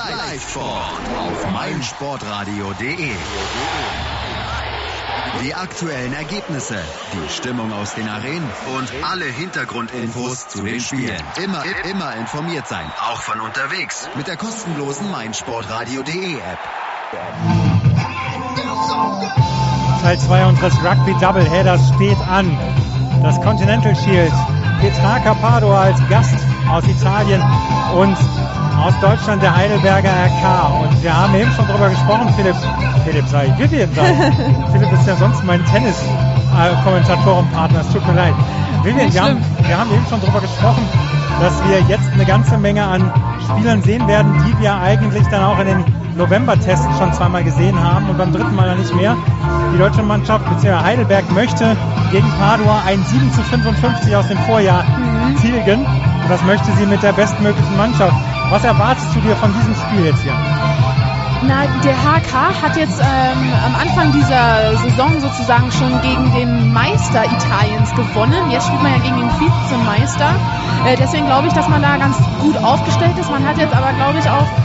Live-Sport auf meinsportradio.de. Die aktuellen Ergebnisse, die Stimmung aus den Arenen und alle Hintergrundinfos zu den Spielen. Immer informiert sein, auch von unterwegs mit der kostenlosen meinsportradio.de App. Teil 2 unseres Rugby Doubleheaders steht an. Das Continental Shield. Petrarca Padua als Gast aus Italien und aus Deutschland der Heidelberger RK. Und wir haben eben schon drüber gesprochen, Philipp sage ich, Vivian sage ich. Philipp ist ja sonst mein Tennis-Kommentatorenpartner, es tut mir leid. Vivian, wir haben eben schon drüber gesprochen, dass wir jetzt eine ganze Menge an Spielern sehen werden, die wir eigentlich dann auch in den November-Tests schon zweimal gesehen haben und beim dritten Mal noch nicht mehr. Die deutsche Mannschaft bzw. Heidelberg möchte gegen Padua ein 7:55 aus dem Vorjahr tilgen. Und das möchte sie mit der bestmöglichen Mannschaft. Was erwartest du dir von diesem Spiel jetzt hier? Na, der HK hat jetzt am Anfang dieser Saison sozusagen schon gegen den Meister Italiens gewonnen. Jetzt spielt man ja gegen den Vizemeister. Deswegen glaube ich, dass man da ganz gut aufgestellt ist. Man hat jetzt aber, glaube ich, auch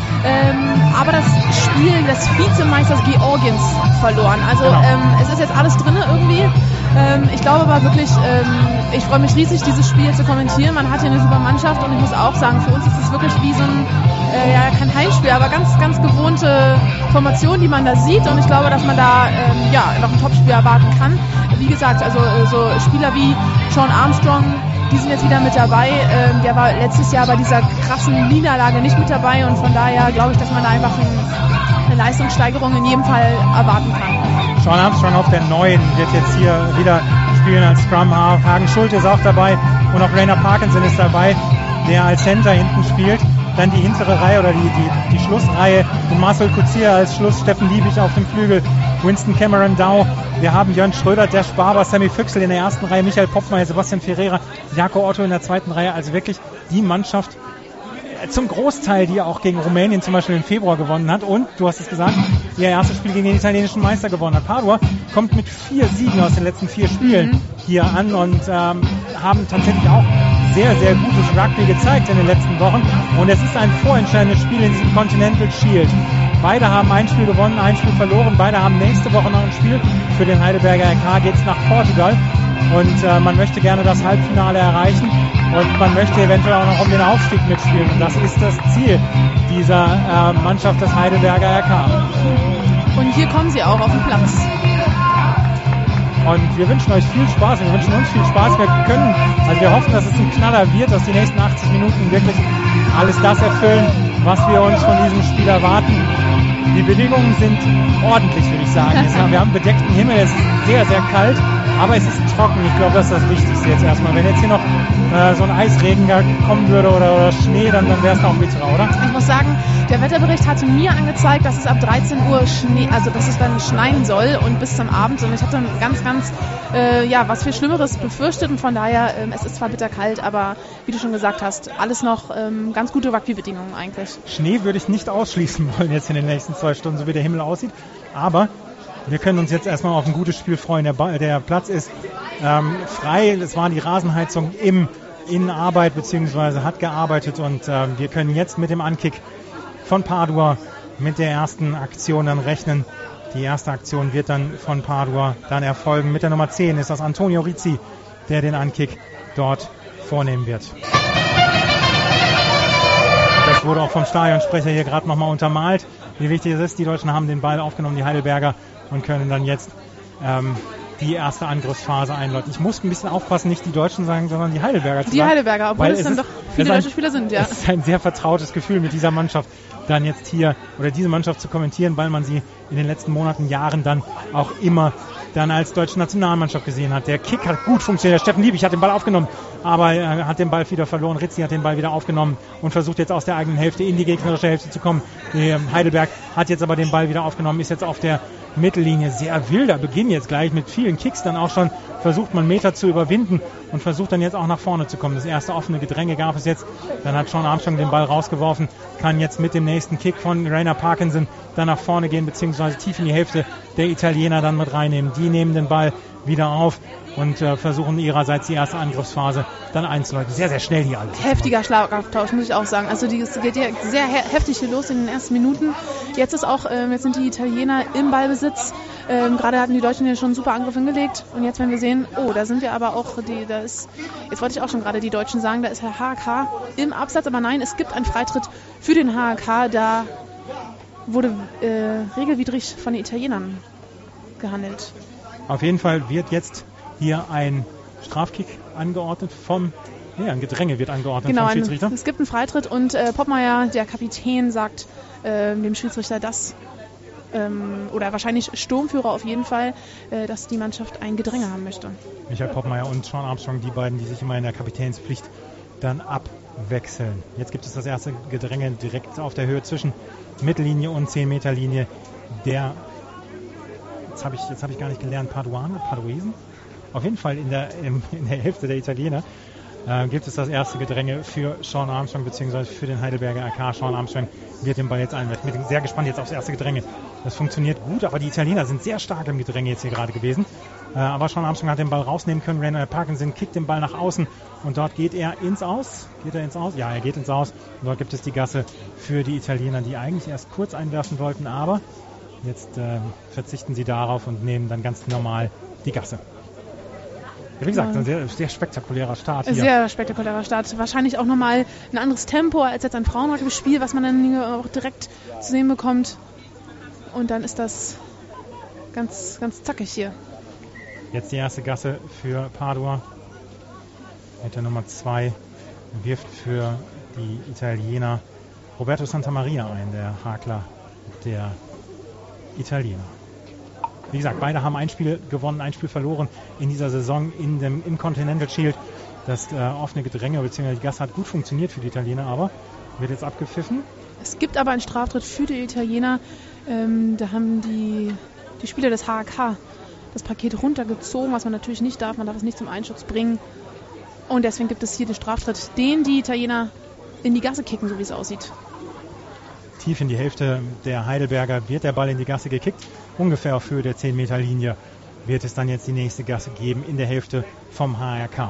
das Spiel des Vizemeisters Georgiens verloren. Also es ist jetzt alles drin irgendwie. Ich glaube aber wirklich, ich freue mich riesig, dieses Spiel zu kommentieren. Man hat hier eine super Mannschaft und ich muss auch sagen, für uns ist es wirklich wie so ein, kein Heimspiel, aber ganz, ganz gewohnte Formation, die man da sieht. Und ich glaube, dass man da noch ein Topspiel erwarten kann. Wie gesagt, also so Spieler wie Sean Armstrong, die sind jetzt wieder mit dabei. Der war letztes Jahr bei dieser krassen Niederlage nicht mit dabei und von daher glaube ich, dass man da einfach eine Leistungssteigerung in jedem Fall erwarten kann. Sean Armstrong auf der 9 wird jetzt hier wieder spielen als Scrum Half. Hagen Schulte ist auch dabei und auch Rainer Parkinson ist dabei, der als Center hinten spielt. Dann die hintere Reihe oder die Schlussreihe mit Marcel Kuzia als Schluss, Steffen Liebig auf dem Flügel, Winston Cameron Dow. Wir haben Jörn Schröder, der Barber, Sammy Füchsel in der ersten Reihe, Michael Popmeier, Sebastian Ferreira, Jaco Otto in der zweiten Reihe. Also wirklich die Mannschaft zum Großteil, die auch gegen Rumänien zum Beispiel im Februar gewonnen hat. Und, du hast es gesagt, ihr erstes Spiel gegen den italienischen Meister gewonnen hat. Padua kommt mit 4 Siegen aus den letzten 4 Spielen hier an und haben tatsächlich auch sehr, sehr gutes Rugby gezeigt in den letzten Wochen. Und es ist ein vorentscheidendes Spiel in diesem Continental Shield. Beide haben ein Spiel gewonnen, ein Spiel verloren. Beide haben nächste Woche noch ein Spiel. Für den Heidelberger RK geht es nach Portugal. Und man möchte gerne das Halbfinale erreichen. Und man möchte eventuell auch noch um den Aufstieg mitspielen. Und das ist das Ziel dieser Mannschaft des Heidelberger RK. Und hier kommen sie auch auf den Platz. Und wir wünschen euch viel Spaß, wir wünschen uns viel Spaß. Wir hoffen, dass es ein Knaller wird, dass die nächsten 80 Minuten wirklich alles das erfüllen, was wir uns von diesem Spiel erwarten. Die Bedingungen sind ordentlich, würde ich sagen. Wir haben bedeckten Himmel, es ist sehr, sehr kalt, aber es ist trocken. Ich glaube, das ist das Wichtigste jetzt erstmal. Wenn jetzt hier noch so ein Eisregen kommen würde oder Schnee, dann wäre es noch bitterer, oder? Ich muss sagen, der Wetterbericht hatte mir angezeigt, dass es ab 13 Uhr dass es dann schneien soll und bis zum Abend. Und ich hatte ganz, was viel Schlimmeres befürchtet. Und von daher, es ist zwar bitterkalt, aber wie du schon gesagt hast, alles noch ganz gute Rugby-Bedingungen eigentlich. Schnee würde ich nicht ausschließen wollen jetzt in den nächsten 2 Stunden, so wie der Himmel aussieht. Aber wir können uns jetzt erstmal auf ein gutes Spiel freuen. Der Platz ist frei. Es war die Rasenheizung in Arbeit bzw. hat gearbeitet und wir können jetzt mit dem Ankick von Padua mit der ersten Aktion dann rechnen. Die erste Aktion wird dann von Padua dann erfolgen. Mit der Nummer 10 ist das Antonio Rizzi, der den Ankick dort vornehmen wird. Das wurde auch vom Stadionsprecher hier gerade nochmal untermalt, wie wichtig es ist. Die Deutschen haben den Ball aufgenommen, die Heidelberger, und können dann jetzt die erste Angriffsphase einläuten. Ich muss ein bisschen aufpassen, nicht die Deutschen sagen, sondern die Heidelberger zu sagen. Die Heidelberger, obwohl es dann doch viele deutsche Spieler sind, ja. Es ist ein sehr vertrautes Gefühl, mit dieser Mannschaft dann jetzt hier oder diese Mannschaft zu kommentieren, weil man sie in den letzten Monaten, Jahren dann auch immer dann als deutsche Nationalmannschaft gesehen hat. Der Kick hat gut funktioniert. Der Steffen Liebig hat den Ball aufgenommen, aber er hat den Ball wieder verloren. Rizzi hat den Ball wieder aufgenommen und versucht jetzt aus der eigenen Hälfte in die gegnerische Hälfte zu kommen. Heidelberg hat jetzt aber den Ball wieder aufgenommen, ist jetzt auf der Mittellinie. Sehr wilder Beginn jetzt gleich mit vielen Kicks dann auch schon versucht man Meter zu überwinden und versucht dann jetzt auch nach vorne zu kommen. Das erste offene Gedränge gab es jetzt. Dann hat Sean Armstrong den Ball rausgeworfen, kann jetzt mit dem nächsten Kick von Rainer Parkinson dann nach vorne gehen, beziehungsweise tief in die Hälfte der Italiener dann mit reinnehmen. Die nehmen den Ball wieder auf und versuchen ihrerseits die erste Angriffsphase dann einzuleiten. Sehr, sehr schnell hier alles. Heftiger Schlagabtausch, muss ich auch sagen. Also es geht ja sehr heftig hier los in den ersten Minuten. Jetzt sind die Italiener im Ballbesitz. Gerade hatten die Deutschen ja schon einen super Angriff hingelegt. Und jetzt, wenn wir sehen, da sind wir aber auch, jetzt wollte ich auch schon gerade die Deutschen sagen, da ist der HAK im Absatz. Aber nein, es gibt einen Freitritt für den HAK. Da wurde regelwidrig von den Italienern gehandelt. Auf jeden Fall wird jetzt hier ein Strafkick angeordnet ein Gedränge wird angeordnet vom Schiedsrichter. Es gibt einen Freitritt und Poppmeier, der Kapitän, sagt dem Schiedsrichter, oder wahrscheinlich Sturmführer auf jeden Fall, dass die Mannschaft ein Gedränge haben möchte. Michael Poppmeier und Sean Armstrong, die beiden, die sich immer in der Kapitänspflicht dann abwechseln. Jetzt gibt es das erste Gedränge direkt auf der Höhe zwischen Mittellinie und 10-Meter-Linie der Jetzt habe ich gar nicht gelernt, Paduesen? Auf jeden Fall in der Hälfte der Italiener gibt es das erste Gedränge für Sean Armstrong bzw. für den Heidelberger AK. Sean Armstrong wird den Ball jetzt einwerfen. Ich bin sehr gespannt jetzt aufs erste Gedränge. Das funktioniert gut, aber die Italiener sind sehr stark im Gedränge jetzt hier gerade gewesen. Aber Sean Armstrong hat den Ball rausnehmen können. Rainer Parkinson kickt den Ball nach außen und dort geht er ins Aus. Geht er ins Aus? Ja, er geht ins Aus. Und dort gibt es die Gasse für die Italiener, die eigentlich erst kurz einwerfen wollten, aber jetzt verzichten sie darauf und nehmen dann ganz normal die Gasse. Wie gesagt, ein sehr, sehr spektakulärer Start hier. Sehr spektakulärer Start. Wahrscheinlich auch nochmal ein anderes Tempo als jetzt ein Frauenhockey-Spiel, was man dann auch direkt zu sehen bekommt. Und dann ist das ganz, ganz zackig hier. Jetzt die erste Gasse für Padua. Mit der Nummer 2 wirft für die Italiener Roberto Santamaria ein, der Hakler der Italiener. Wie gesagt, beide haben ein Spiel gewonnen, ein Spiel verloren in dieser Saison im Continental Shield. Das offene Gedränge bzw. die Gasse hat gut funktioniert für die Italiener, aber wird jetzt abgepfiffen. Es gibt aber einen Straftritt für die Italiener. Da haben die Spieler des HAK das Paket runtergezogen, was man natürlich nicht darf. Man darf es nicht zum Einschuss bringen. Und deswegen gibt es hier den Straftritt, den die Italiener in die Gasse kicken, so wie es aussieht. Tief in die Hälfte der Heidelberger wird der Ball in die Gasse gekickt. Ungefähr auf Höhe der 10-Meter-Linie wird es dann jetzt die nächste Gasse geben in der Hälfte vom HRK.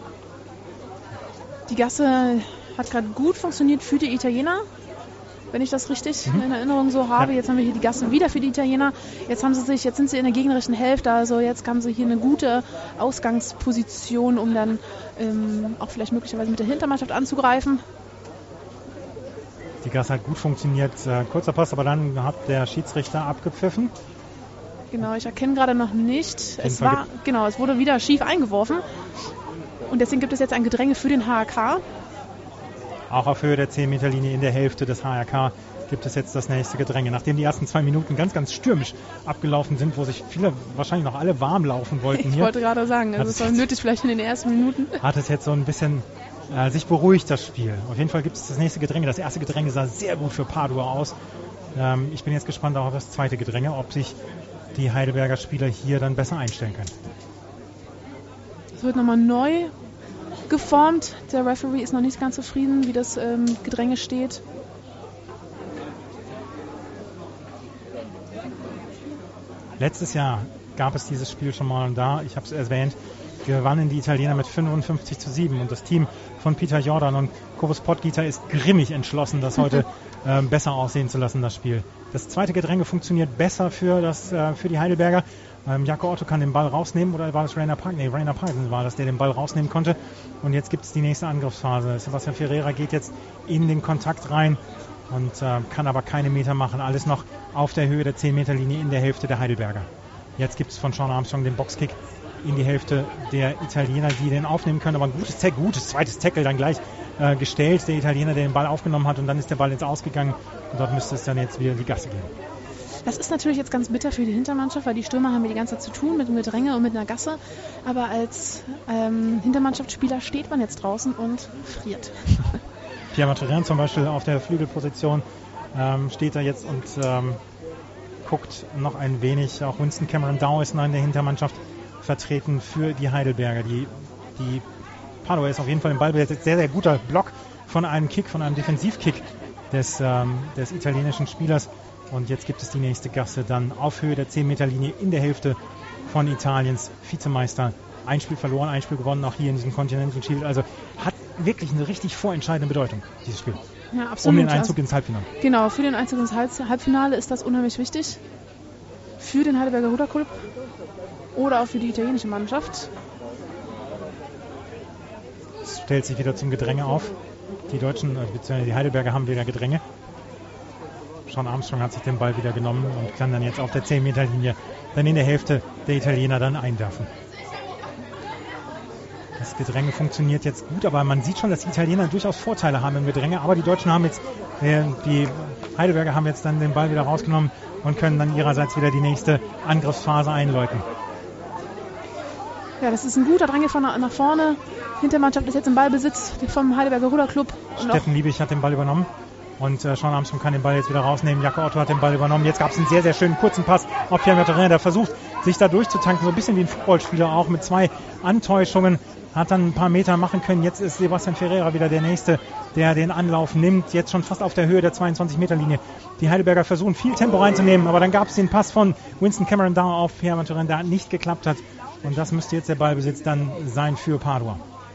Die Gasse hat gerade gut funktioniert für die Italiener, wenn ich das richtig in Erinnerung so habe. Ja. Jetzt haben wir hier die Gasse wieder für die Italiener. Jetzt sind sie in der gegnerischen Hälfte, also jetzt haben sie hier eine gute Ausgangsposition, um dann auch vielleicht möglicherweise mit der Hintermannschaft anzugreifen. Die Gasse hat gut funktioniert. Kurzer Pass, aber dann hat der Schiedsrichter abgepfiffen. Genau, ich erkenne gerade noch nicht. Es wurde wieder schief eingeworfen. Und deswegen gibt es jetzt ein Gedränge für den HRK. Auch auf Höhe der 10-Meter-Linie in der Hälfte des HRK gibt es jetzt das nächste Gedränge. Nachdem die ersten 2 Minuten ganz, ganz stürmisch abgelaufen sind, wo sich viele, wahrscheinlich noch alle warm laufen wollten. Ich wollte gerade sagen, also es war nötig vielleicht in den ersten Minuten. Hat es jetzt so ein bisschen sich beruhigt, das Spiel. Auf jeden Fall gibt es das nächste Gedränge. Das erste Gedränge sah sehr gut für Padua aus. Ich bin jetzt gespannt auch auf das zweite Gedränge, ob sich die Heidelberger Spieler hier dann besser einstellen können. Es wird nochmal neu geformt. Der Referee ist noch nicht ganz zufrieden, wie das Gedränge steht. Letztes Jahr gab es dieses Spiel schon mal und ich habe es erwähnt, gewannen die Italiener mit 55-7 und das Team von Peter Jordan und Kovos Podgita ist grimmig entschlossen, das heute besser aussehen zu lassen, das Spiel. Das zweite Gedränge funktioniert besser für die Heidelberger. Jaco Otto kann den Ball rausnehmen, oder war das Rainer Park? Nee, Rainer Parkinson war das, der den Ball rausnehmen konnte. Und jetzt gibt es die nächste Angriffsphase. Sebastian Ferreira geht jetzt in den Kontakt rein und kann aber keine Meter machen. Alles noch auf der Höhe der 10-Meter-Linie in der Hälfte der Heidelberger. Jetzt gibt es von Sean Armstrong den Boxkick in die Hälfte der Italiener, die den aufnehmen können. Aber ein gutes zweites Tackle dann gleich gestellt. Der Italiener, der den Ball aufgenommen hat, und dann ist der Ball ins Ausgegangen. Und dort müsste es dann jetzt wieder in die Gasse gehen. Das ist natürlich jetzt ganz bitter für die Hintermannschaft, weil die Stürmer haben die ganze Zeit zu tun mit dem Gedränge und mit einer Gasse. Aber als Hintermannschaftsspieler steht man jetzt draußen und friert. Pierre Maturin zum Beispiel auf der Flügelposition steht da jetzt und guckt noch ein wenig. Auch Winston Cameron Dow ist noch in der Hintermannschaft vertreten für die Heidelberger. Die Padua ist auf jeden Fall im Ballbesitz. Sehr, sehr guter Block von einem Kick, von einem Defensivkick des italienischen Spielers. Und jetzt gibt es die nächste Gasse dann auf Höhe der 10-Meter-Linie in der Hälfte von Italiens Vizemeister. Ein Spiel verloren, ein Spiel gewonnen, auch hier in diesem Continental Shield. Also hat wirklich eine richtig vorentscheidende Bedeutung, dieses Spiel. Ja, absolut. Um den Einzug ins Halbfinale. Genau, für den Einzug ins Halbfinale ist das unheimlich wichtig. Für den Heidelberger Ruderclub oder auch für die italienische Mannschaft. Es stellt sich wieder zum Gedränge auf. Die Deutschen, beziehungsweise die Heidelberger haben wieder Gedränge. Sean Armstrong hat sich den Ball wieder genommen und kann dann jetzt auf der 10-Meter-Linie dann in der Hälfte der Italiener dann einwerfen. Das Gedränge funktioniert jetzt gut, aber man sieht schon, dass die Italiener durchaus Vorteile haben im Gedränge. Aber die Deutschen haben jetzt, die Heidelberger haben jetzt dann den Ball wieder rausgenommen und können dann ihrerseits wieder die nächste Angriffsphase einläuten. Ja, das ist ein guter Dränge von nach vorne. Hintermannschaft ist jetzt im Ballbesitz vom Heidelberger Ruderclub. Steffen Liebig hat den Ball übernommen. Und Sean Armstrong kann den Ball jetzt wieder rausnehmen. Jacke Otto hat den Ball übernommen. Jetzt gab es einen sehr, sehr schönen kurzen Pass auf Pierre Martin, der versucht, sich da durchzutanken. So ein bisschen wie ein Footballspieler auch mit 2 Antäuschungen. Hat dann ein paar Meter machen können. Jetzt ist Sebastian Ferreira wieder der Nächste, der den Anlauf nimmt. Jetzt schon fast auf der Höhe der 22-Meter-Linie. Die Heidelberger versuchen viel Tempo reinzunehmen, aber dann gab es den Pass von Winston Cameron da auf Pierre Martin, der nicht geklappt hat. Und das müsste jetzt der Ballbesitz dann sein für Padua.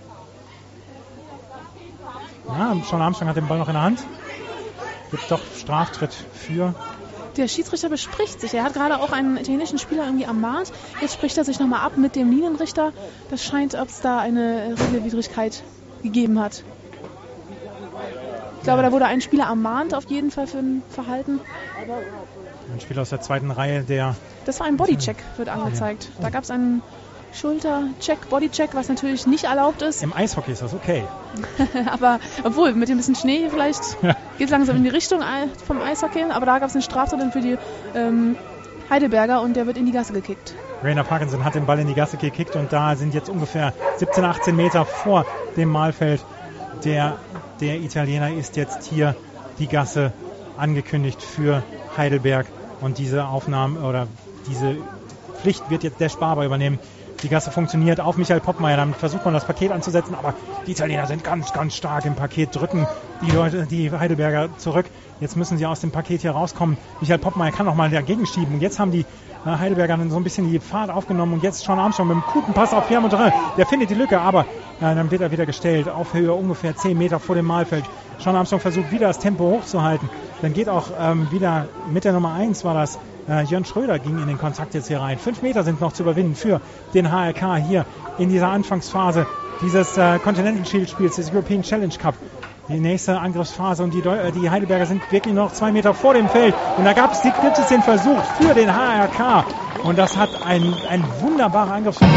Ja, Sean Armstrong hat den Ball noch in der Hand. Gibt doch Straftritt für... Der Schiedsrichter bespricht sich. Er hat gerade auch einen italienischen Spieler irgendwie ermahnt. Jetzt spricht er sich nochmal ab mit dem Linienrichter. Das scheint, ob es da eine Regelwidrigkeit gegeben hat. Ich glaube, da wurde ein Spieler ermahnt, auf jeden Fall für ein Verhalten. Ein Spieler aus der zweiten Reihe, der... Das war ein Bodycheck, wird angezeigt. Da gab es einen Schultercheck, Bodycheck, was natürlich nicht erlaubt ist. Im Eishockey ist das okay. Aber obwohl, mit dem bisschen Schnee vielleicht geht es langsam in die Richtung vom Eishockey. Aber da gab es einen Straftat für die Heidelberger und der wird in die Gasse gekickt. Rainer Parkinson hat den Ball in die Gasse gekickt und da sind jetzt ungefähr 17, 18 Meter vor dem Mahlfeld. Der Italiener ist jetzt hier die Gasse angekündigt für Heidelberg und diese Aufnahme oder diese Pflicht wird jetzt der Sparber übernehmen. Die Gasse funktioniert auf Michael Poppmeier, dann versucht man das Paket anzusetzen, aber die Italiener sind ganz, ganz stark im Paket, drücken die Heidelberger zurück. Jetzt müssen sie aus dem Paket hier rauskommen. Michael Poppmeier kann noch mal dagegen schieben und jetzt haben die Heidelberger dann so ein bisschen die Fahrt aufgenommen und jetzt Sean Armstrong mit einem guten Pass auf Pierre Martin. Der findet die Lücke, aber dann wird er wieder gestellt auf Höhe ungefähr 10 Meter vor dem Mahlfeld. Sean Armstrong versucht wieder das Tempo hochzuhalten. Dann geht auch wieder mit der Nummer 1 war das Jörn Schröder ging in den Kontakt jetzt hier rein. 5 Meter sind noch zu überwinden für den HRK hier in dieser Anfangsphase dieses Continental Shield Spiels, des European Challenge Cup. Die nächste Angriffsphase und die Heidelberger sind wirklich noch 2 Meter vor dem Feld. Und da gibt es den Versuch für den HRK. Und das hat ein wunderbarer Angriffsphase.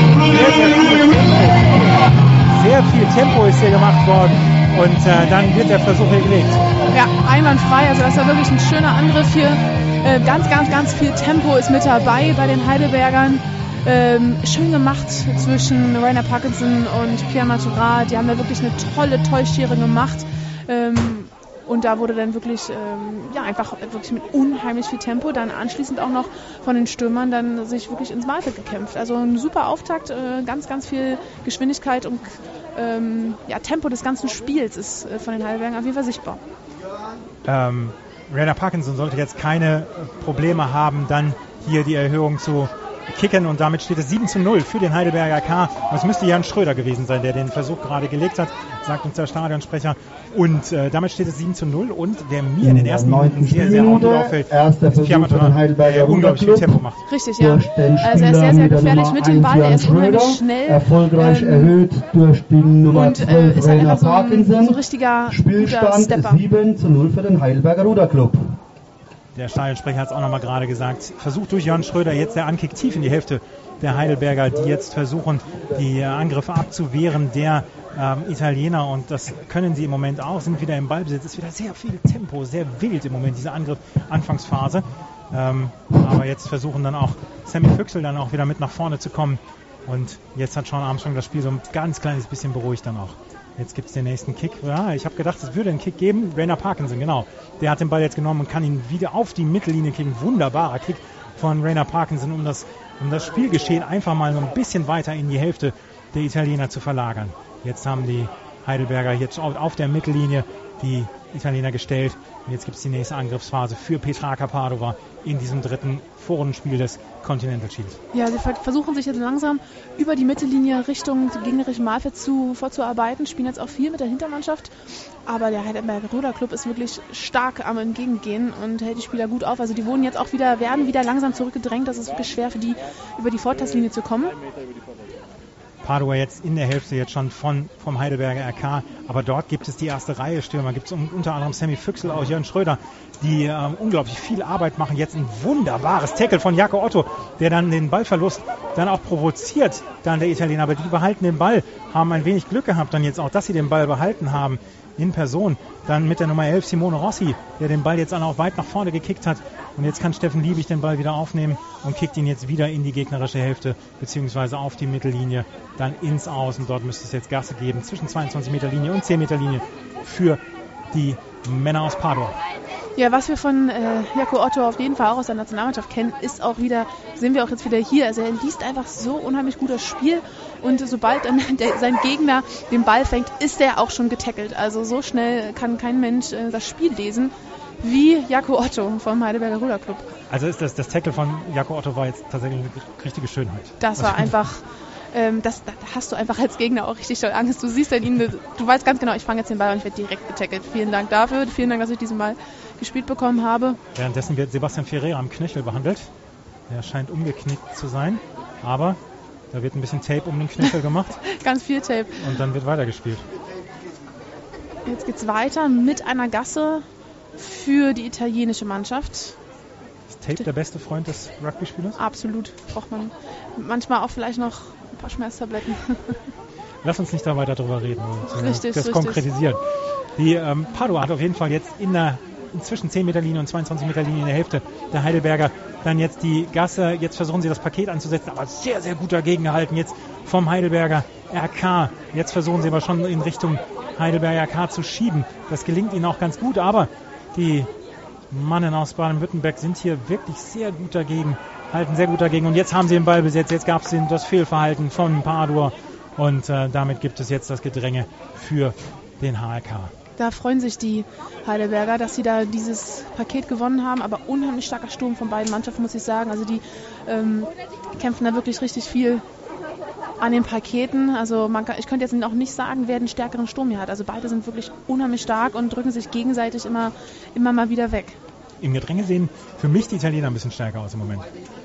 Sehr viel Tempo ist hier gemacht worden. Und dann wird der Versuch hier gelegt. Ja, einwandfrei. Also das war wirklich ein schöner Angriff hier. Ganz, ganz, ganz viel Tempo ist mit dabei bei den Heidelbergern. Schön gemacht zwischen Rainer Parkinson und Pierre Maturin. Die haben da wirklich eine tolle Täuschschere gemacht. Und da wurde dann wirklich, einfach wirklich mit unheimlich viel Tempo dann anschließend auch noch von den Stürmern dann sich wirklich ins Mahlfeld gekämpft. Also ein super Auftakt, ganz, ganz viel Geschwindigkeit und Tempo des ganzen Spiels ist von den Heidelbergern auf jeden Fall sichtbar. Rainer Parkinson sollte jetzt keine Probleme haben, dann hier die Erhöhung zu kicken und damit steht es 7:0 für den Heidelberger K. Und es müsste Jan Schröder gewesen sein, der den Versuch gerade gelegt hat, sagt uns der Stadionsprecher. Und damit steht es 7:0 und wer mir in den ersten Minuten sehr, sehr gut auffällt, ist Pierre Martin, der unglaublich viel Tempo macht. Richtig, ja. Also er ist sehr, sehr gefährlich mit dem Ball, er ist unheimlich schnell. Erfolgreich erhöht durch die Nummer 12 Rainer Parkinson. So ein richtiger Spielstand 7:0 für den Heidelberger Ruderclub. Der Stadionsprecher hat es auch nochmal gerade gesagt. Versucht durch Jan Schröder jetzt der Ankick tief in die Hälfte der Heidelberger, die jetzt versuchen, die Angriffe abzuwehren der Italiener. Und das können sie im Moment auch, sind wieder im Ballbesitz. Es ist wieder sehr viel Tempo, sehr wild im Moment, diese Anfangsphase. Aber jetzt versuchen dann auch Sammy Füchsel dann auch wieder mit nach vorne zu kommen. Und jetzt hat Sean Armstrong das Spiel so ein ganz kleines bisschen beruhigt dann auch. Jetzt gibt es den nächsten Kick. Ja, ich habe gedacht, es würde einen Kick geben. Rainer Parkinson, genau. Der hat den Ball jetzt genommen und kann ihn wieder auf die Mittellinie kicken. Wunderbarer Kick von Rainer Parkinson, um das Spielgeschehen einfach mal so ein bisschen weiter in die Hälfte der Italiener zu verlagern. Jetzt haben die Heidelberger jetzt auf der Mittellinie die Italiener gestellt. Und jetzt gibt es die nächste Angriffsphase für Petrarca Padova in diesem dritten Vorrundenspiel des Continental Shield. Ja, sie versuchen sich jetzt langsam über die Mittellinie Richtung gegnerischen Malfeld vorzuarbeiten, spielen jetzt auch viel mit der Hintermannschaft. Aber der Heidelberger Ruder Club ist wirklich stark am Entgegengehen und hält die Spieler gut auf. Also die werden wieder langsam zurückgedrängt. Das ist wirklich schwer für die, über die Vortagslinie zu kommen. Padua jetzt in der Hälfte jetzt schon vom Heidelberger RK, aber dort gibt es die erste Reihe Stürmer, gibt es unter anderem Sammy Füchsel, auch Jörn Schröder, die unglaublich viel Arbeit machen. Jetzt ein wunderbares Tackle von Jaco Otto, der dann den Ballverlust dann auch provoziert, dann der Italiener, aber die behalten den Ball, haben ein wenig Glück gehabt dann jetzt auch, dass sie den Ball behalten haben in Person. Dann mit der Nummer 11 Simone Rossi, der den Ball jetzt auch weit nach vorne gekickt hat. Und jetzt kann Steffen Liebig den Ball wieder aufnehmen und kickt ihn jetzt wieder in die gegnerische Hälfte, beziehungsweise auf die Mittellinie, dann ins Aus. Und dort müsste es jetzt Gasse geben, zwischen 22 Meter Linie und 10 Meter Linie für die Männer aus Padua. Ja, was wir von Jaco Otto auf jeden Fall auch aus der Nationalmannschaft kennen, ist auch wieder, sehen wir auch jetzt wieder hier, also er liest einfach so unheimlich gut das Spiel und sobald dann sein Gegner den Ball fängt, ist er auch schon getackelt. Also so schnell kann kein Mensch das Spiel lesen wie Jaco Otto vom Heidelberger Ruder Club. Also ist das Tackle von Jaco Otto war jetzt tatsächlich eine richtige Schönheit. Das war einfach... da hast du einfach als Gegner auch richtig doll Angst. Du siehst dann ihn, du weißt ganz genau, ich fange jetzt den Ball und ich werde direkt getackelt. Vielen Dank dafür. Vielen Dank, dass ich diesen Ball gespielt bekommen habe. Währenddessen wird Sebastian Ferreira am Knöchel behandelt. Er scheint umgeknickt zu sein, aber da wird ein bisschen Tape um den Knöchel gemacht. Ganz viel Tape. Und dann wird weitergespielt. Jetzt geht's weiter mit einer Gasse für die italienische Mannschaft. Ist Tape der beste Freund des Rugby-Spielers? Absolut. Braucht man manchmal auch vielleicht noch ein paar Schmerztabletten. Lass uns nicht da weiter drüber reden und richtig. konkretisieren. Die Padua hat auf jeden Fall jetzt inzwischen 10 Meter Linie und 22 Meter Linie in der Hälfte der Heidelberger. Dann jetzt die Gasse, jetzt versuchen sie das Paket anzusetzen, aber sehr, sehr gut dagegen gehalten jetzt vom Heidelberger RK. Jetzt versuchen sie aber schon in Richtung Heidelberger RK zu schieben. Das gelingt ihnen auch ganz gut, aber die Mannen aus Baden-Württemberg sind hier wirklich sehr gut dagegen, halten sehr gut dagegen und jetzt haben sie den Ball besetzt, jetzt gab es das Fehlverhalten von Padua und damit gibt es jetzt das Gedränge für den HRK. Da freuen sich die Heidelberger, dass sie da dieses Paket gewonnen haben, aber unheimlich starker Sturm von beiden Mannschaften, muss ich sagen. Also die kämpfen da wirklich richtig viel an den Paketen. Also ich könnte jetzt auch nicht sagen, wer den stärkeren Sturm hier hat. Also beide sind wirklich unheimlich stark und drücken sich gegenseitig immer mal wieder weg. Im Gedränge sehen für mich die Italiener ein bisschen stärker aus im Moment.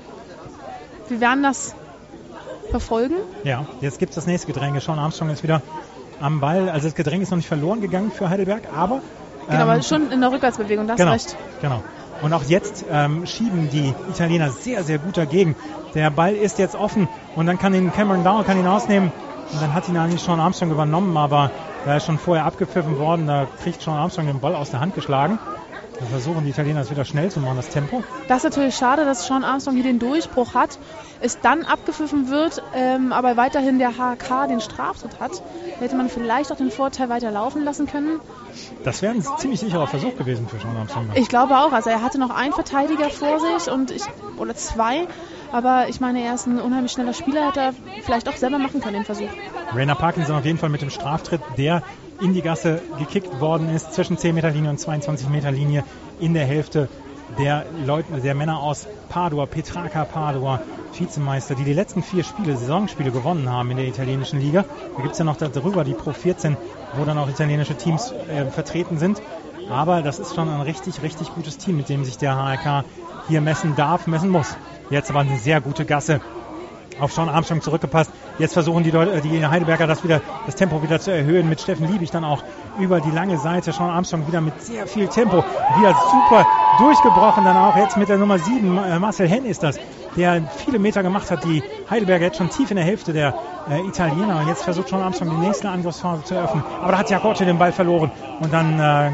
Wir werden das verfolgen. Ja, jetzt gibt es das nächste Gedränge. Sean Armstrong ist wieder am Ball. Also das Gedränge ist noch nicht verloren gegangen für Heidelberg, aber... Genau, aber schon in der Rückwärtsbewegung, das recht. Genau. Und auch jetzt schieben die Italiener sehr, sehr gut dagegen. Der Ball ist jetzt offen und dann kann Cameron Down ihn ausnehmen. Und dann hat ihn eigentlich Sean Armstrong übernommen, aber da ist schon vorher abgepfiffen worden. Da kriegt Sean Armstrong den Ball aus der Hand geschlagen. Da versuchen die Italiener es wieder schnell zu machen, das Tempo. Das ist natürlich schade, dass Sean Armstrong hier den Durchbruch hat, es dann abgepfiffen wird, aber weiterhin der HK den Straftritt hat. Hätte man vielleicht auch den Vorteil weiter laufen lassen können. Das wäre ein ziemlich sicherer Versuch gewesen für Sean Armstrong. Ich glaube auch. Also er hatte noch einen Verteidiger vor sich oder zwei. Aber ich meine, er ist ein unheimlich schneller Spieler, hätte er vielleicht auch selber machen können, den Versuch. Rainer Parkinson auf jeden Fall mit dem Straftritt, der in die Gasse gekickt worden ist, zwischen 10 Meter Linie und 22 Meter Linie in der Hälfte der Männer aus Padua, Petrarca Padua, Vizemeister, die letzten 4 Saisonspiele gewonnen haben in der italienischen Liga. Da gibt es ja noch darüber die Pro 14, wo dann auch italienische Teams vertreten sind. Aber das ist schon ein richtig, richtig gutes Team, mit dem sich der HRK hier messen muss. Jetzt aber eine sehr gute Gasse. Auf Sean Armstrong zurückgepasst. Jetzt versuchen die Heidelberger das Tempo wieder zu erhöhen. Mit Steffen Liebig dann auch über die lange Seite. Sean Armstrong wieder mit sehr viel Tempo. Wieder super durchgebrochen. Dann auch jetzt mit der Nummer 7. Marcel Henn ist das, der viele Meter gemacht hat. Die Heidelberger jetzt schon tief in der Hälfte der Italiener. Und jetzt versucht Sean Armstrong die nächste Angriffsphase zu eröffnen. Aber da hat Jaco Otto den Ball verloren. Und dann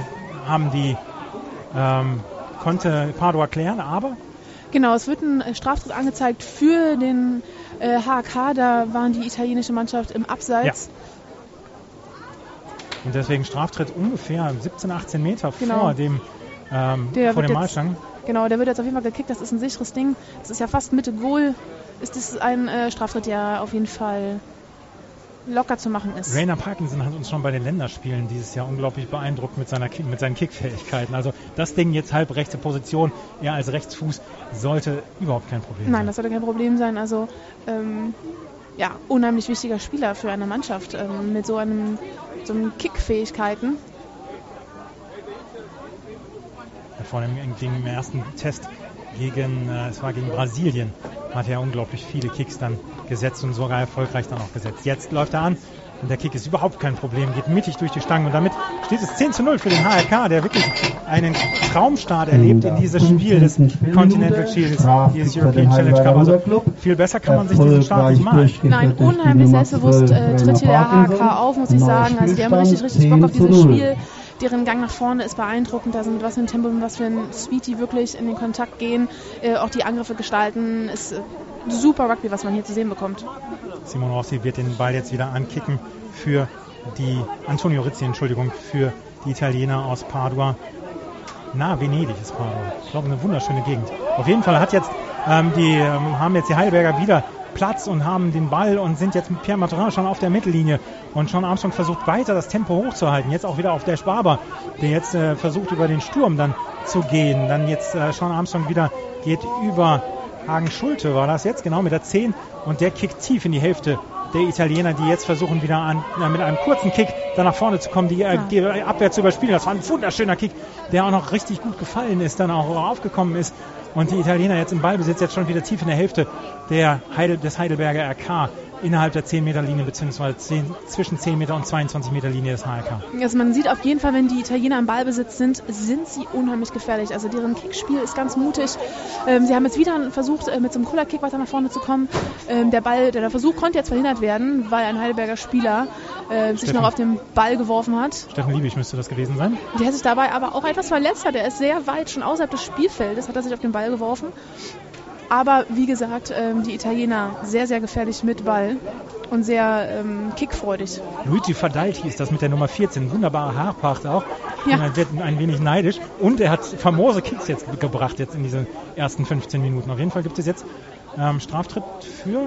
konnte Padua klären, aber... Genau, es wird ein Straftritt angezeigt für den HK, da waren die italienische Mannschaft im Abseits. Ja. Und deswegen Straftritt ungefähr 17, 18 Meter vor dem Mahlstand. Genau, der wird jetzt auf jeden Fall gekickt. Das ist ein sicheres Ding. Das ist ja fast Mitte Goal. Ist das ein Straftritt, der auf jeden Fall locker zu machen ist. Rainer Parkinson hat uns schon bei den Länderspielen dieses Jahr unglaublich beeindruckt mit seinen Kickfähigkeiten. Also das Ding jetzt halb rechte Position, er als Rechtsfuß, sollte überhaupt kein Problem sein. Nein, das sollte kein Problem sein. Also unheimlich wichtiger Spieler für eine Mannschaft mit so einem Kickfähigkeiten. Vor allem im ersten Test gegen Brasilien hat er unglaublich viele Kicks dann gesetzt und sogar erfolgreich dann auch gesetzt. Jetzt läuft er an und der Kick ist überhaupt kein Problem, geht mittig durch die Stangen und damit steht es 10:0 für den HRK, der wirklich einen Traumstart erlebt in dieses Spiel des Continental Shields, dieses European Challenge Cup. Also viel besser kann man sich diesen Start nicht malen. Nein, unheimlich selbstbewusst tritt hier der HRK auf, muss ich sagen. Also die haben richtig Bock auf dieses Spiel. Deren Gang nach vorne ist beeindruckend, also mit was für einem Tempo, mit was für einem Speed die wirklich in den Kontakt gehen, auch die Angriffe gestalten, ist super Rugby, was man hier zu sehen bekommt. Simon Rossi wird den Ball jetzt wieder ankicken für Antonio Rizzi, für die Italiener aus Padua. Venedig ist Padua. Ich glaube, eine wunderschöne Gegend. Auf jeden Fall haben jetzt die Heidelberger wieder Platz und haben den Ball und sind jetzt mit Pierre Martin schon auf der Mittellinie und Sean Armstrong versucht weiter das Tempo hochzuhalten. Jetzt auch wieder auf der Schwaber, der jetzt versucht über den Sturm dann zu gehen. Dann jetzt Sean Armstrong geht über Hagen Schulte, war das jetzt, genau mit der 10 und der kickt tief in die Hälfte der Italiener, die jetzt versuchen wieder mit einem kurzen Kick da nach vorne zu kommen, die Abwehr zu überspielen. Das war ein wunderschöner Kick, der auch noch richtig gut gefallen ist, dann auch aufgekommen ist. Und die Italiener jetzt im Ballbesitz jetzt schon wieder tief in der Hälfte des Heidelberger RK innerhalb der 10-Meter-Linie beziehungsweise zwischen 10 Meter und 22 Meter Linie des HRK. Also man sieht auf jeden Fall, wenn die Italiener im Ballbesitz sind sie unheimlich gefährlich. Also deren Kickspiel ist ganz mutig. Sie haben jetzt wieder versucht, mit so einem Cooler-Kick weiter nach vorne zu kommen. Der Versuch konnte jetzt verhindert werden, weil ein Heidelberger Spieler sich noch auf den Ball geworfen hat. Steffen Liebig müsste das gewesen sein. Der sich dabei aber auch etwas verletzt hat. Er ist sehr weit schon außerhalb des Spielfeldes, hat er sich auf den Ball geworfen. Aber wie gesagt, die Italiener sehr, sehr gefährlich mit Ball und sehr kickfreudig. Luigi Fadalti ist das mit der Nummer 14. Wunderbarer Haarpracht auch. Ja. Er wird ein wenig neidisch. Und er hat famose Kicks jetzt gebracht jetzt in diesen ersten 15 Minuten. Auf jeden Fall gibt es jetzt Straftritt für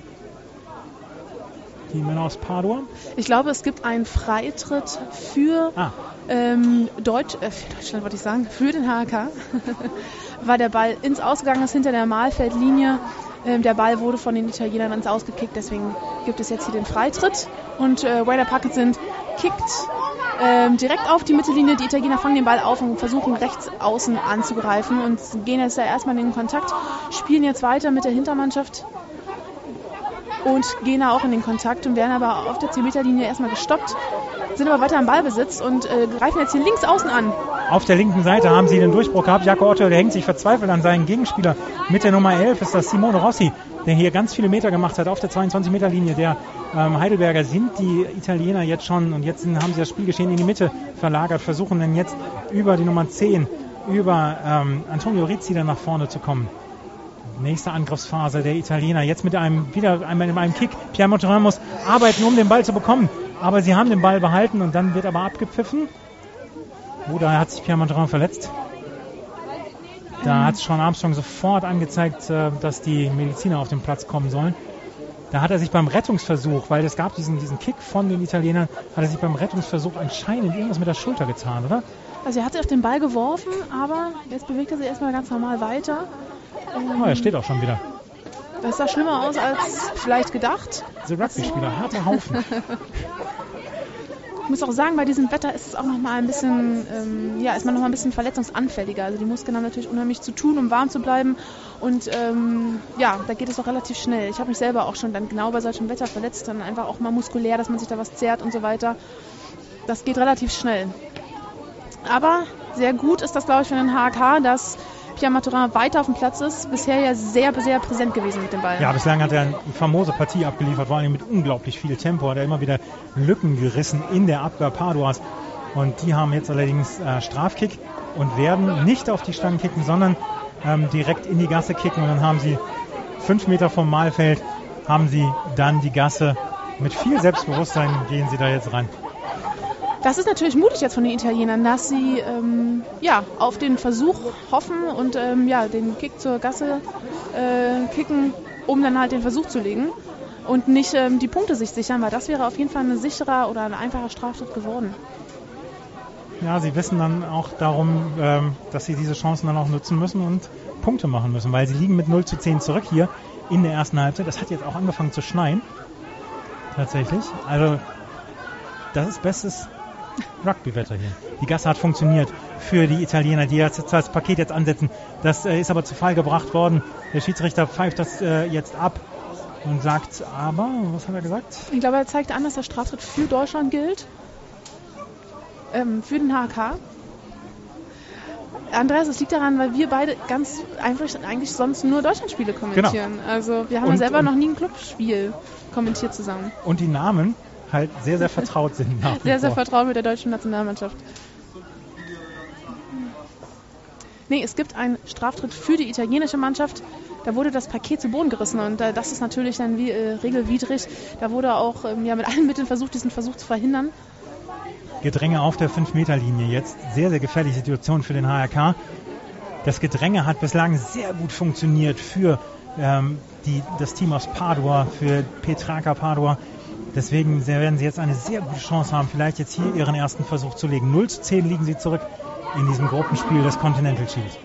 die Männer aus Padua. Ich glaube, es gibt einen Freitritt für Deutschland, wollte ich sagen, für den HRK. Weil der Ball ins Ausgegangen ist hinter der Mahlfeldlinie. Der Ball wurde von den Italienern ins Ausgekickt, deswegen gibt es jetzt hier den Freitritt. Und Rainer Parkinson kickt direkt auf die Mittellinie. Die Italiener fangen den Ball auf und versuchen rechts außen anzugreifen und gehen jetzt da erstmal in den Kontakt, spielen jetzt weiter mit der Hintermannschaft und gehen da auch in den Kontakt und werden aber auf der 10-Meter-Linie erstmal gestoppt, sind aber weiter am Ballbesitz und greifen jetzt hier links außen an. Auf der linken Seite haben sie den Durchbruch gehabt. Jaco Otto, der hängt sich verzweifelt an seinen Gegenspieler. Mit der Nummer 11 ist das Simone Rossi, der hier ganz viele Meter gemacht hat auf der 22-Meter-Linie. Der Heidelberger sind die Italiener jetzt schon und jetzt haben sie das Spielgeschehen in die Mitte verlagert, versuchen dann jetzt über die Nummer 10, über Antonio Rizzi dann nach vorne zu kommen. Nächste Angriffsphase der Italiener. Jetzt mit einem Kick. Pierre Monterin muss arbeiten, um den Ball zu bekommen. Aber sie haben den Ball behalten und dann wird aber abgepfiffen. Da hat sich Pierre Monterin verletzt. Da hat Sean Armstrong sofort angezeigt, dass die Mediziner auf den Platz kommen sollen. Da hat er sich beim Rettungsversuch, weil es gab diesen Kick von den Italienern, hat er sich beim Rettungsversuch anscheinend irgendwas mit der Schulter getan, oder? Also er hat sich auf den Ball geworfen, aber jetzt bewegt er sich erstmal ganz normal weiter. Er steht auch schon wieder. Das sah schlimmer aus als vielleicht gedacht. Diese Rugby-Spieler, harter Haufen. Ich muss auch sagen, bei diesem Wetter ist es auch noch mal ein bisschen, ist man noch mal ein bisschen verletzungsanfälliger. Also die Muskeln haben natürlich unheimlich zu tun, um warm zu bleiben. Und da geht es auch relativ schnell. Ich habe mich selber auch schon dann genau bei solchem Wetter verletzt, dann einfach auch mal muskulär, dass man sich da was zerrt und so weiter. Das geht relativ schnell. Aber sehr gut ist das, glaube ich, für den HRK, dass Pierre Maturin weiter auf dem Platz ist. Bisher ja sehr, sehr präsent gewesen mit dem Ball. Ja, bislang hat er eine famose Partie abgeliefert, vor allem mit unglaublich viel Tempo. Hat er immer wieder Lücken gerissen in der Abwehr Paduas. Und die haben jetzt allerdings Strafkick und werden nicht auf die Stangen kicken, sondern direkt in die Gasse kicken. Und dann haben sie 5 Meter vom Mahlfeld, haben sie dann die Gasse. Mit viel Selbstbewusstsein gehen sie da jetzt ran. Das ist natürlich mutig jetzt von den Italienern, dass sie auf den Versuch hoffen und den Kick zur Gasse kicken, um dann halt den Versuch zu legen und nicht die Punkte sich sichern, weil das wäre auf jeden Fall ein sicherer oder ein einfacher Straftritt geworden. Ja, sie wissen dann auch darum, dass sie diese Chancen dann auch nutzen müssen und Punkte machen müssen, weil sie liegen mit 0:10 zurück hier in der ersten Halbzeit. Das hat jetzt auch angefangen zu schneien. Tatsächlich. Also, das ist bestes Rugby-Wetter hier. Die Gasse hat funktioniert für die Italiener, die jetzt das Paket jetzt ansetzen. Das ist aber zu Fall gebracht worden. Der Schiedsrichter pfeift das jetzt ab und sagt aber, was hat er gesagt? Ich glaube, er zeigt an, dass der Straftritt für Deutschland gilt. Für den HAK. Andreas, es liegt daran, weil wir beide ganz einfach eigentlich sonst nur Deutschlandspiele kommentieren. Genau. Also wir haben ja selber noch nie ein Clubspiel kommentiert zusammen. Und die Namen halt sehr, sehr vertraut sind. Sehr, sehr vertraut mit der deutschen Nationalmannschaft. Nee, es gibt einen Straftritt für die italienische Mannschaft. Da wurde das Paket zu Boden gerissen und das ist natürlich dann regelwidrig. Da wurde auch mit allen Mitteln versucht, diesen Versuch zu verhindern. Gedränge auf der 5-Meter-Linie jetzt. Sehr, sehr gefährliche Situation für den HRK. Das Gedränge hat bislang sehr gut funktioniert für das Team aus Padua, für Petrarca Padua. Deswegen werden sie jetzt eine sehr gute Chance haben, vielleicht jetzt hier ihren ersten Versuch zu legen. 0:10 liegen sie zurück in diesem Gruppenspiel des Continental Shield.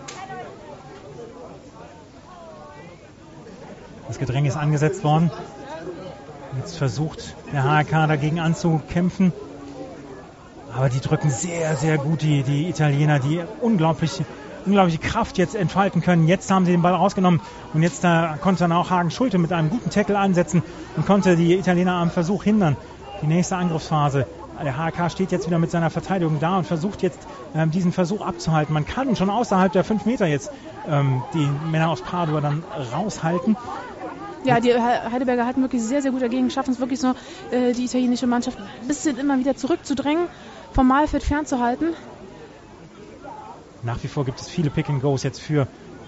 Das Gedränge ist angesetzt worden. Jetzt versucht der HRK dagegen anzukämpfen. Aber die drücken sehr, sehr gut die Italiener, die unglaubliche Kraft jetzt entfalten können. Jetzt haben sie den Ball rausgenommen und jetzt konnte dann auch Hagen Schulte mit einem guten Tackle ansetzen und konnte die Italiener am Versuch hindern. Die nächste Angriffsphase. Der HRK steht jetzt wieder mit seiner Verteidigung da und versucht jetzt diesen Versuch abzuhalten. Man kann schon außerhalb der 5 Meter jetzt die Männer aus Padua dann raushalten. Ja, die Heidelberger halten wirklich sehr, sehr gut dagegen, schaffen es wirklich so, die italienische Mannschaft ein bisschen immer wieder zurückzudrängen, vom Mahlfeld fernzuhalten. Nach wie vor gibt es viele Pick-and-Goes jetzt für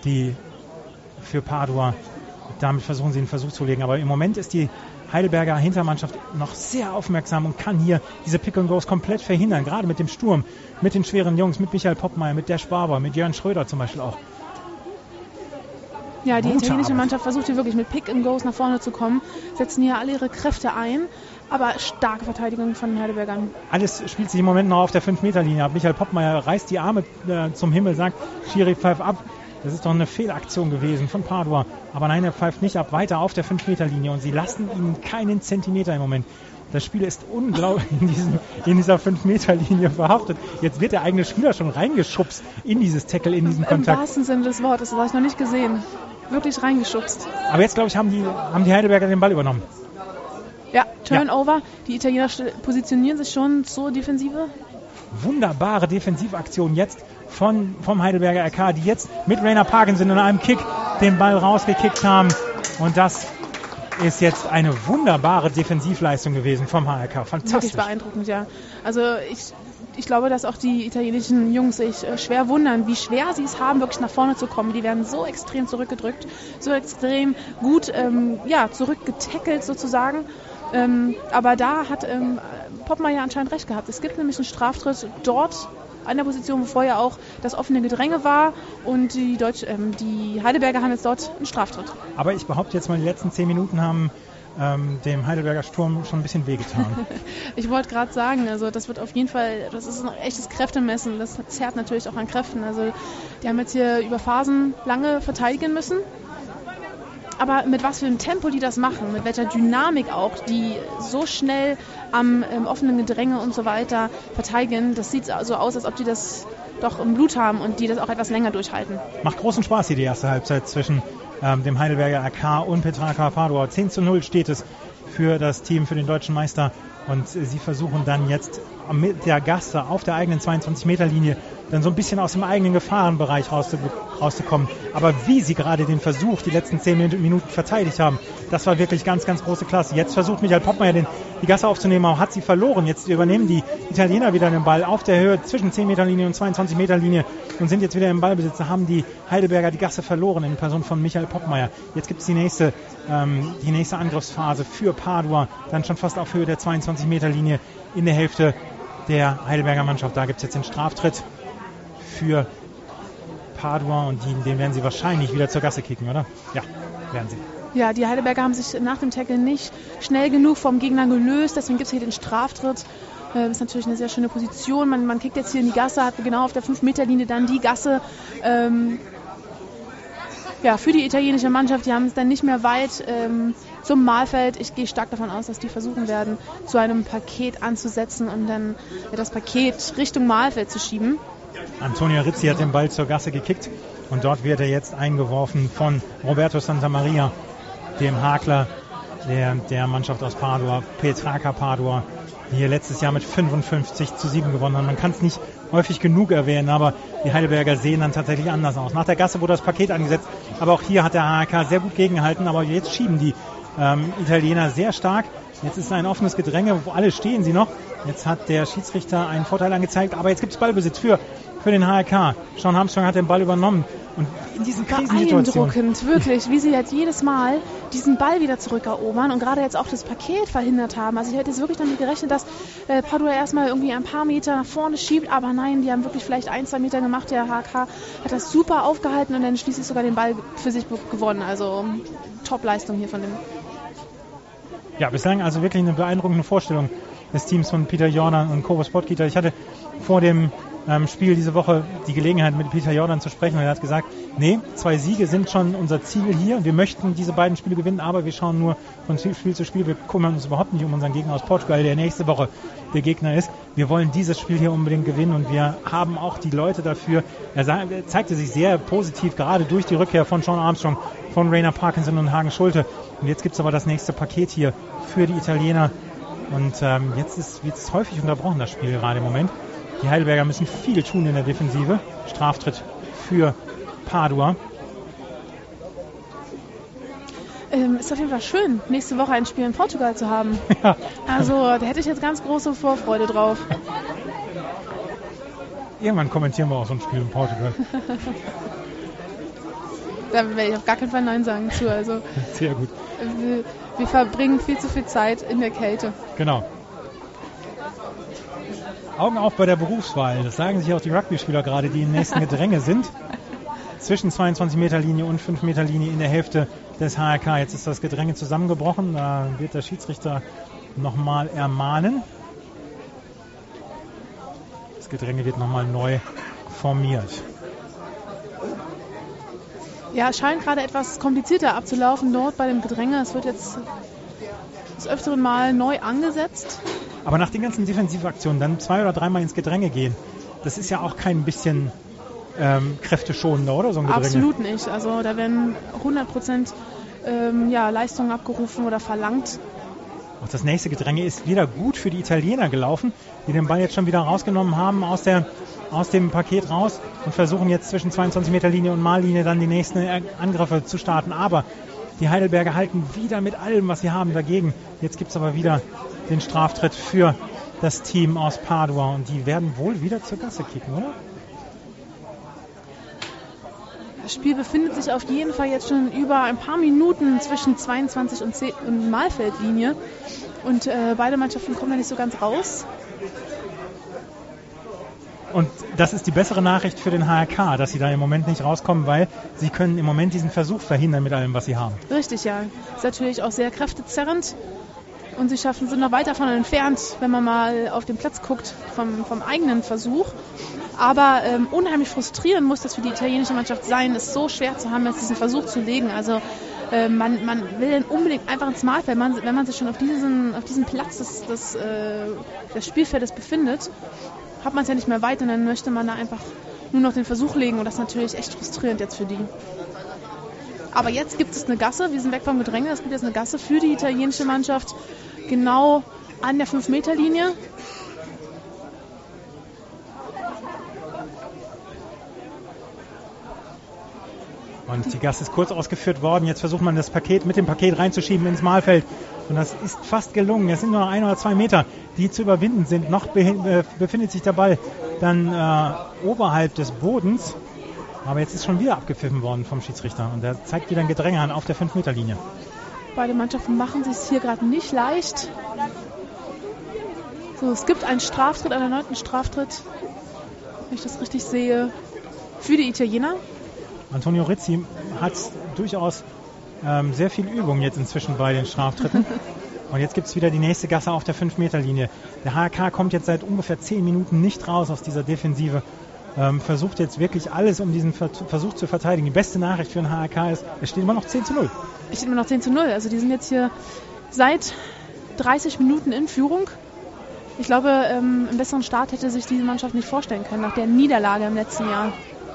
Padua. Damit versuchen sie einen Versuch zu legen. Aber im Moment ist die Heidelberger Hintermannschaft noch sehr aufmerksam und kann hier diese Pick-and-Goes komplett verhindern. Gerade mit dem Sturm, mit den schweren Jungs, mit Michael Poppmeier, mit der Schwaber, mit Jörn Schröder zum Beispiel auch. Ja, die italienische Mannschaft versucht hier wirklich mit Pick-and-Goes nach vorne zu kommen, setzen hier alle ihre Kräfte ein, aber starke Verteidigung von den Heidelbergern. Alles spielt sich im Moment noch auf der 5-Meter-Linie ab. Michael Poppmeier reißt die Arme zum Himmel, sagt, Schiri pfeift ab. Das ist doch eine Fehlaktion gewesen von Padua. Aber nein, er pfeift nicht ab, weiter auf der 5-Meter-Linie und sie lassen ihn keinen Zentimeter im Moment. Das Spiel ist unglaublich in dieser 5-Meter-Linie verhaftet. Jetzt wird der eigene Spieler schon reingeschubst in dieses Tackle, in diesen Kontakt. Im wahrsten Sinne des Wortes, das habe ich noch nicht gesehen. Wirklich reingeschubst. Aber jetzt, glaube ich, haben die Heidelberger den Ball übernommen. Ja, Turnover. Ja. Die Italiener positionieren sich schon zur Defensive. Wunderbare Defensivaktion jetzt vom Heidelberger RK, die jetzt mit Rainer Parkinson in einem Kick den Ball rausgekickt haben. Und das ist jetzt eine wunderbare Defensivleistung gewesen vom HRK. Fantastisch. Wirklich beeindruckend, ja. Also ich glaube, dass auch die italienischen Jungs sich schwer wundern, wie schwer sie es haben, wirklich nach vorne zu kommen. Die werden so extrem zurückgedrückt, so extrem gut zurückgetackelt sozusagen. Aber da hat Poppmeier anscheinend recht gehabt. Es gibt nämlich einen Straftritt dort an der Position, wo vorher auch das offene Gedränge war. Und die Heidelberger haben jetzt dort einen Straftritt. Aber ich behaupte jetzt mal, die letzten 10 Minuten haben dem Heidelberger Sturm schon ein bisschen wehgetan. Ich wollte gerade sagen, also das wird auf jeden Fall, das ist ein echtes Kräftemessen. Das zerrt natürlich auch an Kräften. Also die haben jetzt hier über Phasen lange verteidigen müssen. Aber mit was für einem Tempo die das machen, mit welcher Dynamik auch, die so schnell am offenen Gedränge und so weiter verteidigen, das sieht so aus, als ob die das doch im Blut haben und die das auch etwas länger durchhalten. Macht großen Spaß hier die erste Halbzeit zwischen dem Heidelberger RK und Petrarca Padua. 10:0 steht es für das Team, für den deutschen Meister. Und sie versuchen dann jetzt mit der Gasse auf der eigenen 22-Meter-Linie dann so ein bisschen aus dem eigenen Gefahrenbereich rauszukommen. Aber wie sie gerade den Versuch, die letzten 10 Minuten verteidigt haben, das war wirklich ganz, ganz große Klasse. Jetzt versucht Michael Poppmeier die Gasse aufzunehmen, aber hat sie verloren. Jetzt übernehmen die Italiener wieder den Ball auf der Höhe zwischen 10-Meter-Linie und 22-Meter-Linie und sind jetzt wieder im Ballbesitz. Da haben die Heidelberger die Gasse verloren in Person von Michael Poppmeier. Jetzt gibt es die nächste Angriffsphase für Padua, dann schon fast auf Höhe der 22-Meter-Linie in der Hälfte der Heidelberger Mannschaft. Da gibt es jetzt den Straftritt für Padua und den werden sie wahrscheinlich wieder zur Gasse kicken, oder? Ja, werden sie. Ja, die Heidelberger haben sich nach dem Tackle nicht schnell genug vom Gegner gelöst, deswegen gibt es hier den Straftritt. Das ist natürlich eine sehr schöne Position. Man kickt jetzt hier in die Gasse, hat genau auf der 5-Meter-Linie dann die Gasse für die italienische Mannschaft. Die haben es dann nicht mehr weit zum Mahlfeld. Ich gehe stark davon aus, dass die versuchen werden, zu einem Paket anzusetzen und dann das Paket Richtung Mahlfeld zu schieben. Antonio Rizzi hat den Ball zur Gasse gekickt und dort wird er jetzt eingeworfen von Roberto Santamaria, dem Hakler der Mannschaft aus Padua, Petrarca Padua, die hier letztes Jahr mit 55-7 gewonnen haben. Man kann es nicht häufig genug erwähnen, aber die Heidelberger sehen dann tatsächlich anders aus. Nach der Gasse wurde das Paket angesetzt, aber auch hier hat der HHK sehr gut gegengehalten, aber jetzt schieben die Italiener sehr stark. Jetzt ist ein offenes Gedränge, wo alle stehen sie noch. Jetzt hat der Schiedsrichter einen Vorteil angezeigt, aber jetzt gibt es Ballbesitz für den HHK. Sean Armstrong hat den Ball übernommen. Und in diesen Krisensituationen... Beeindruckend, wirklich, wie sie jetzt jedes Mal diesen Ball wieder zurückerobern und gerade jetzt auch das Paket verhindert haben. Also ich hätte jetzt wirklich damit gerechnet, dass Padua erstmal irgendwie ein paar Meter nach vorne schiebt, aber nein, die haben wirklich vielleicht 1-2 Meter gemacht. Der HHK hat das super aufgehalten und dann schließlich sogar den Ball für sich gewonnen. Also Top-Leistung hier von dem. Ja, bislang also wirklich eine beeindruckende Vorstellung des Teams von Peter Jordan und Kovos Podgieter. Ich hatte vor dem Spiel diese Woche die Gelegenheit, mit Peter Jordan zu sprechen und er hat gesagt, nee, 2 Siege sind schon unser Ziel hier und wir möchten diese beiden Spiele gewinnen, aber wir schauen nur von Spiel zu Spiel, wir kümmern uns überhaupt nicht um unseren Gegner aus Portugal, der nächste Woche der Gegner ist. Wir wollen dieses Spiel hier unbedingt gewinnen und wir haben auch die Leute dafür. Er zeigte sich sehr positiv, gerade durch die Rückkehr von Sean Armstrong, von Rainer Parkinson und Hagen Schulte. Und jetzt gibt es aber das nächste Paket hier für die Italiener und jetzt wird es häufig unterbrochen, das Spiel gerade im Moment. Die Heidelberger müssen viel tun in der Defensive. Straftritt für Padua. Ist auf jeden Fall schön, nächste Woche ein Spiel in Portugal zu haben. Ja. Also da hätte ich jetzt ganz große Vorfreude drauf. Irgendwann kommentieren wir auch so ein Spiel in Portugal. Da werde ich auf gar keinen Fall Nein sagen zu. Also, sehr gut. Wir verbringen viel zu viel Zeit in der Kälte. Genau. Augen auf bei der Berufswahl. Das sagen sich auch die Rugby-Spieler gerade, die im nächsten Gedränge sind. Zwischen 22-Meter-Linie und 5-Meter-Linie in der Hälfte des HRK. Jetzt ist das Gedränge zusammengebrochen. Da wird der Schiedsrichter nochmal ermahnen. Das Gedränge wird nochmal neu formiert. Ja, es scheint gerade etwas komplizierter abzulaufen dort bei dem Gedränge. Es wird jetzt das öfteren Mal neu angesetzt. Aber nach den ganzen Defensivaktionen dann 2- oder 3-mal ins Gedränge gehen, das ist ja auch kein bisschen kräfteschonender, oder? So ein Gedränge. Absolut nicht. Also da werden 100% Leistungen abgerufen oder verlangt. Auch das nächste Gedränge ist wieder gut für die Italiener gelaufen, die den Ball jetzt schon wieder rausgenommen haben aus dem Paket raus und versuchen jetzt zwischen 22-Meter-Linie und Mahllinie dann die nächsten Angriffe zu starten. Aber die Heidelberger halten wieder mit allem, was sie haben, dagegen. Jetzt gibt es aber wieder den Straftritt für das Team aus Padua und die werden wohl wieder zur Gasse kicken, oder? Das Spiel befindet sich auf jeden Fall jetzt schon über ein paar Minuten zwischen 22 und Mahlfeldlinie und beide Mannschaften kommen da nicht so ganz raus. Und das ist die bessere Nachricht für den HRK, dass sie da im Moment nicht rauskommen, weil sie können im Moment diesen Versuch verhindern mit allem, was sie haben. Richtig, ja. Ist natürlich auch sehr kräftezerrend und sie sind noch weit davon entfernt, wenn man mal auf den Platz guckt, vom eigenen Versuch. Aber unheimlich frustrierend muss das für die italienische Mannschaft sein, es so schwer zu haben, jetzt diesen Versuch zu legen. Also man will dann unbedingt einfach ins Mahlfeld, wenn man sich schon auf diesem Platz des Spielfeldes befindet, hat man es ja nicht mehr weit und dann möchte man da einfach nur noch den Versuch legen und das ist natürlich echt frustrierend jetzt für die. Aber jetzt gibt es eine Gasse, wir sind weg vom Gedränge, es gibt jetzt eine Gasse für die italienische Mannschaft, genau an der 5-Meter-Linie. Und die Gasse ist kurz ausgeführt worden. Jetzt versucht man das Paket mit dem Paket reinzuschieben ins Mahlfeld. Und das ist fast gelungen. Es sind nur noch 1 oder 2 Meter, die zu überwinden sind. Noch befindet sich der Ball dann oberhalb des Bodens. Aber jetzt ist schon wieder abgepfiffen worden vom Schiedsrichter. Und er zeigt wieder ein Gedränge an auf der 5-Meter-Linie. Beide Mannschaften machen es sich hier gerade nicht leicht. So, es gibt einen Straftritt, einen erneuten Straftritt, wenn ich das richtig sehe, für die Italiener. Antonio Rizzi hat durchaus sehr viel Übung jetzt inzwischen bei den Straftritten. Und jetzt gibt es wieder die nächste Gasse auf der 5-Meter-Linie. Der HRK kommt jetzt seit ungefähr 10 Minuten nicht raus aus dieser Defensive. Versucht jetzt wirklich alles, um diesen Versuch zu verteidigen. Die beste Nachricht für den HRK ist, es steht immer noch 10:0. Es steht immer noch 10:0. Also die sind jetzt hier seit 30 Minuten in Führung. Ich glaube, einen besseren Start hätte sich diese Mannschaft nicht vorstellen können, nach der Niederlage im letzten Jahr.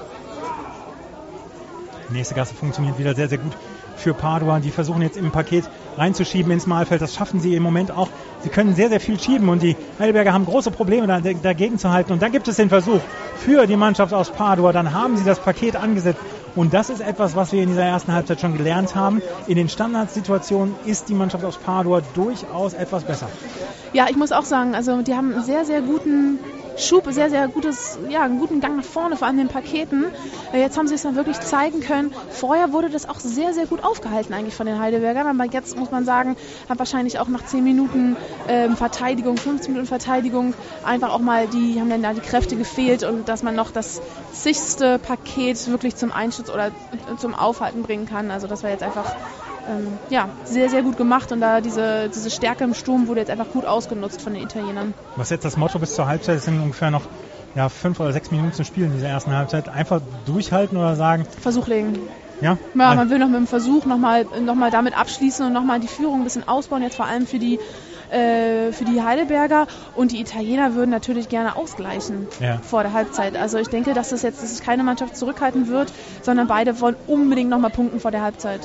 Die nächste Gasse funktioniert wieder sehr, sehr gut für Padua. Die versuchen jetzt im Paket reinzuschieben ins Mahlfeld. Das schaffen sie im Moment auch. Sie können sehr, sehr viel schieben und die Heidelberger haben große Probleme dagegen zu halten. Und dann gibt es den Versuch für die Mannschaft aus Padua. Dann haben sie das Paket angesetzt. Und das ist etwas, was wir in dieser ersten Halbzeit schon gelernt haben. In den Standardsituationen ist die Mannschaft aus Padua durchaus etwas besser. Ja, ich muss auch sagen, also die haben einen sehr, sehr guten Schub, sehr, sehr einen guten Gang nach vorne, vor allem den Paketen. Jetzt haben sie es dann wirklich zeigen können. Vorher wurde das auch sehr, sehr gut aufgehalten eigentlich von den Heidelbergern. Aber jetzt muss man sagen, hat wahrscheinlich auch nach 10 Minuten Verteidigung, 15 Minuten Verteidigung einfach auch mal haben dann da die Kräfte gefehlt und dass man noch das zigste Paket wirklich zum Einschuss oder zum Aufhalten bringen kann. Also das war jetzt einfach sehr, sehr gut gemacht und da diese Stärke im Sturm wurde jetzt einfach gut ausgenutzt von den Italienern. Was ist jetzt das Motto bis zur Halbzeit? Es sind ungefähr noch 5 oder 6 Minuten zu spielen in dieser ersten Halbzeit. Einfach durchhalten oder sagen? Versuch legen. Ja, man will noch mit dem Versuch nochmal damit abschließen und nochmal die Führung ein bisschen ausbauen, jetzt vor allem für die Heidelberger, und die Italiener würden natürlich gerne ausgleichen vor der Halbzeit. Also ich denke, dass sich keine Mannschaft zurückhalten wird, sondern beide wollen unbedingt nochmal punkten vor der Halbzeit.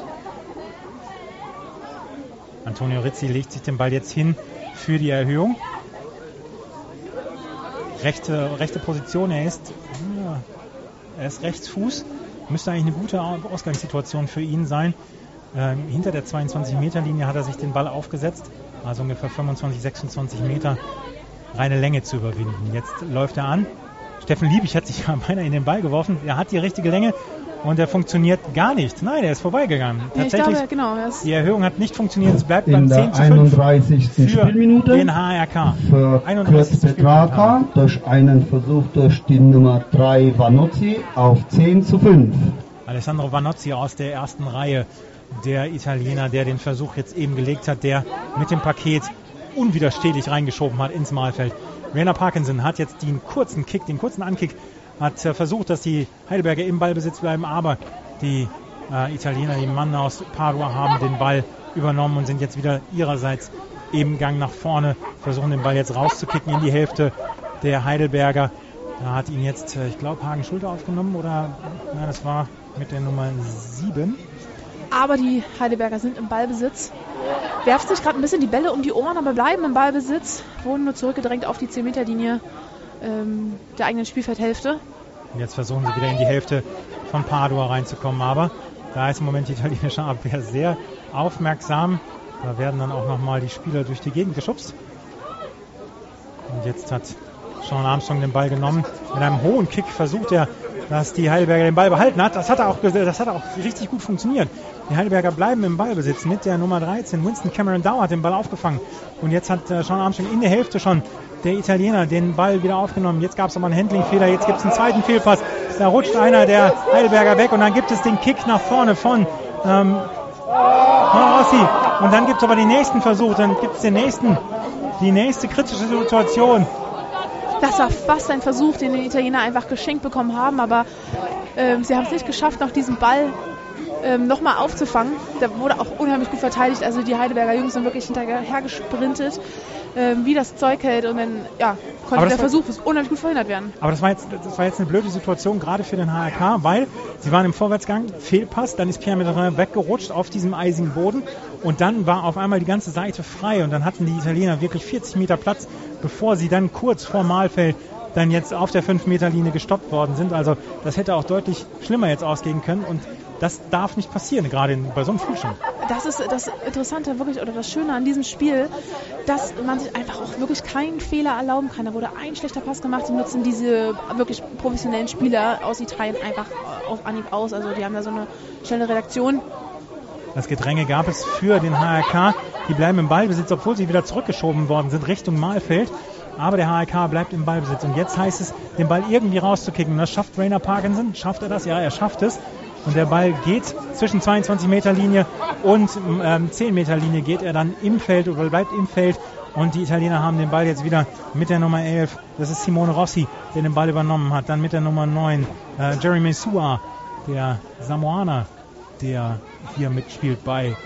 Antonio Rizzi legt sich den Ball jetzt hin für die Erhöhung. Rechte Position, er ist Rechtsfuß. Müsste eigentlich eine gute Ausgangssituation für ihn sein. Hinter der 22-Meter-Linie hat er sich den Ball aufgesetzt. Also ungefähr 25, 26 Meter reine Länge zu überwinden. Jetzt läuft er an. Steffen Liebig hat sich beinahe in den Ball geworfen. Er hat die richtige Länge. Und der funktioniert gar nicht. Nein, er ist vorbeigegangen. Tatsächlich, ich glaube, die Erhöhung hat nicht funktioniert. Es bleibt beim 10:5 in der 31. Spielminute den HRK. Verkürzt Petrarca durch einen Versuch durch die Nummer 3 Vanozzi auf 10:5. Alessandro Vanozzi aus der ersten Reihe, der Italiener, der den Versuch jetzt eben gelegt hat, der mit dem Paket unwiderstehlich reingeschoben hat ins Mahlfeld. Rainer Parkinson hat jetzt den kurzen Ankick, hat versucht, dass die Heidelberger im Ballbesitz bleiben, aber die Italiener, die Mann aus Padua, haben den Ball übernommen und sind jetzt wieder ihrerseits im Gang nach vorne, versuchen den Ball jetzt rauszukicken in die Hälfte der Heidelberger. Da hat ihn jetzt, ich glaube, Hagen Schulte aufgenommen, das war mit der Nummer 7. Aber die Heidelberger sind im Ballbesitz, werfen sich gerade ein bisschen die Bälle um die Ohren, aber bleiben im Ballbesitz, wurden nur zurückgedrängt auf die 10-Meter-Linie der eigenen Spielfeldhälfte. Und jetzt versuchen sie wieder in die Hälfte von Padua reinzukommen, aber da ist im Moment die italienische Abwehr sehr aufmerksam. Da werden dann auch nochmal die Spieler durch die Gegend geschubst. Und jetzt hat Sean Armstrong den Ball genommen. Mit einem hohen Kick versucht er, dass die Heidelberger den Ball behalten hat. Das hat auch richtig gut funktioniert. Die Heidelberger bleiben im Ballbesitz mit der Nummer 13. Winston Cameron Dow hat den Ball aufgefangen. Und jetzt hat Sean Armstrong in der Hälfte schon der Italiener den Ball wieder aufgenommen. Jetzt gab es aber einen Handling-Fehler. Jetzt gibt es einen zweiten Fehlpass. Da rutscht einer der Heidelberger weg und dann gibt es den Kick nach vorne von Rossi. Und dann gibt es aber den nächsten Versuch. Dann gibt es die nächste kritische Situation. Das war fast ein Versuch, den die Italiener einfach geschenkt bekommen haben, aber sie haben es nicht geschafft, nach diesem Ball nochmal aufzufangen. Der wurde auch unheimlich gut verteidigt. Also die Heidelberger Jungs sind wirklich hinterher gesprintet, wie das Zeug hält, und dann konnte der Versuch unheimlich gut verhindert werden. Aber das war jetzt eine blöde Situation, gerade für den HRK, weil sie waren im Vorwärtsgang, Fehlpass, dann ist Pierre Medrin weggerutscht auf diesem eisigen Boden und dann war auf einmal die ganze Seite frei und dann hatten die Italiener wirklich 40 Meter Platz, bevor sie dann kurz vor Mahlfeld dann jetzt auf der 5-Meter-Linie gestoppt worden sind. Also das hätte auch deutlich schlimmer jetzt ausgehen können und das darf nicht passieren, gerade bei so einem Frühstück. Das ist das Interessante wirklich, oder das Schöne an diesem Spiel, dass man sich einfach auch wirklich keinen Fehler erlauben kann. Da wurde ein schlechter Pass gemacht, die nutzen diese wirklich professionellen Spieler aus Italien einfach auf Anhieb aus. Also die haben da so eine schnelle Redaktion. Das Gedränge gab es für den HRK. Die bleiben im Ballbesitz, obwohl sie wieder zurückgeschoben worden sind Richtung Mahlfeld. aber der HRK bleibt im Ballbesitz. Und jetzt heißt es, den Ball irgendwie rauszukicken. Und das schafft Rainer Parkinson. Schafft er das? Ja, er schafft es. Und der Ball geht zwischen 22-Meter-Linie und 10-Meter-Linie geht er dann im Feld oder bleibt im Feld. Und die Italiener haben den Ball jetzt wieder mit der Nummer 11. Das ist Simone Rossi, der den Ball übernommen hat. Dann mit der Nummer 9 Jeremy Sua, der Samoaner, der hier mitspielt bei.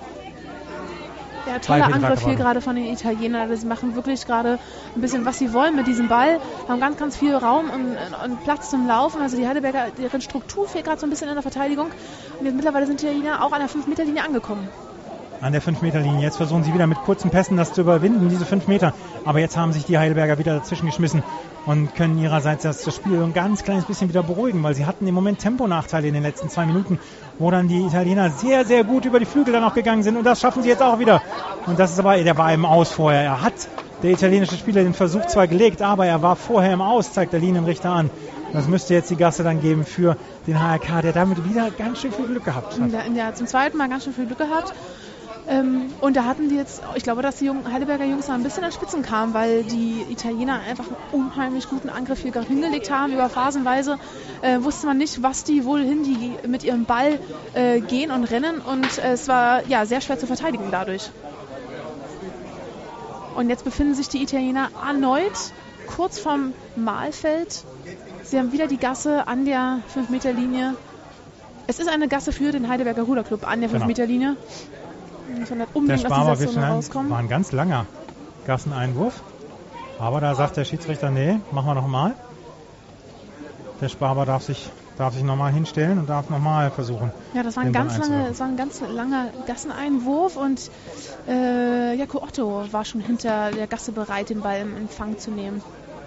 Ja, toller Angriff hier gerade von den Italienern. Sie machen wirklich gerade ein bisschen, was sie wollen mit diesem Ball. Haben ganz, ganz viel Raum und Platz zum Laufen. Also die Heidelberger, deren Struktur fehlt gerade so ein bisschen in der Verteidigung. Und jetzt mittlerweile sind die Italiener auch an der 5-Meter-Linie angekommen. An der 5-Meter-Linie. Jetzt versuchen sie wieder mit kurzen Pässen das zu überwinden, diese 5 Meter. Aber jetzt haben sich die Heidelberger wieder dazwischen geschmissen und können ihrerseits das Spiel ein ganz kleines bisschen wieder beruhigen, weil sie hatten im Moment Temponachteile in den letzten 2 Minuten, wo dann die Italiener sehr, sehr gut über die Flügel dann auch gegangen sind. Und das schaffen sie jetzt auch wieder. Und das ist aber, der war im Aus vorher. Der italienische Spieler den Versuch zwar gelegt, aber er war vorher im Aus, zeigt der Linienrichter an. Das müsste jetzt die Gasse dann geben für den HRK, der damit wieder ganz schön viel Glück gehabt hat. Ja, zum zweiten Mal ganz schön viel Glück gehabt. Und da hatten die jetzt, ich glaube, dass die Heidelberger Jungs mal ein bisschen an Spitzen kamen, weil die Italiener einfach einen unheimlich guten Angriff hier gerade hingelegt haben. Über phasenweise wusste man nicht, was die mit ihrem Ball gehen und rennen. Und es war ja sehr schwer zu verteidigen dadurch. Und jetzt befinden sich die Italiener erneut kurz vorm Mahlfeld. Sie haben wieder die Gasse an der 5-Meter-Linie. Es ist eine Gasse für den Heidelberger Ruderclub an der 5-Meter-Linie. Der Sparber war ein ganz langer Gasseneinwurf. Aber da sagt der Schiedsrichter, nee, machen wir nochmal. Der Sparber darf sich nochmal hinstellen und darf nochmal versuchen. Ja, das war ein ganz langer Gasseneinwurf und Jaco Otto war schon hinter der Gasse bereit, den Ball im Empfang zu nehmen.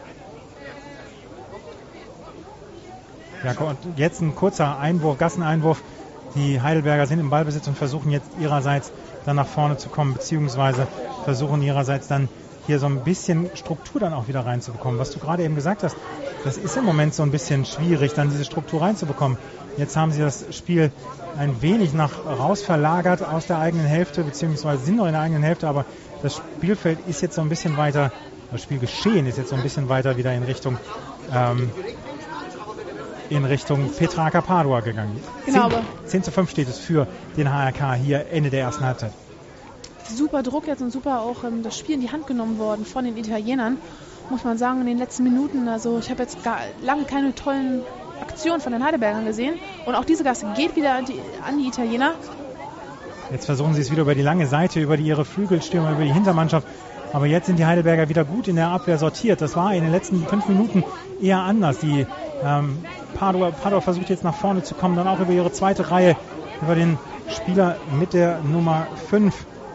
Ja, jetzt ein kurzer Einwurf, Gasseneinwurf. Die Heidelberger sind im Ballbesitz und versuchen jetzt ihrerseits dann nach vorne zu kommen, beziehungsweise versuchen ihrerseits dann hier so ein bisschen Struktur dann auch wieder reinzubekommen. Was du gerade eben gesagt hast, das ist im Moment so ein bisschen schwierig, dann diese Struktur reinzubekommen. Jetzt haben sie das Spiel ein wenig nach raus verlagert aus der eigenen Hälfte, beziehungsweise sind noch in der eigenen Hälfte, aber das Spielfeld ist jetzt so ein bisschen weiter, das Spielgeschehen ist jetzt so ein bisschen weiter wieder in Richtung Petrarca Padua gegangen. Genau, 10:5 steht es für den HRK hier Ende der ersten Halbzeit. Super Druck jetzt und super auch das Spiel in die Hand genommen worden von den Italienern, muss man sagen, in den letzten Minuten. Also ich habe jetzt lange keine tollen Aktionen von den Heidelbergern gesehen und auch diese Gasse geht wieder an die Italiener. Jetzt versuchen sie es wieder über die lange Seite, über ihre Flügelstürmer, über die Hintermannschaft. Aber jetzt sind die Heidelberger wieder gut in der Abwehr sortiert. Das war in den letzten 5 Minuten eher anders. Die Padua versucht jetzt nach vorne zu kommen, dann auch über ihre zweite Reihe, über den Spieler mit der Nummer 5,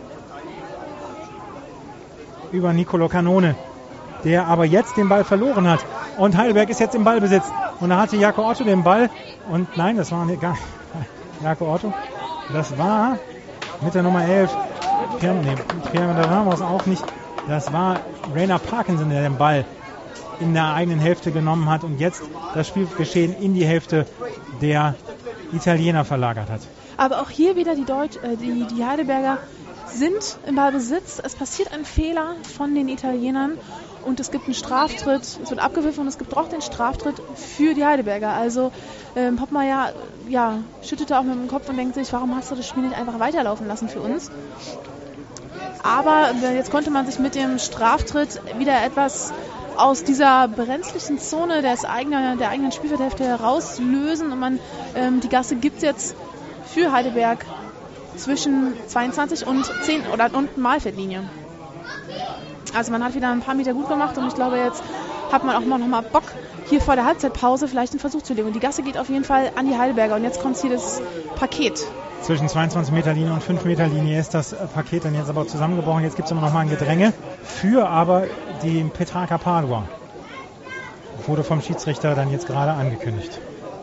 über Nicolo Cannone, der aber jetzt den Ball verloren hat. Und Heidelberg ist jetzt im Ballbesitz. Und da hatte Jaco Otto den Ball. Und nein, das war nicht Jaco Otto. Das war mit der Nummer 11. Da war es auch nicht. Das war Rainer Parkinson, der den Ball in der eigenen Hälfte genommen hat und jetzt das Spielgeschehen in die Hälfte der Italiener verlagert hat. Aber auch hier wieder die Heidelberger sind im Ballbesitz. Es passiert ein Fehler von den Italienern und es gibt einen Straftritt. Es wird abgepfiffen und es gibt auch den Straftritt für die Heidelberger. Also Poppmeier schüttete auch mit dem Kopf und denkt sich, warum hast du das Spiel nicht einfach weiterlaufen lassen für uns? Aber jetzt konnte man sich mit dem Straftritt wieder etwas aus dieser brenzlichen Zone der eigenen Spielfeldhälfte herauslösen und die Gasse gibt es jetzt für Heidelberg zwischen 22 und 10 und Mahlfeldlinie. Also man hat wieder ein paar Meter gut gemacht und ich glaube, jetzt hat man auch noch mal Bock, hier vor der Halbzeitpause vielleicht einen Versuch zu legen. Und die Gasse geht auf jeden Fall an die Heidelberger und jetzt kommt hier das Paket. Zwischen 22-Meter-Linie und 5-Meter-Linie ist das Paket dann jetzt aber zusammengebrochen. Jetzt gibt es immer noch mal ein Gedränge für aber die Petrarca Padua. Wurde vom Schiedsrichter dann jetzt gerade angekündigt.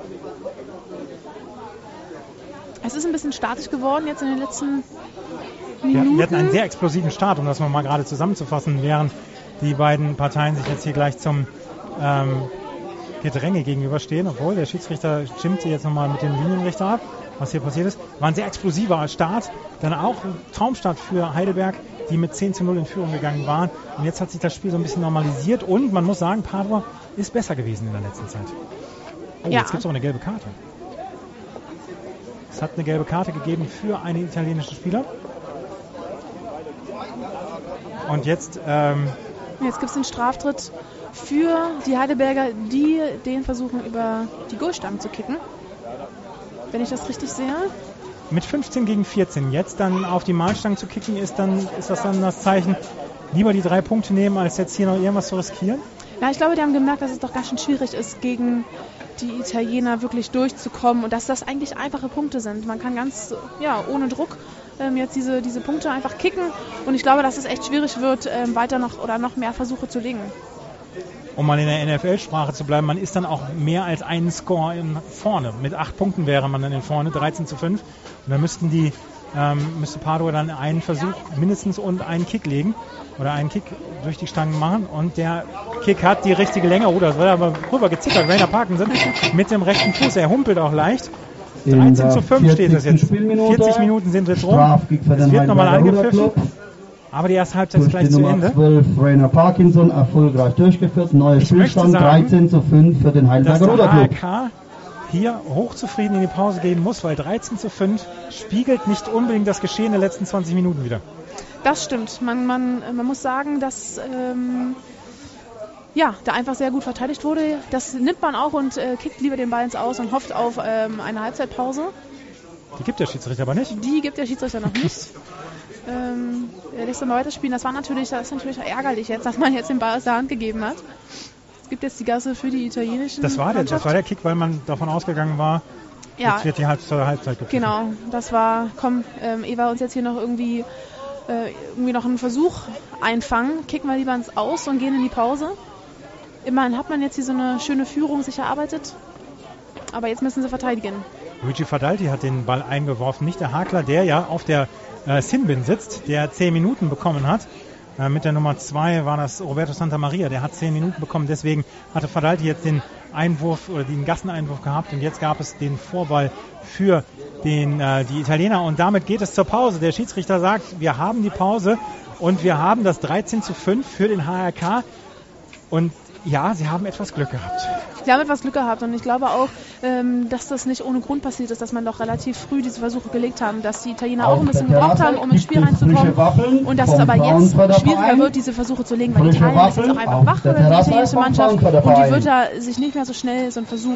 Es ist ein bisschen statisch geworden jetzt in den letzten Minuten. Wir hatten einen sehr explosiven Start, um das mal gerade zusammenzufassen, während die beiden Parteien sich jetzt hier gleich zum Gedränge gegenüberstehen, obwohl der Schiedsrichter stimmt sie jetzt nochmal mit dem Linienrichter ab. was hier passiert ist. War ein sehr explosiver Start, dann auch ein Traumstart für Heidelberg, die mit 10:0 in Führung gegangen waren. Und jetzt hat sich das Spiel so ein bisschen normalisiert und man muss sagen, Padua ist besser gewesen in der letzten Zeit. Oh, ja. Jetzt gibt es auch eine gelbe Karte. Es hat eine gelbe Karte gegeben für einen italienischen Spieler. Und jetzt gibt es einen Straftritt für die Heidelberger, die den versuchen, über die Goalstangen zu kicken. Wenn ich das richtig sehe. Mit 15-14 jetzt dann auf die Mahlstangen zu kicken, ist das dann das Zeichen, lieber die 3 Punkte nehmen, als jetzt hier noch irgendwas zu riskieren? Ja, ich glaube, die haben gemerkt, dass es doch ganz schön schwierig ist, gegen die Italiener wirklich durchzukommen und dass das eigentlich einfache Punkte sind. Man kann ganz ohne Druck jetzt diese Punkte einfach kicken und ich glaube, dass es echt schwierig wird, weiter noch mehr Versuche zu legen. Um mal in der NFL-Sprache zu bleiben, man ist dann auch mehr als einen Score vorne. Mit 8 Punkten wäre man dann in vorne, 13:5. Und dann müsste Padua dann einen Versuch mindestens und einen Kick legen oder einen Kick durch die Stangen machen. Und der Kick hat die richtige Länge. Oh, das wird aber rüber gezittert. Rainer Parkinson mit dem rechten Fuß. Er humpelt auch leicht. 13:5 steht es jetzt. 40 Minuten sind jetzt rum. Es wird nochmal angepfiffen. Aber die erste Halbzeit ist gleich zu Ende. 12 Rainer Parkinson erfolgreich durchgeführt. Neuer Spielstand 13:5 für den Heidelberger Ruderclub. Dass der HRK hier hochzufrieden in die Pause gehen muss, weil 13:5 spiegelt nicht unbedingt das Geschehen der letzten 20 Minuten wieder. Das stimmt. Man muss sagen, dass da einfach sehr gut verteidigt wurde. Das nimmt man auch und kickt lieber den Ball ins Aus und hofft auf eine Halbzeitpause. Die gibt der Schiedsrichter aber nicht. Die gibt der Schiedsrichter noch nicht. Er lässt mal weiterspielen. Das ist natürlich ärgerlich jetzt, dass man jetzt den Ball aus der Hand gegeben hat. Es gibt jetzt die Gasse für die italienischen Mannschaft. Das war der Kick, weil man davon ausgegangen war, jetzt wird die Halbzeit gepfiffen. Genau, das war, Eva uns jetzt hier noch irgendwie noch einen Versuch einfangen. Kicken wir lieber ins Aus und gehen in die Pause. Immerhin hat man jetzt hier so eine schöne Führung sich erarbeitet. Aber jetzt müssen sie verteidigen. Luigi Fadalti hat den Ball eingeworfen, nicht der Hakler, der ja auf der Sinbin sitzt, der 10 Minuten bekommen hat. Mit der Nummer 2 war das Roberto Santamaria, der hat 10 Minuten bekommen. Deswegen hatte Fadalti jetzt den Einwurf oder den Gasseneinwurf gehabt und jetzt gab es den Vorball für die Italiener und damit geht es zur Pause. Der Schiedsrichter sagt, wir haben die Pause und wir haben das 13:5 für den HRK und ja, sie haben etwas Glück gehabt. Sie haben etwas Glück gehabt und ich glaube auch, dass das nicht ohne Grund passiert ist, dass man doch relativ früh diese Versuche gelegt haben, dass die Italiener auch ein bisschen gebraucht haben, um ins Spiel reinzukommen und dass es aber jetzt schwieriger wird, diese Versuche zu legen, weil Italien ist jetzt auch einfach wach, die italienische Mannschaft, und die wird da sich nicht mehr so schnell so einen Versuch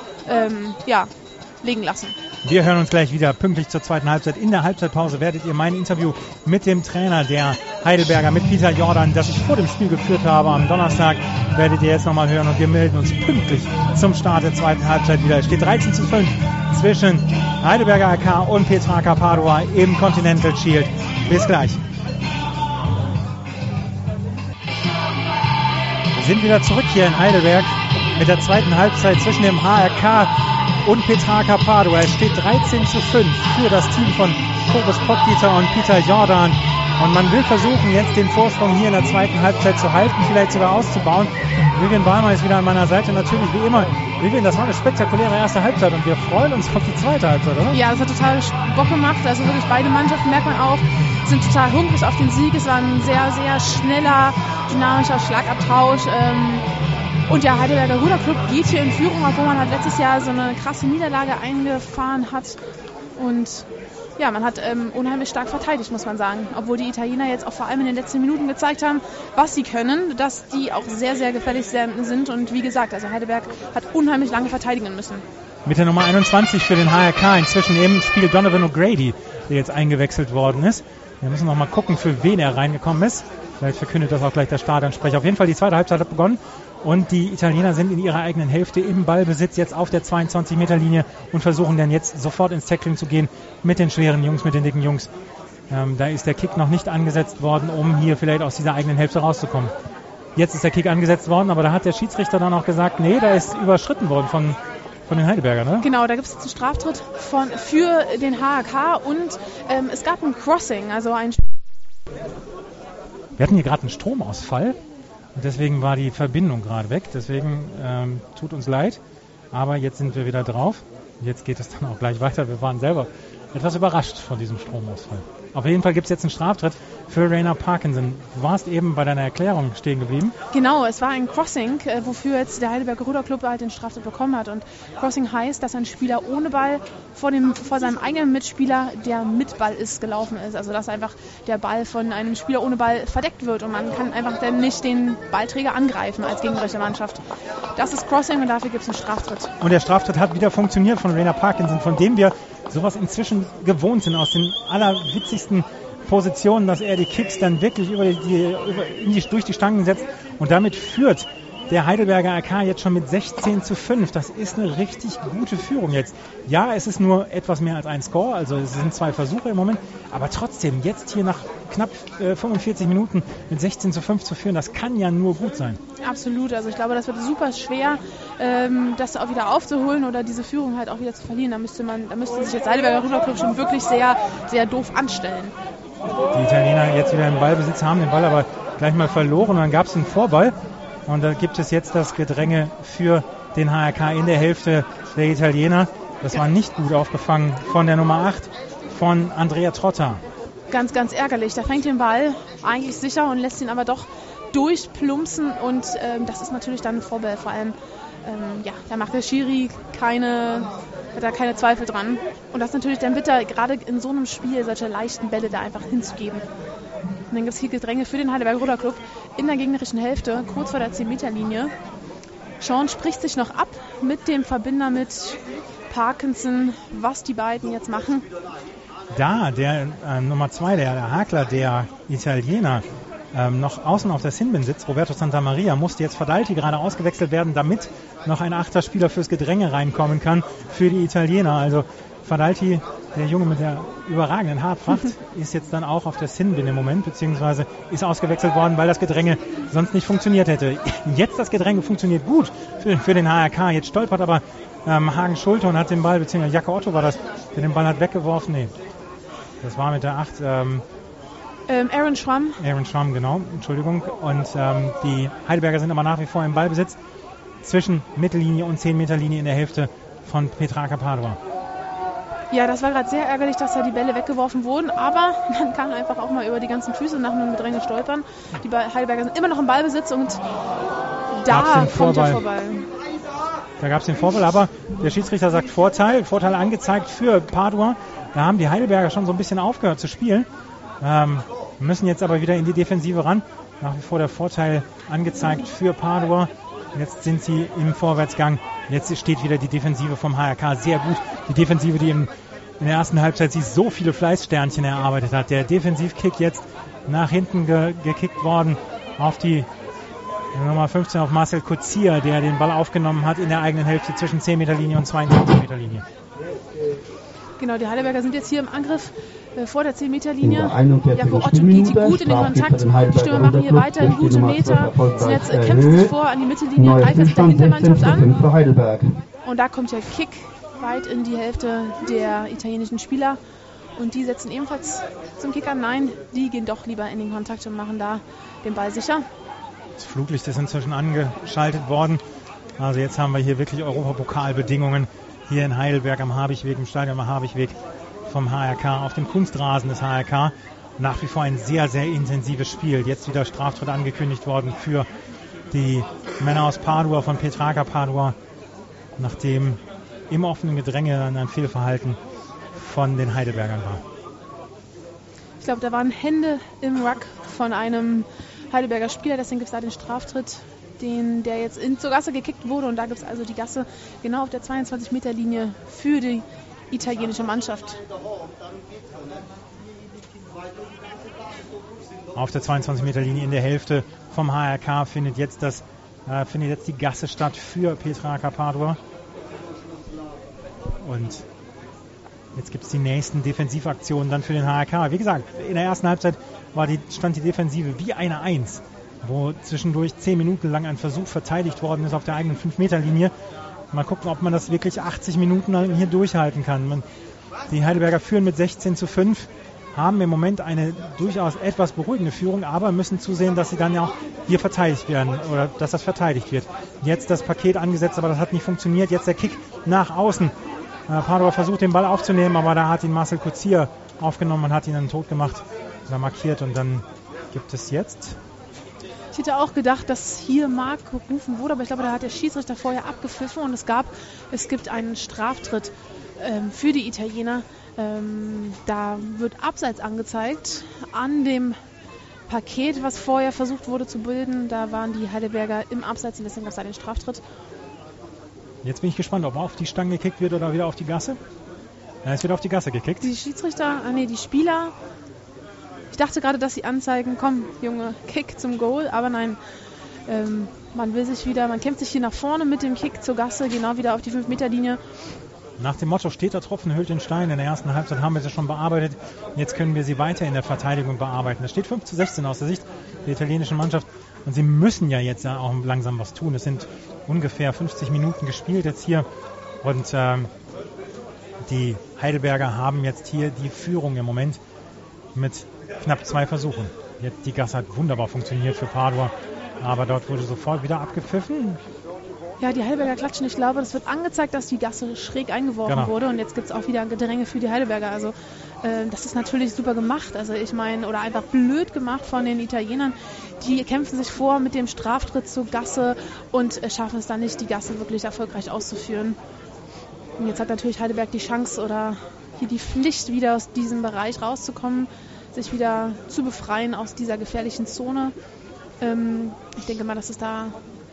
legen lassen. Wir hören uns gleich wieder pünktlich zur zweiten Halbzeit. In der Halbzeitpause werdet ihr mein Interview mit dem Trainer der Heidelberger, mit Peter Jordan, das ich vor dem Spiel geführt habe am Donnerstag, werdet ihr jetzt nochmal hören und wir melden uns pünktlich zum Start der zweiten Halbzeit wieder. Es steht 13:5 zwischen Heidelberger AK und Petrarca Padua im Continental Shield. Bis gleich. Wir sind wieder zurück hier in Heidelberg mit der zweiten Halbzeit zwischen dem HRK und Petrarca Padua. Es steht 13:5 für das Team von Boris Pottgieter und Peter Jordan. Und man will versuchen, jetzt den Vorsprung hier in der zweiten Halbzeit zu halten, vielleicht sogar auszubauen. Vivian Balmer ist wieder an meiner Seite. Natürlich, wie immer, Vivian, das war eine spektakuläre erste Halbzeit und wir freuen uns auf die zweite Halbzeit, oder? Ja, das hat total Bock gemacht. Also wirklich beide Mannschaften, merkt man auch, sind total hungrig auf den Sieg. Es war ein sehr, sehr schneller, dynamischer Schlagabtausch. Und der Heidelberger Ruderclub geht hier in Führung, obwohl man halt letztes Jahr so eine krasse Niederlage eingefahren hat. Und ja, man hat unheimlich stark verteidigt, muss man sagen. Obwohl die Italiener jetzt auch vor allem in den letzten Minuten gezeigt haben, was sie können, dass die auch sehr, sehr gefährlich sind. Und wie gesagt, also Heidelberg hat unheimlich lange verteidigen müssen. Mit der Nummer 21 für den HRK inzwischen im Spiel Donovan O'Grady, der jetzt eingewechselt worden ist. Wir müssen noch mal gucken, für wen er reingekommen ist. Vielleicht verkündet das auch gleich der Stadionsprecher. Auf jeden Fall, die zweite Halbzeit hat begonnen. Und die Italiener sind in ihrer eigenen Hälfte im Ballbesitz jetzt auf der 22-Meter-Linie und versuchen dann jetzt sofort ins Tackling zu gehen mit den schweren Jungs, mit den dicken Jungs. Da ist der Kick noch nicht angesetzt worden, um hier vielleicht aus dieser eigenen Hälfte rauszukommen. Jetzt ist der Kick angesetzt worden, aber da hat der Schiedsrichter dann auch gesagt, nee, da ist überschritten worden von den Heidelbergern, ne? Genau, da gibt es jetzt einen Straftritt für den HRK und es gab ein Crossing, also ein... Wir hatten hier gerade einen Stromausfall. Und deswegen war die Verbindung gerade weg. Deswegen tut uns leid. Aber jetzt sind wir wieder drauf. Jetzt geht es dann auch gleich weiter. Wir waren selber etwas überrascht von diesem Stromausfall. Auf jeden Fall gibt es jetzt einen Straftritt für Rainer Parkinson. Du warst eben bei deiner Erklärung stehen geblieben. Genau, es war ein Crossing, wofür jetzt der Heidelberger Ruderclub halt den Straftritt bekommen hat. Und Crossing heißt, dass ein Spieler ohne Ball vor seinem eigenen Mitspieler, der mit Ball gelaufen ist. Also dass einfach der Ball von einem Spieler ohne Ball verdeckt wird und man kann einfach dann nicht den Ballträger angreifen als gegnerische Mannschaft. Das ist Crossing und dafür gibt es einen Straftritt. Und der Straftritt hat wieder funktioniert von Rainer Parkinson, von dem wir sowas inzwischen gewohnt sind, aus den allerwitzigsten Positionen, dass er die Kicks dann wirklich durch die Stangen setzt und damit führt der Heidelberger AK jetzt schon mit 16:5. Das ist eine richtig gute Führung jetzt. Ja, es ist nur etwas mehr als ein Score, also es sind 2 Versuche im Moment, aber trotzdem, jetzt hier nach knapp 45 Minuten mit 16:5 zu führen, das kann ja nur gut sein. Absolut, also ich glaube, das wird super schwer, das auch wieder aufzuholen oder diese Führung halt auch wieder zu verlieren. Da müsste sich jetzt Heidelberger Ruderclub schon wirklich sehr, sehr doof anstellen. Die Italiener jetzt wieder im Ballbesitz, haben den Ball aber gleich mal verloren und dann gab es einen Vorball. Und da gibt es jetzt das Gedränge für den HRK in der Hälfte der Italiener. Das war nicht gut aufgefangen von der Nummer 8, von Andrea Trotta. Ganz, ganz ärgerlich. Der fängt den Ball eigentlich sicher und lässt ihn aber doch durchplumpsen. Und das ist natürlich dann ein Vorball. Vor allem, da macht der Schiri hat da keine Zweifel dran. Und das ist natürlich dann bitter, gerade in so einem Spiel solche leichten Bälle da einfach hinzugeben. Und dann gibt es hier Gedränge für den Heidelberger Ruderclub in der gegnerischen Hälfte, kurz vor der 10-Meter-Linie. Sean spricht sich noch ab mit dem Verbinder mit Parkinson, was die beiden jetzt machen. Da der Nummer 2, der Hakler, der Italiener, noch außen auf der Sinbin sitzt, Roberto Santamaria, musste jetzt Fadalti gerade ausgewechselt werden, damit noch ein 8. Spieler fürs Gedränge reinkommen kann für die Italiener. Also Fadalti, der Junge mit der überragenden Hartfracht, ist jetzt dann auch auf der Sinbin im Moment, beziehungsweise ist ausgewechselt worden, weil das Gedränge sonst nicht funktioniert hätte. Jetzt das Gedränge funktioniert gut für den HRK. Jetzt stolpert aber Hagen Schulte und hat den Ball, beziehungsweise Jacke Otto war das, der den Ball hat weggeworfen. Nee, das war mit der 8. Aaron Schwamm. Aaron Schwamm, genau, Entschuldigung. Und die Heidelberger sind aber nach wie vor im Ballbesitz zwischen Mittellinie und 10-Meter-Linie in der Hälfte von Petrarca Padua. Ja, das war gerade sehr ärgerlich, dass da die Bälle weggeworfen wurden, aber man kann einfach auch mal über die ganzen Füße nach einem Gedränge stolpern. Die Heidelberger sind immer noch im Ballbesitz und da kommt der Vorball. Da gab es den Vorfall, aber der Schiedsrichter sagt Vorteil angezeigt für Padua. Da haben die Heidelberger schon so ein bisschen aufgehört zu spielen. Müssen jetzt aber wieder in die Defensive ran. Nach wie vor der Vorteil angezeigt für Padua. Jetzt sind sie im Vorwärtsgang. Jetzt steht wieder die Defensive vom HRK sehr gut. Die Defensive, die in der ersten Halbzeit sich so viele Fleißsternchen erarbeitet hat. Der Defensivkick jetzt nach hinten gekickt worden auf die Nummer 15, auf Marcel Kozier, der den Ball aufgenommen hat in der eigenen Hälfte zwischen 10-Meter-Linie und 22-Meter-Linie. Genau, die Heidelberger sind jetzt hier im Angriff vor der 10-Meter-Linie. Jakob Otto geht hier gut in den Kontakt. Die Stürmer machen hier weiter gute Meter. Sind jetzt kämpfen sich vor an die Mittellinie, greifen jetzt der Hintermannschaft an. Und da kommt der Kick weit in die Hälfte der italienischen Spieler. Und die setzen ebenfalls zum Kick an. Nein, die gehen doch lieber in den Kontakt und machen da den Ball sicher. Das Fluglicht ist inzwischen angeschaltet worden. Also jetzt haben wir hier wirklich Europapokalbedingungen hier in Heidelberg am Habigweg, im Stadion am Habigweg vom HRK auf dem Kunstrasen des HRK. Nach wie vor ein sehr, sehr intensives Spiel. Jetzt wieder Straftritt angekündigt worden für die Männer aus Padua, von Petrarca Padua, nachdem im offenen Gedränge ein Fehlverhalten von den Heidelbergern war. Ich glaube, da waren Hände im Ruck von einem Heidelberger Spieler, deswegen gibt es da den Straftritt, der jetzt zur Gasse gekickt wurde. Und da gibt es also die Gasse genau auf der 22-Meter-Linie für die italienische Mannschaft. Auf der 22-Meter-Linie in der Hälfte vom HRK findet jetzt die Gasse statt für Petrarca Padua. Und jetzt gibt es die nächsten Defensivaktionen dann für den HRK. Wie gesagt, in der ersten Halbzeit stand die Defensive wie eine 1, wo zwischendurch 10 Minuten lang ein Versuch verteidigt worden ist auf der eigenen 5-Meter-Linie. Mal gucken, ob man das wirklich 80 Minuten lang hier durchhalten kann. Die Heidelberger führen mit 16:5, haben im Moment eine durchaus etwas beruhigende Führung, aber müssen zusehen, dass sie dann ja auch hier verteidigt werden oder dass das verteidigt wird. Jetzt das Paket angesetzt, aber das hat nicht funktioniert. Jetzt der Kick nach außen Padua versucht, den Ball aufzunehmen, aber da hat ihn Marcel Kozier aufgenommen und hat ihn dann tot gemacht oder markiert. Und dann gibt es jetzt... Ich hätte auch gedacht, dass hier Mark gerufen wurde, aber ich glaube, da hat der Schiedsrichter vorher abgepfiffen und es gibt einen Straftritt für die Italiener. Da wird Abseits angezeigt an dem Paket, was vorher versucht wurde zu bilden. Da waren die Heidelberger im Abseits und deswegen gab es da den Straftritt. Jetzt bin ich gespannt, ob auf die Stange gekickt wird oder wieder auf die Gasse. Ja, es wird auf die Gasse gekickt. Die Schiedsrichter, die Spieler. Ich dachte gerade, dass sie anzeigen, komm Junge, Kick zum Goal, aber nein. Man kämpft sich hier nach vorne mit dem Kick zur Gasse, genau wieder auf die 5-Meter-Linie. Nach dem Motto, steht der Tropfen, hüllt den Stein. In der ersten Halbzeit haben wir sie schon bearbeitet. Jetzt können wir sie weiter in der Verteidigung bearbeiten. Es steht 5:16 aus der Sicht der italienischen Mannschaft. Und sie müssen ja jetzt auch langsam was tun. Es sind ungefähr 50 Minuten gespielt jetzt hier. Und die Heidelberger haben jetzt hier die Führung im Moment mit knapp 2 Versuchen. Jetzt die Gasse hat wunderbar funktioniert für Padua. Aber dort wurde sofort wieder abgepfiffen. Ja, die Heidelberger klatschen. Ich glaube, es wird angezeigt, dass die Gasse schräg eingeworfen wurde. Und jetzt gibt es auch wieder Gedränge für die Heidelberger. Also das ist natürlich super gemacht. Also ich meine, oder einfach blöd gemacht von den Italienern. Die kämpfen sich vor mit dem Straftritt zur Gasse und schaffen es dann nicht, die Gasse wirklich erfolgreich auszuführen. Und jetzt hat natürlich Heidelberg die Chance oder hier die Pflicht, wieder aus diesem Bereich rauszukommen, sich wieder zu befreien aus dieser gefährlichen Zone. Ich denke mal, dass es da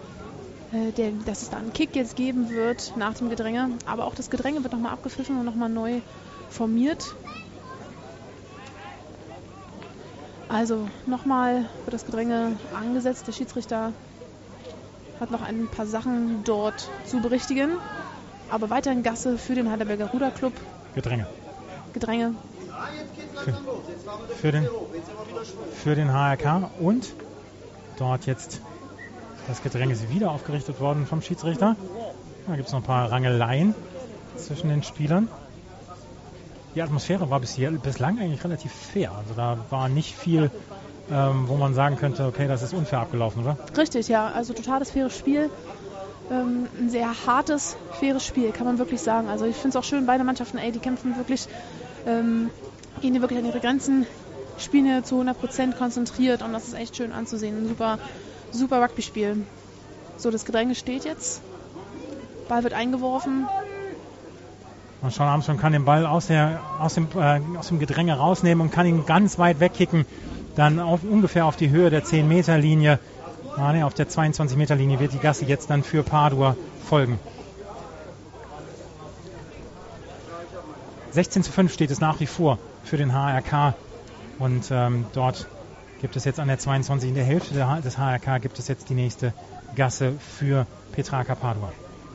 einen Kick jetzt geben wird nach dem Gedränge. Aber auch das Gedränge wird nochmal abgepfiffen und nochmal neu formiert. Also nochmal wird das Gedränge angesetzt. Der Schiedsrichter hat noch ein paar Sachen dort zu berichtigen. Aber weiterhin Gasse für den Heidelberger Ruderclub. Gedränge. Für den HRK. Und dort jetzt das Gedränge ist wieder aufgerichtet worden vom Schiedsrichter. Da gibt es noch ein paar Rangeleien zwischen den Spielern. Die Atmosphäre war bislang eigentlich relativ fair. Also da war nicht viel, wo man sagen könnte, okay, das ist unfair abgelaufen, oder? Richtig, ja. Also totales faires Spiel. Ein sehr hartes, faires Spiel, kann man wirklich sagen. Also ich finde es auch schön, beide Mannschaften, die kämpfen wirklich, gehen die wirklich an ihre Grenzen, spielen hier zu 100% konzentriert und das ist echt schön anzusehen. Ein super Rugby-Spiel. So, das Gedränge steht jetzt. Ball wird eingeworfen. Und Sean Armstrong kann den Ball aus dem Gedränge rausnehmen und kann ihn ganz weit wegkicken. Dann ungefähr auf die Höhe der 10-Meter-Linie. Auf der 22-Meter-Linie wird die Gasse jetzt dann für Padua folgen. 16:5 steht es nach wie vor für den HRK. Und dort gibt es jetzt an der 22, in der Hälfte des HRK gibt es jetzt die nächste Gasse für Petrarca Padua.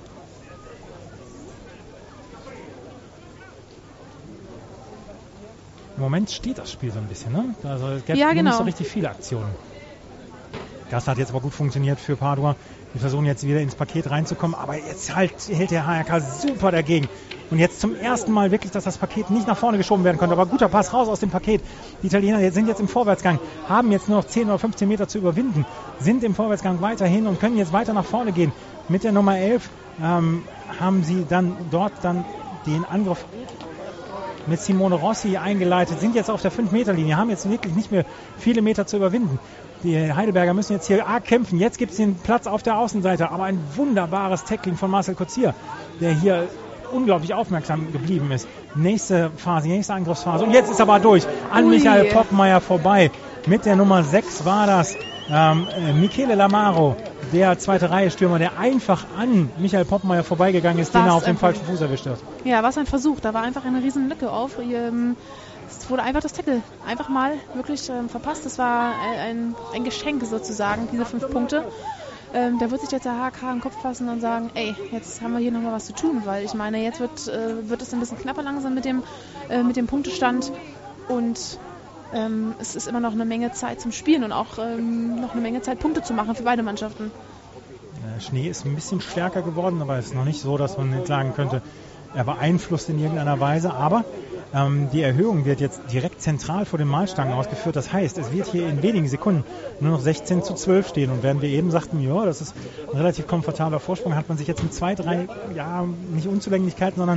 Im Moment steht das Spiel so ein bisschen, ne? Also es gibt nicht so richtig viele Aktionen. Gasse hat jetzt aber gut funktioniert für Padua. Die versuchen jetzt wieder ins Paket reinzukommen, aber jetzt hält der HRK super dagegen. Und jetzt zum ersten Mal wirklich, dass das Paket nicht nach vorne geschoben werden konnte. Aber guter Pass raus aus dem Paket. Die Italiener sind jetzt im Vorwärtsgang, haben jetzt nur noch 10 oder 15 Meter zu überwinden, sind im Vorwärtsgang weiterhin und können jetzt weiter nach vorne gehen. Mit der Nummer 11 haben sie dann dort den Angriff mit Simone Rossi eingeleitet, sind jetzt auf der 5-Meter-Linie, haben jetzt wirklich nicht mehr viele Meter zu überwinden. Die Heidelberger müssen jetzt hier arg kämpfen. Jetzt gibt es den Platz auf der Außenseite, aber ein wunderbares Tackling von Marcel Kozier, der hier unglaublich aufmerksam geblieben ist. Nächste Angriffsphase. Und jetzt ist er aber durch. An Michael Poppmeier vorbei. Mit der Nummer 6 war das Michele Lamaro, der zweite Reihe-Stürmer, der einfach an Michael Poppmeier vorbeigegangen ist, den er auf dem falschen Fuß erwischt hat. Ja, was ein Versuch. Da war einfach eine riesen Lücke auf. Es wurde einfach das Tackle einfach mal wirklich verpasst. Das war ein Geschenk sozusagen, diese 5 Punkte. Da wird sich jetzt der HK im Kopf fassen und sagen, jetzt haben wir hier nochmal was zu tun, weil ich meine, jetzt wird es ein bisschen knapper langsam mit dem Punktestand und es ist immer noch eine Menge Zeit zum Spielen und auch noch eine Menge Zeit, Punkte zu machen für beide Mannschaften. Der Schnee ist ein bisschen stärker geworden, aber es ist noch nicht so, dass man nicht sagen könnte, er beeinflusst in irgendeiner Weise, aber die Erhöhung wird jetzt direkt zentral vor den Mahlstangen ausgeführt. Das heißt, es wird hier in wenigen Sekunden nur noch 16:12 stehen. Und während wir eben sagten, ja, das ist ein relativ komfortabler Vorsprung, hat man sich jetzt mit 2, 3, nicht Unzulänglichkeiten, sondern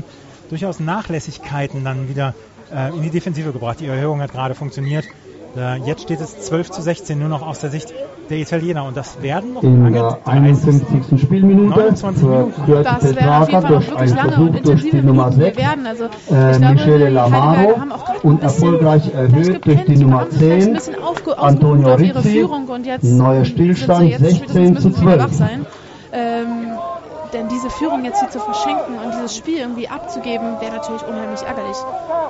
durchaus Nachlässigkeiten dann wieder in die Defensive gebracht. Die Erhöhung hat gerade funktioniert. Jetzt steht es 12:16, nur noch aus der Sicht der Italiener. Und das werden noch in der 51. Spielminute 29 Minuten. Das werden auf jeden Fall auch wirklich lange und intensive Minuten werden. Also ich glaube, Michele die Lamaro Heidelberger haben auch gerade und erfolgreich erhöht durch die Nummer 10 Antonio auf ihre Rizzi. Führung und jetzt Neuer Stillstand jetzt 16:12. Sein. Denn diese Führung jetzt hier zu verschenken und dieses Spiel irgendwie abzugeben, wäre natürlich unheimlich ärgerlich.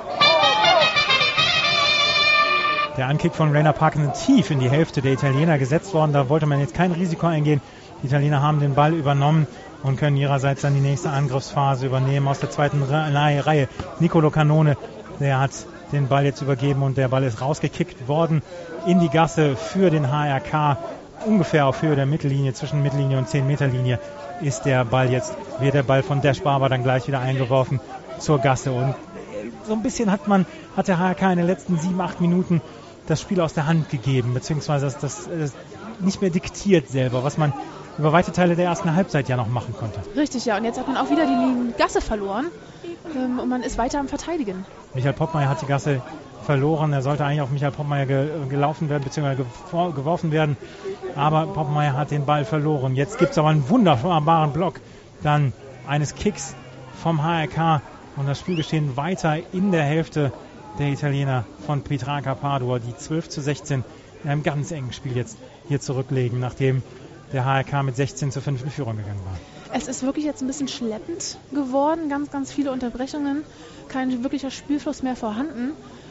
Der Ankick von Rainer Parkinson tief in die Hälfte der Italiener gesetzt worden. Da wollte man jetzt kein Risiko eingehen. Die Italiener haben den Ball übernommen und können ihrerseits dann die nächste Angriffsphase übernehmen aus der zweiten Reihe. Nicolo Cannone, der hat den Ball jetzt übergeben und der Ball ist rausgekickt worden in die Gasse für den HRK. Ungefähr auf Höhe der Mittellinie, zwischen Mittellinie und 10-Meter-Linie ist der Ball jetzt, wird der Ball von Dash Barber dann gleich wieder eingeworfen zur Gasse. Und so ein bisschen hat der HRK in den letzten 7-8 Minuten das Spiel aus der Hand gegeben, beziehungsweise das nicht mehr diktiert selber, was man über weite Teile der ersten Halbzeit ja noch machen konnte. Richtig, ja. Und jetzt hat man auch wieder die Gasse verloren und man ist weiter am Verteidigen. Michael Poppmeier hat die Gasse verloren. Er sollte eigentlich auf Michael Poppmeier gelaufen werden, beziehungsweise geworfen werden. Aber Poppmeier hat den Ball verloren. Jetzt gibt es aber einen wunderbaren Block dann eines Kicks vom HRK und das Spielgeschehen weiter in der Hälfte der Italiener von Petrarca Padua, die 12:16 in einem ganz engen Spiel jetzt hier zurücklegen, nachdem der HRK mit 16:5 in Führung gegangen war. Es ist wirklich jetzt ein bisschen schleppend geworden, ganz, ganz viele Unterbrechungen, kein wirklicher Spielfluss mehr vorhanden.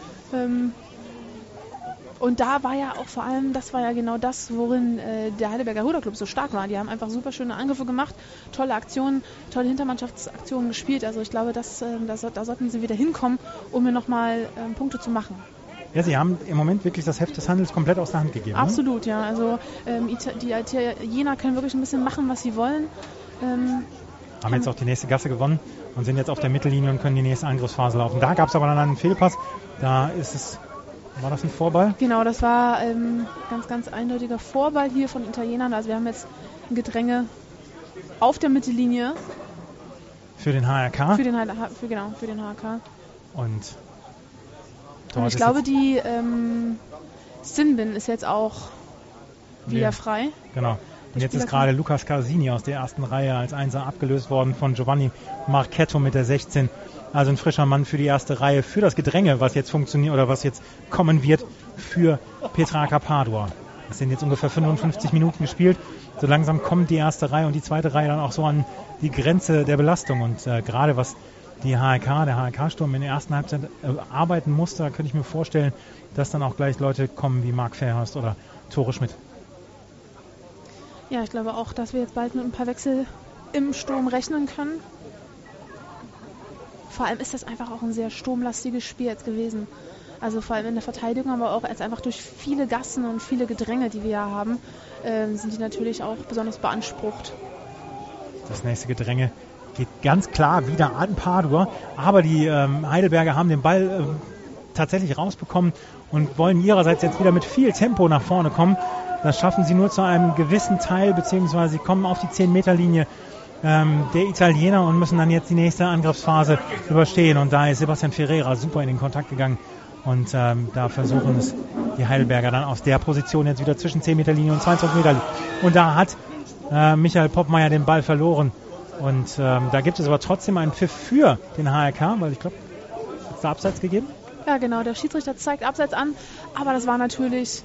Und da war ja auch vor allem, das war ja genau das, worin der Heidelberger Ruderclub so stark war. Die haben einfach super schöne Angriffe gemacht, tolle Aktionen, tolle Hintermannschaftsaktionen gespielt. Also ich glaube, da sollten sie wieder hinkommen, um mir nochmal Punkte zu machen. Ja, sie haben im Moment wirklich das Heft des Handels komplett aus der Hand gegeben. Absolut, ja. Also die Italiener können wirklich ein bisschen machen, was sie wollen. Haben jetzt auch die nächste Gasse gewonnen und sind jetzt auf der Mittellinie und können die nächste Angriffsphase laufen. Da gab es aber dann einen Fehlpass. Da ist es... War das ein Vorball? Genau, das war ganz, ganz eindeutiger Vorball hier von Italienern. Also wir haben jetzt ein Gedränge auf der Mittellinie. Für den HRK? Für den HRK. Und ich glaube, die Sinbin ist jetzt auch wieder frei. Genau. Und jetzt ist gerade Lukas Carsini aus der ersten Reihe als Einser abgelöst worden von Giovanni Marchetto mit der 16. Also ein frischer Mann für die erste Reihe, für das Gedränge, was jetzt funktioniert oder was jetzt kommen wird für Petrarca Padua. Es sind jetzt ungefähr 55 Minuten gespielt. So langsam kommt die erste Reihe und die zweite Reihe dann auch so an die Grenze der Belastung. Und gerade was der HRK-Sturm in der ersten Halbzeit arbeiten musste, da könnte ich mir vorstellen, dass dann auch gleich Leute kommen wie Marc Verhorst oder Tore Schmidt. Ja, ich glaube auch, dass wir jetzt bald mit ein paar Wechsel im Sturm rechnen können. Vor allem ist das einfach auch ein sehr sturmlastiges Spiel jetzt gewesen. Also vor allem in der Verteidigung, aber auch jetzt einfach durch viele Gassen und viele Gedränge, die wir ja haben, sind die natürlich auch besonders beansprucht. Das nächste Gedränge geht ganz klar wieder an Padua, aber die Heidelberger haben den Ball tatsächlich rausbekommen und wollen ihrerseits jetzt wieder mit viel Tempo nach vorne kommen. Das schaffen sie nur zu einem gewissen Teil, beziehungsweise sie kommen auf die 10-Meter-Linie der Italiener und müssen dann jetzt die nächste Angriffsphase überstehen. Und da ist Sebastian Ferreira super in den Kontakt gegangen. Und da versuchen es die Heidelberger dann aus der Position jetzt wieder zwischen 10-Meter-Linie und 22-Meter-Linie. Und da hat Michael Poppmeier den Ball verloren. Und da gibt es aber trotzdem einen Pfiff für den HRK, weil ich glaube, hat es da Abseits gegeben? Ja, genau. Der Schiedsrichter zeigt Abseits an. Aber das war natürlich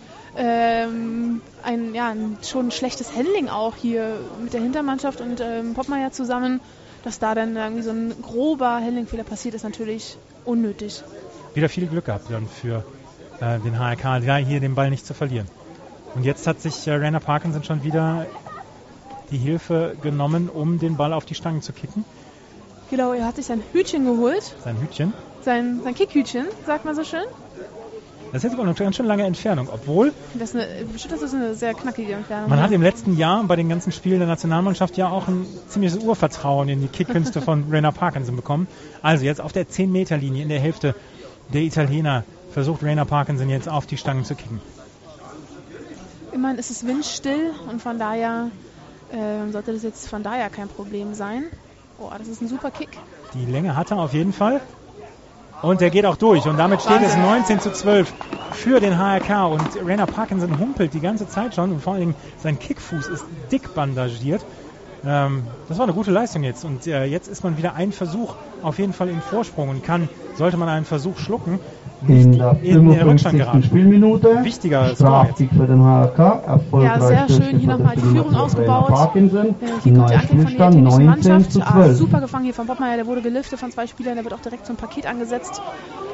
schon ein schlechtes Handling auch hier mit der Hintermannschaft und Poppmeier zusammen. Dass da dann irgendwie so ein grober Handlingfehler passiert, ist natürlich unnötig. Wieder viel Glück gehabt dann für den HRK, hier den Ball nicht zu verlieren. Und jetzt hat sich Rainer Parkinson schon wieder die Hilfe genommen, um den Ball auf die Stangen zu kicken. Genau, er hat sich sein Hütchen geholt. Sein Hütchen? Sein Kickhütchen, sagt man so schön. Das ist jetzt aber eine ganz schön lange Entfernung, obwohl... Das ist eine sehr knackige Entfernung. Man hat im letzten Jahr bei den ganzen Spielen der Nationalmannschaft ja auch ein ziemliches Urvertrauen in die Kickkünste von Rainer Parkinson bekommen. Also jetzt auf der 10-Meter-Linie in der Hälfte der Italiener versucht Rainer Parkinson jetzt auf die Stangen zu kicken. Immerhin ist es windstill und von daher sollte das jetzt kein Problem sein. Oh, das ist ein super Kick. Die Länge hat er auf jeden Fall. Und der geht auch durch. Und damit steht es 19:12 für den HRK. Und Rainer Parkinson humpelt die ganze Zeit schon. Und vor allem sein Kickfuß ist dick bandagiert. Das war eine gute Leistung jetzt. Und jetzt ist man wieder ein Versuch auf jeden Fall in Vorsprung. Und sollte man einen Versuch schlucken, in der 55. Spielminute. Wichtiger Strafkick für den HRK. Ja, sehr schön hier nochmal die Führung ausgebaut. Parkinson. Hier kommt der Angriff von der italienischen Mannschaft. 19:12. Super gefangen hier von Poppmeier. Der wurde geliftet von 2 Spielern. Der wird auch direkt zum Paket angesetzt.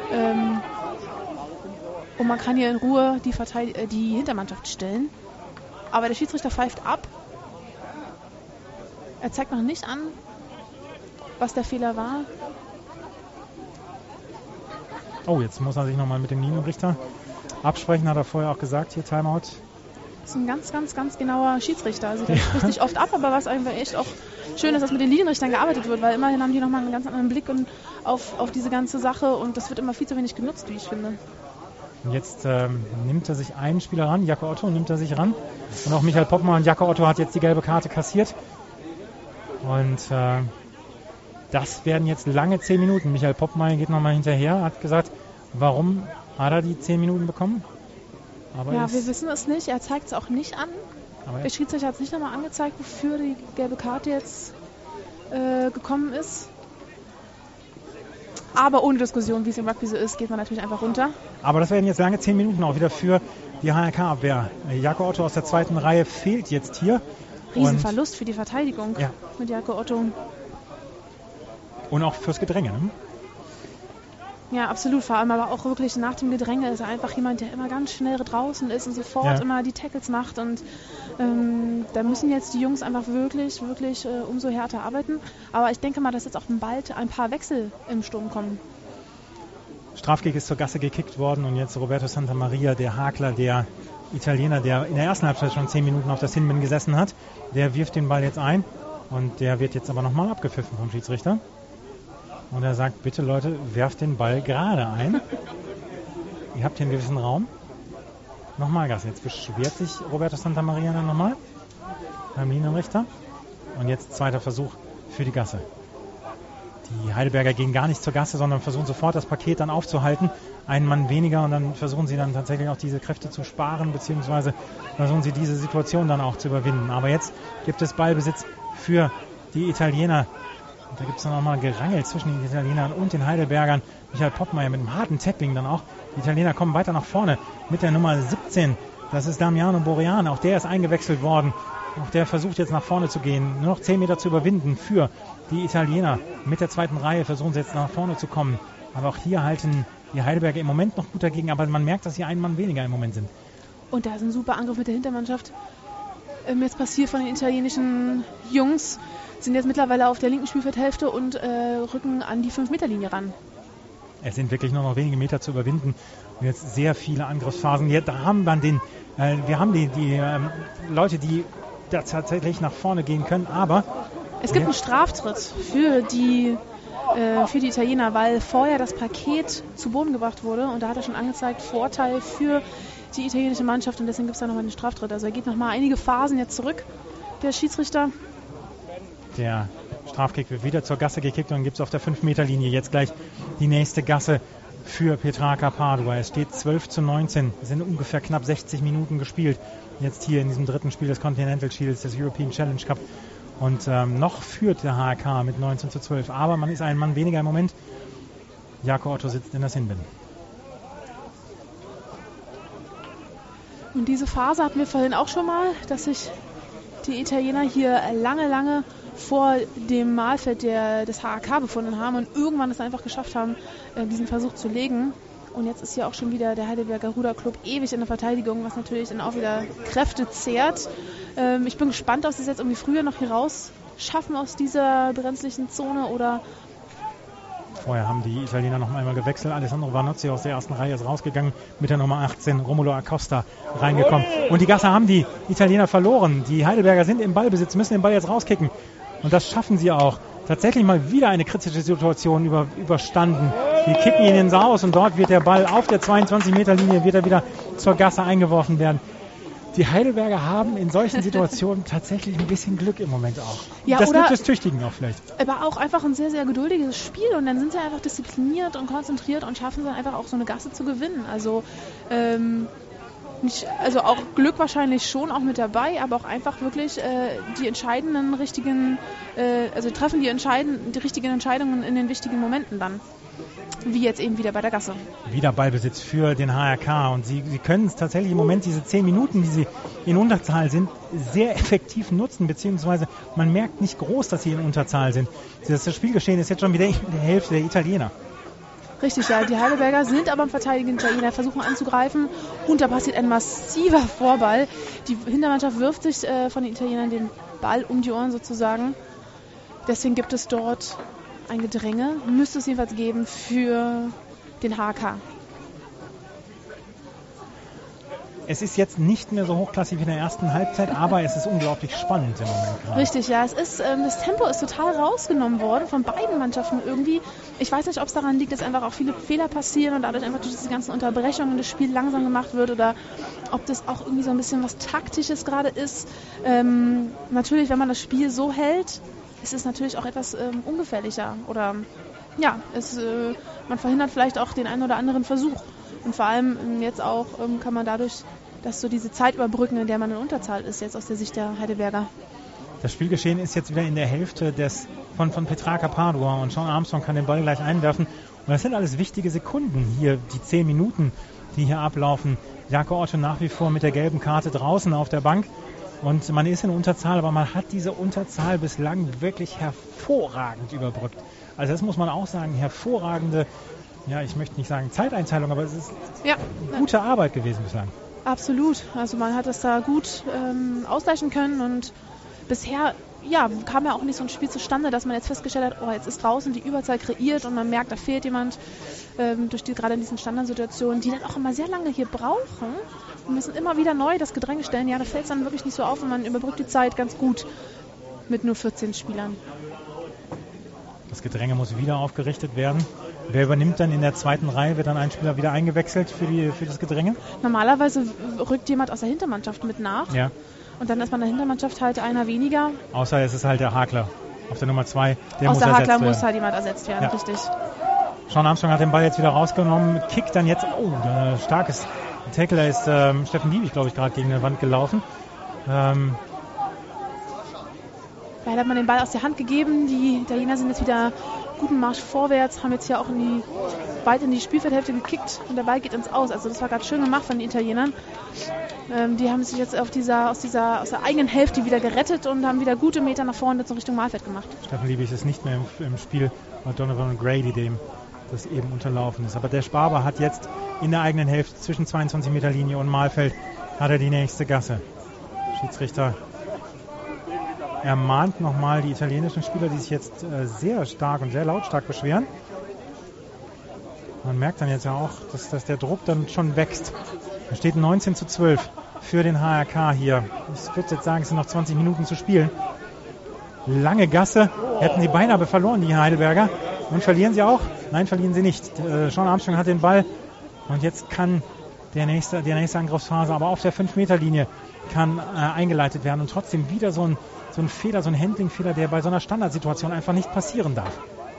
Und man kann hier in Ruhe die Hintermannschaft stellen. Aber der Schiedsrichter pfeift ab. Er zeigt noch nicht an, was der Fehler war. Oh, jetzt muss er sich nochmal mit dem Linienrichter absprechen, hat er vorher auch gesagt, hier Timeout. Das ist ein ganz, ganz, ganz genauer Schiedsrichter. Also der spricht nicht oft ab, aber was einfach echt auch schön ist, dass mit den Linienrichtern gearbeitet wird, weil immerhin haben die nochmal einen ganz anderen Blick auf diese ganze Sache und das wird immer viel zu wenig genutzt, wie ich finde. Und jetzt nimmt er sich einen Spieler ran, Jaco Otto nimmt er sich ran. Und auch Michael Poppmeier und Jaco Otto hat jetzt die gelbe Karte kassiert. Und das werden jetzt lange 10 Minuten. Michael Poppmeier geht nochmal hinterher, hat gesagt, warum hat er die 10 Minuten bekommen? Aber ja, wir wissen es nicht. Er zeigt es auch nicht an. Der Schiedsrichter hat es nicht nochmal angezeigt, wofür die gelbe Karte jetzt gekommen ist. Aber ohne Diskussion, wie es im Rugby so ist, geht man natürlich einfach runter. Aber das werden jetzt lange 10 Minuten auch wieder für die HRK-Abwehr. Jaco Otto aus der 2. Reihe fehlt jetzt hier. Riesenverlust für die Verteidigung mit Jaco Otto. Und auch fürs Gedränge, ne? Ja, absolut. Vor allem aber auch wirklich nach dem Gedränge ist er einfach jemand, der immer ganz schnell draußen ist und sofort immer die Tackles macht. Und da müssen jetzt die Jungs einfach wirklich, wirklich umso härter arbeiten. Aber ich denke mal, dass jetzt auch bald ein paar Wechsel im Sturm kommen. Strafkick ist zur Gasse gekickt worden und jetzt Roberto Santamaria, der Hakler, der Italiener, der in der ersten Halbzeit schon 10 Minuten auf das Hinbinden gesessen hat, der wirft den Ball jetzt ein und der wird jetzt aber nochmal abgepfiffen vom Schiedsrichter. Und er sagt, bitte Leute, werft den Ball gerade ein. Ihr habt hier einen gewissen Raum. Nochmal Gas. Jetzt beschwert sich Roberto Santamaria dann nochmal beim Linienrichter. Und jetzt zweiter Versuch für die Gasse. Die Heidelberger gehen gar nicht zur Gasse, sondern versuchen sofort das Paket dann aufzuhalten. Einen Mann weniger und dann versuchen sie dann tatsächlich auch diese Kräfte zu sparen, beziehungsweise versuchen sie diese Situation dann auch zu überwinden. Aber jetzt gibt es Ballbesitz für die Italiener. Und da gibt es dann auch mal Gerangel zwischen den Italienern und den Heidelbergern. Michael Poppmeier mit einem harten Tackling dann auch. Die Italiener kommen weiter nach vorne mit der Nummer 17. Das ist Damiano Borean. Auch der ist eingewechselt worden. Auch der versucht jetzt nach vorne zu gehen. Nur noch 10 Meter zu überwinden für die Italiener. Mit der 2. Reihe versuchen sie jetzt nach vorne zu kommen. Aber auch hier halten die Heidelberger im Moment noch gut dagegen. Aber man merkt, dass sie einen Mann weniger im Moment sind. Und da ist ein super Angriff mit der Hintermannschaft. Jetzt passiert von den italienischen Jungs. Sind jetzt mittlerweile auf der linken Spielfeldhälfte und rücken an die 5-Meter-Linie ran. Es sind wirklich nur noch wenige Meter zu überwinden. Und jetzt sehr viele Angriffsphasen. Ja, da haben wir haben die Leute, die da tatsächlich nach vorne gehen können. Aber es gibt einen Straftritt für die Italiener, weil vorher das Paket zu Boden gebracht wurde. Und da hat er schon angezeigt, Vorteil für die italienische Mannschaft. Und deswegen gibt es da nochmal den Straftritt. Also er geht nochmal einige Phasen jetzt zurück, der Schiedsrichter. Der Strafkick wird wieder zur Gasse gekickt und dann gibt es auf der 5-Meter-Linie jetzt gleich die nächste Gasse für Petrarca Padua. Es steht 12:19. Es sind ungefähr knapp 60 Minuten gespielt. Jetzt hier in diesem dritten Spiel des Continental Shields, des European Challenge Cup. Und noch führt der HRK mit 19:12. Aber man ist ein Mann weniger im Moment. Jaco Otto sitzt in das Hinbinden. Und diese Phase hatten wir vorhin auch schon mal, dass sich die Italiener hier lange vor dem Mahlfeld des HRK befunden haben und irgendwann es einfach geschafft haben, diesen Versuch zu legen. Und jetzt ist hier auch schon wieder der Heidelberger Ruderclub ewig in der Verteidigung, was natürlich dann auch wieder Kräfte zehrt. Ich bin gespannt, ob sie es jetzt irgendwie früher noch hier raus schaffen aus dieser brenzlichen Zone oder... Vorher haben die Italiener noch einmal gewechselt. Alessandro Vanozzi aus der ersten Reihe ist rausgegangen, mit der Nummer 18 Romulo Acosta reingekommen. Und die Gasse haben die Italiener verloren. Die Heidelberger sind im Ballbesitz, müssen den Ball jetzt rauskicken. Und das schaffen sie auch. Tatsächlich mal wieder eine kritische Situation überstanden. Die kicken ihn ins Aus und dort wird der Ball auf der 22-Meter-Linie wird er wieder zur Gasse eingeworfen werden. Die Heidelberger haben in solchen Situationen tatsächlich ein bisschen Glück im Moment auch. Ja, das Glück des Tüchtigen auch vielleicht. Aber auch einfach ein sehr, sehr geduldiges Spiel und dann sind sie einfach diszipliniert und konzentriert und schaffen es dann einfach auch so eine Gasse zu gewinnen. Also also auch Glück wahrscheinlich schon auch mit dabei, aber auch einfach wirklich die entscheidenden richtigen, also treffen die richtigen Entscheidungen in den wichtigen Momenten dann. Wie jetzt eben wieder bei der Gasse. Wieder Ballbesitz für den HRK und sie können es tatsächlich im Moment, diese 10 Minuten, die sie in Unterzahl sind, sehr effektiv nutzen, beziehungsweise man merkt nicht groß, dass sie in Unterzahl sind. Das Spielgeschehen ist jetzt schon wieder in der Hälfte der Italiener. Richtig, ja. Die Heidelberger sind aber im verteidigenden Italiener, versuchen anzugreifen und da passiert ein massiver Vorball. Die Hintermannschaft wirft sich von den Italienern den Ball um die Ohren sozusagen. Deswegen gibt es dort ein Gedränge, müsste es jedenfalls geben für den HK. Es ist jetzt nicht mehr so hochklassig wie in der ersten Halbzeit, aber es ist unglaublich spannend im Moment gerade. Richtig, ja. Das Tempo ist total rausgenommen worden von beiden Mannschaften irgendwie. Ich weiß nicht, ob es daran liegt, dass einfach auch viele Fehler passieren und dadurch einfach durch diese ganzen Unterbrechungen das Spiel langsam gemacht wird oder ob das auch irgendwie so ein bisschen was Taktisches gerade ist. Natürlich, wenn man das Spiel so hält, ist es natürlich auch etwas ungefährlicher oder ja, man verhindert vielleicht auch den einen oder anderen Versuch. Und vor allem jetzt auch kann man dadurch, dass so diese Zeit überbrücken, in der man in Unterzahl ist, jetzt aus der Sicht der Heidelberger. Das Spielgeschehen ist jetzt wieder in der Hälfte von Petrarca Padua und Sean Armstrong kann den Ball gleich einwerfen. Und das sind alles wichtige Sekunden hier, die 10 Minuten, die hier ablaufen. Jaco Otto nach wie vor mit der gelben Karte draußen auf der Bank. Und man ist in Unterzahl, aber man hat diese Unterzahl bislang wirklich hervorragend überbrückt. Also das muss man auch sagen, hervorragende, ja, ich möchte nicht sagen Zeiteinteilung, aber es ist gute Arbeit gewesen bislang. Absolut, also man hat es da gut ausgleichen können und bisher kam ja auch nicht so ein Spiel zustande, dass man jetzt festgestellt hat, jetzt ist draußen die Überzahl kreiert und man merkt, da fehlt jemand gerade in diesen Standardsituationen, die dann auch immer sehr lange hier brauchen. Wir müssen immer wieder neu das Gedränge stellen. Ja, da fällt es dann wirklich nicht so auf und man überbrückt die Zeit ganz gut mit nur 14 Spielern. Das Gedränge muss wieder aufgerichtet werden. Wer übernimmt dann in der zweiten Reihe? Wird dann ein Spieler wieder eingewechselt für das Gedränge? Normalerweise rückt jemand aus der Hintermannschaft mit nach. Ja. Und dann ist man in der Hintermannschaft halt einer weniger. Außer es ist halt der Hakler auf der Nummer 2. Aus der Hakler muss halt jemand ersetzt werden, richtig. Sean Armstrong hat den Ball jetzt wieder rausgenommen, kickt dann jetzt, starkes Tackle, da ist Steffen Liebig, glaube ich, gerade gegen die Wand gelaufen. Leider hat man den Ball aus der Hand gegeben. Die Italiener sind jetzt wieder guten Marsch vorwärts, haben jetzt hier auch weit in die Spielfeldhälfte gekickt und der Ball geht ins Aus. Also das war gerade schön gemacht von den Italienern. Die haben sich jetzt aus der eigenen Hälfte wieder gerettet und haben wieder gute Meter nach vorne in Richtung Mahlfeld gemacht. Steffen Liebig ist nicht mehr im Spiel, weil Donovan Grady dem das eben unterlaufen ist. Aber der Sparber hat jetzt in der eigenen Hälfte zwischen 22 Meter Linie und Mahlfeld hat er die nächste Gasse. Schiedsrichter ermahnt nochmal die italienischen Spieler, die sich jetzt sehr stark und sehr lautstark beschweren. Man merkt dann jetzt ja auch, dass der Druck dann schon wächst. Da steht 19:12 für den HRK hier. Ich würde jetzt sagen, es sind noch 20 Minuten zu spielen. Lange Gasse, hätten sie beinahe verloren, die Heidelberger. Und verlieren sie auch? Nein, verlieren sie nicht. Sean Armstrong hat den Ball und jetzt kann die nächste Angriffsphase, aber auf der 5-Meter-Linie kann eingeleitet werden und trotzdem wieder so ein Fehler, so ein Handling-Fehler, der bei so einer Standardsituation einfach nicht passieren darf.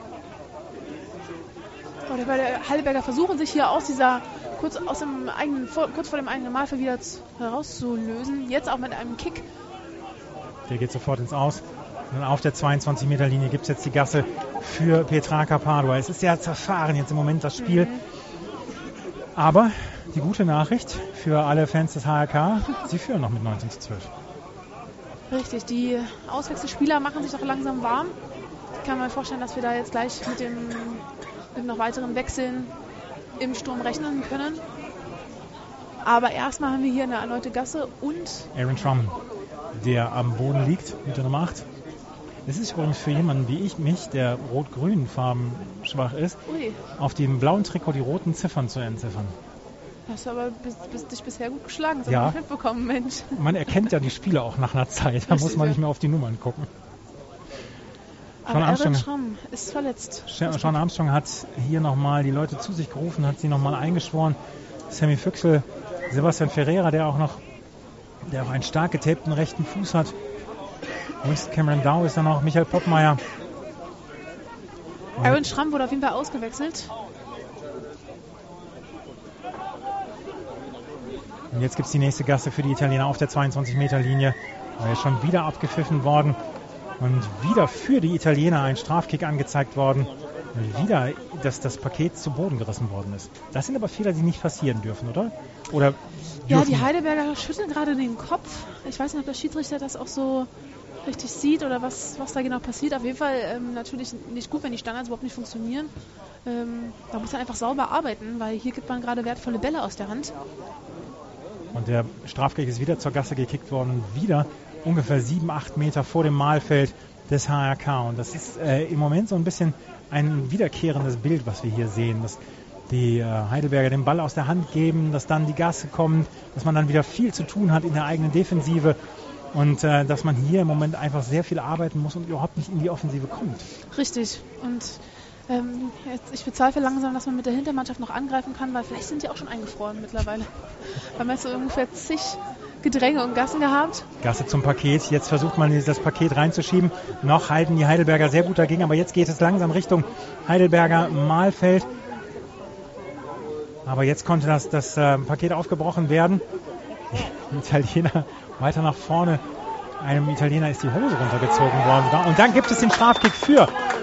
Die Heidelberger versuchen sich hier kurz vor dem eigenen Mahlfeld wieder herauszulösen. Jetzt auch mit einem Kick. Der geht sofort ins Aus. Und auf der 22-Meter-Linie gibt es jetzt die Gasse für Petrarca Padua. Es ist sehr zerfahren jetzt im Moment das Spiel. Aber die gute Nachricht für alle Fans des HRK, sie führen noch mit 19:12. Richtig, die Auswechselspieler machen sich auch langsam warm. Ich kann mir vorstellen, dass wir da jetzt gleich mit noch weiteren Wechseln im Sturm rechnen können. Aber erstmal haben wir hier eine erneute Gasse und Aaron Schramm, der am Boden liegt mit der Nummer 8. Es ist übrigens für jemanden wie mich, der rot-grün Farben schwach ist, auf dem blauen Trikot die roten Ziffern zu entziffern. Hast du aber dich bisher gut geschlagen, das habe ich mitbekommen, Mensch. Man erkennt ja die Spieler auch nach einer Zeit, da muss man nicht mehr auf die Nummern gucken. Aber Aaron Schramm ist verletzt. Sean Armstrong hat hier nochmal die Leute zu sich gerufen, hat sie nochmal eingeschworen. Sammy Füchsel, Sebastian Ferreira, der auch noch der auch einen stark getapten rechten Fuß hat. Links Cameron Dow ist dann auch Michael Poppmeier. Aaron Schramm wurde auf jeden Fall ausgewechselt. Und jetzt gibt es die nächste Gasse für die Italiener auf der 22-Meter-Linie. Da ist schon wieder abgepfiffen worden. Und wieder für die Italiener ein Strafkick angezeigt worden. Und wieder, dass das Paket zu Boden gerissen worden ist. Das sind aber Fehler, die nicht passieren dürfen, oder? Oder ja, die Heidelberger schütteln gerade den Kopf. Ich weiß nicht, ob der Schiedsrichter das auch so richtig sieht oder was da genau passiert. Auf jeden Fall natürlich nicht gut, wenn die Standards überhaupt nicht funktionieren. Da muss man einfach sauber arbeiten, weil hier gibt man gerade wertvolle Bälle aus der Hand. Und der Strafkick ist wieder zur Gasse gekickt worden. Wieder ungefähr 7-8 Meter vor dem Mahlfeld des HRK. Und das ist im Moment so ein bisschen ein wiederkehrendes Bild, was wir hier sehen. Dass die Heidelberger den Ball aus der Hand geben, dass dann die Gasse kommt, dass man dann wieder viel zu tun hat in der eigenen Defensive. Und dass man hier im Moment einfach sehr viel arbeiten muss und überhaupt nicht in die Offensive kommt. Richtig. Und ich bezweifle langsam, dass man mit der Hintermannschaft noch angreifen kann, weil vielleicht sind die auch schon eingefroren mittlerweile. Wir haben jetzt so ungefähr zig Gedränge und Gassen gehabt. Gasse zum Paket. Jetzt versucht man, das Paket reinzuschieben. Noch halten die Heidelberger sehr gut dagegen, aber jetzt geht es langsam Richtung Heidelberger Mahlfeld. Aber jetzt konnte das Paket aufgebrochen werden. Die Italiener weiter nach vorne. Einem Italiener ist die Hose runtergezogen worden. Und dann gibt es den Strafkick für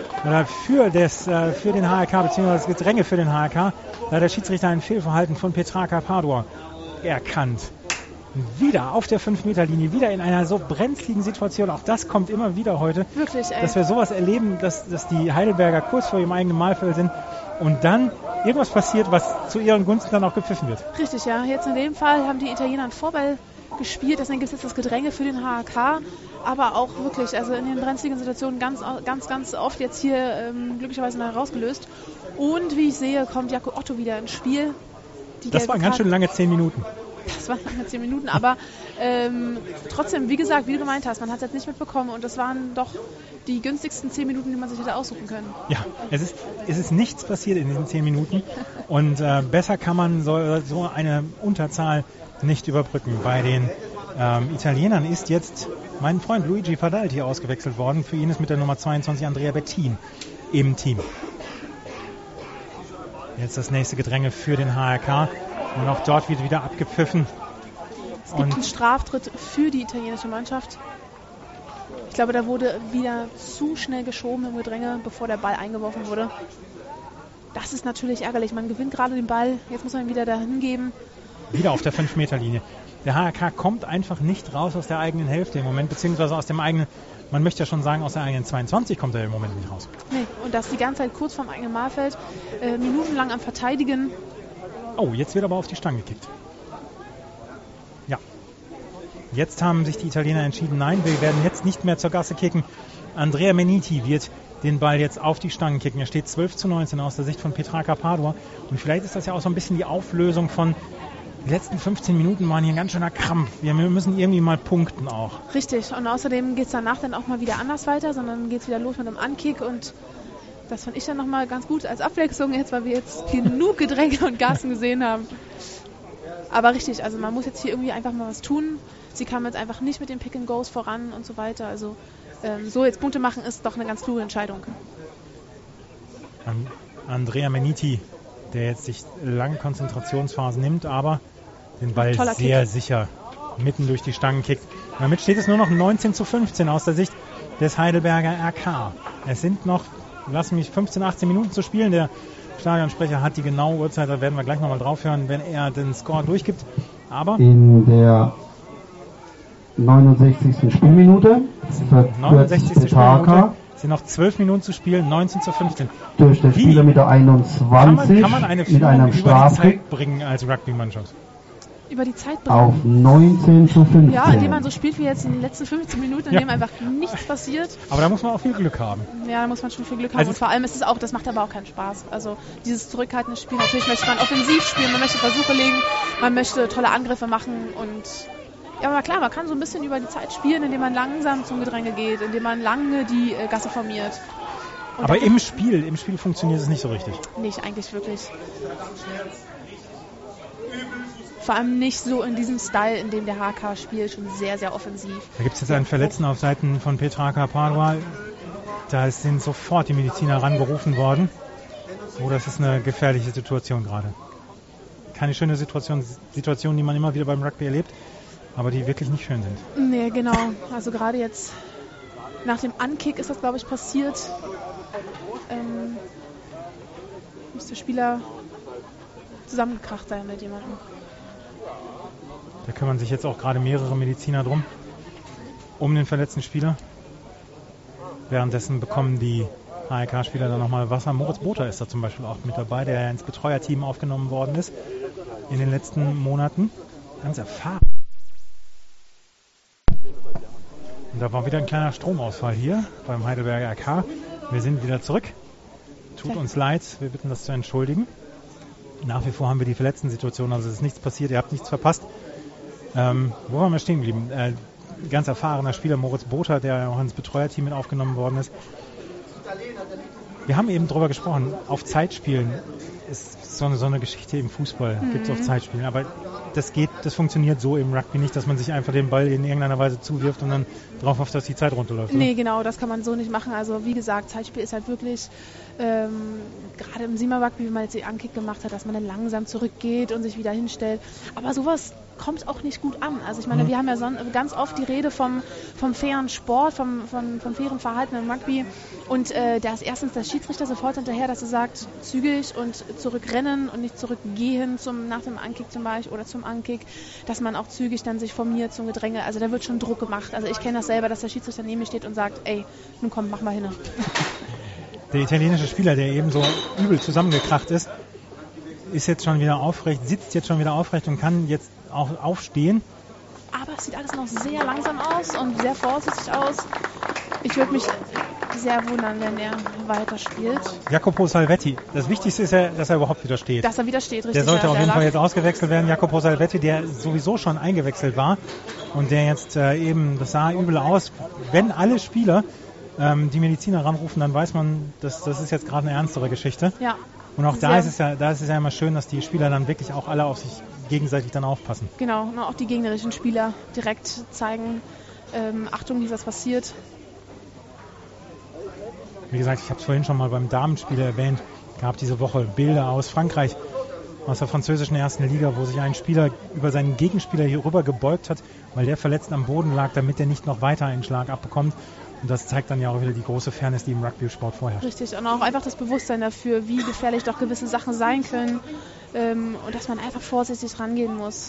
den HRK, beziehungsweise das Gedränge für den HRK. Da hat der Schiedsrichter ein Fehlverhalten von Petrarca Padua erkannt. Wieder auf der 5-Meter-Linie, wieder in einer so brenzligen Situation. Auch das kommt immer wieder heute. Wirklich, ey. Dass wir sowas erleben, dass die Heidelberger kurz vor ihrem eigenen Mahlfeld sind und dann irgendwas passiert, was zu ihren Gunsten dann auch gepfiffen wird. Richtig, ja. Jetzt in dem Fall haben die Italiener einen Vorball gespielt, deswegen gibt es jetzt das Gedränge für den HRK, aber auch wirklich, also in den brenzligen Situationen ganz oft jetzt hier glücklicherweise mal herausgelöst. Und wie ich sehe, kommt Jaco Otto wieder ins Spiel. Das waren ganz schön lange 10 Minuten. Das waren lange 10 Minuten, aber trotzdem, wie gesagt, wie du gemeint hast, man hat es jetzt nicht mitbekommen und das waren doch die günstigsten 10 Minuten, die man sich hätte aussuchen können. Ja, es ist nichts passiert in diesen 10 Minuten und besser kann man so eine Unterzahl nicht überbrücken. Bei den Italienern ist jetzt mein Freund Luigi Fadalti ausgewechselt worden. Für ihn ist mit der Nummer 22 Andrea Bettin im Team. Jetzt das nächste Gedränge für den HRK. Und auch dort wird wieder abgepfiffen. Es gibt einen Straftritt für die italienische Mannschaft. Ich glaube, da wurde wieder zu schnell geschoben im Gedränge, bevor der Ball eingeworfen wurde. Das ist natürlich ärgerlich. Man gewinnt gerade den Ball. Jetzt muss man ihn wieder dahin geben. Wieder auf der 5-Meter-Linie. Der HRK kommt einfach nicht raus aus der eigenen Hälfte im Moment, beziehungsweise aus dem eigenen, man möchte ja schon sagen, aus der eigenen 22 kommt er im Moment nicht raus. Nee, und das die ganze Zeit kurz vorm eigenen Mahlfeld, minutenlang am Verteidigen. Oh, jetzt wird aber auf die Stange gekickt. Ja. Jetzt haben sich die Italiener entschieden, nein, wir werden jetzt nicht mehr zur Gasse kicken. Andrea Meniti wird den Ball jetzt auf die Stangen kicken. Er steht 12:19 aus der Sicht von Petrarca Padua. Und vielleicht ist das ja auch so ein bisschen die Auflösung von die letzten 15 Minuten waren hier ein ganz schöner Krampf. Wir müssen irgendwie mal punkten auch. Richtig. Und außerdem geht es danach dann auch mal wieder anders weiter, sondern geht es wieder los mit einem Ankick. Und das fand ich dann nochmal ganz gut als Abwechslung jetzt, weil wir jetzt genug Gedränge und Gassen gesehen haben. Aber richtig, also man muss jetzt hier irgendwie einfach mal was tun. Sie kamen jetzt einfach nicht mit den Pick-and-Goes voran und so weiter. Also so jetzt Punkte machen ist doch eine ganz kluge Entscheidung. Andrea Meniti, der jetzt sich lange Konzentrationsphasen nimmt, aber den Ball sehr Kick. Sicher mitten durch die Stangen kickt. Damit steht es nur noch 19:15 aus der Sicht des Heidelberger RK. Es sind noch, 15, 18 Minuten zu spielen. Der Stadionsprecher hat die genaue Uhrzeit, da werden wir gleich nochmal drauf hören, wenn er den Score durchgibt. Aber in der 69. Spielminute sind noch 12 Minuten zu spielen, 19:15. Durch den Spieler mit der 21 kann man eine mit Führung einem über die Strafkick Zeit bringen als Rugby-Mannschaft? Über die Zeit bringen? Auf 19:15. Ja, indem man so spielt wie jetzt in den letzten 15 Minuten, in dem einfach nichts passiert. Aber da muss man auch viel Glück haben. Ja, da muss man schon viel Glück haben. Und vor allem ist es auch, das macht aber auch keinen Spaß. Also dieses zurückhaltende Spiel, natürlich möchte man offensiv spielen, man möchte Versuche legen, man möchte tolle Angriffe machen und ja, aber klar, man kann so ein bisschen über die Zeit spielen, indem man langsam zum Gedränge geht, indem man lange die Gasse formiert. Aber im Spiel funktioniert es nicht so richtig. Nicht eigentlich wirklich. Vor allem nicht so in diesem Style, in dem der HK spielt, schon sehr, sehr offensiv. Da gibt es jetzt einen Verletzten auf Seiten von Petrarca Padua. Da sind sofort die Mediziner rangerufen worden. Oh, das ist eine gefährliche Situation gerade. Keine schöne Situation, die man immer wieder beim Rugby erlebt, aber die wirklich nicht schön sind. Nee, genau. Also gerade jetzt nach dem Ankick ist das, glaube ich, passiert. Muss der Spieler zusammengekracht sein mit jemandem. Da kümmern sich jetzt auch gerade mehrere Mediziner drum, um den verletzten Spieler. Währenddessen bekommen die AEK-Spieler dann nochmal Wasser. Moritz Botha ist da zum Beispiel auch mit dabei, der ins Betreuerteam aufgenommen worden ist in den letzten Monaten. Ganz erfahren. Und da war wieder ein kleiner Stromausfall hier beim Heidelberger AK. Wir sind wieder zurück. Tut uns leid, wir bitten das zu entschuldigen. Nach wie vor haben wir die Verletzten-Situation, also es ist nichts passiert, ihr habt nichts verpasst. Wo waren wir stehen geblieben? Ganz erfahrener Spieler Moritz Botha, der auch ins Betreuerteam mit aufgenommen worden ist. Wir haben eben drüber gesprochen, auf Zeitspielen ist so eine Geschichte im Fußball, gibt es auf Zeitspielen, aber das funktioniert so im Rugby nicht, dass man sich einfach den Ball in irgendeiner Weise zuwirft und dann drauf hofft, dass die Zeit runterläuft. Nee, genau, das kann man so nicht machen. Also wie gesagt, Zeitspiel ist halt wirklich, gerade im Siemer-Rugby, wie man jetzt die Ankick gemacht hat, dass man dann langsam zurückgeht und sich wieder hinstellt. Aber sowas kommt auch nicht gut an. Also ich meine, wir haben ja ganz oft die Rede vom fairen Sport, vom fairen Verhalten im Rugby. Und da ist erstens der Schiedsrichter sofort hinterher, dass er sagt, zügig und zurückrennen und nicht zurückgehen nach dem Ankick zum Beispiel oder zum Ankick, dass man auch zügig dann sich formiert zum Gedränge. Also da wird schon Druck gemacht. Also ich kenne das selber, dass der Schiedsrichter neben mir steht und sagt, ey, nun komm, mach mal hin. Der italienische Spieler, der eben so übel zusammengekracht ist jetzt schon wieder aufrecht, sitzt jetzt schon wieder aufrecht und kann jetzt auch aufstehen. Aber es sieht alles noch sehr langsam aus und sehr vorsichtig aus. Ich würde mich sehr wundern, wenn er weiterspielt. Jacopo Salvetti. Das Wichtigste ist ja, dass er überhaupt wieder steht. Dass er wieder steht, richtig. Der sollte auf jeden Fall jetzt ausgewechselt werden. Jacopo Salvetti, der sowieso schon eingewechselt war und der jetzt eben, das sah übel aus. Wenn alle Spieler die Mediziner ranrufen, dann weiß man, das ist jetzt gerade eine ernstere Geschichte. Ja. Und auch da ist es ja immer schön, dass die Spieler dann wirklich auch alle auf sich gegenseitig dann aufpassen. Genau, und auch die gegnerischen Spieler direkt zeigen, Achtung, hier ist was passiert. Wie gesagt, ich habe es vorhin schon mal beim Damenspiel erwähnt, gab diese Woche Bilder aus Frankreich, aus der französischen ersten Liga, wo sich ein Spieler über seinen Gegenspieler hier rüber gebeugt hat, weil der verletzt am Boden lag, damit er nicht noch weiter einen Schlag abbekommt. Und das zeigt dann ja auch wieder die große Fairness, die im Rugby-Sport vorherrscht. Richtig, und auch einfach das Bewusstsein dafür, wie gefährlich doch gewisse Sachen sein können und dass man einfach vorsichtig rangehen muss.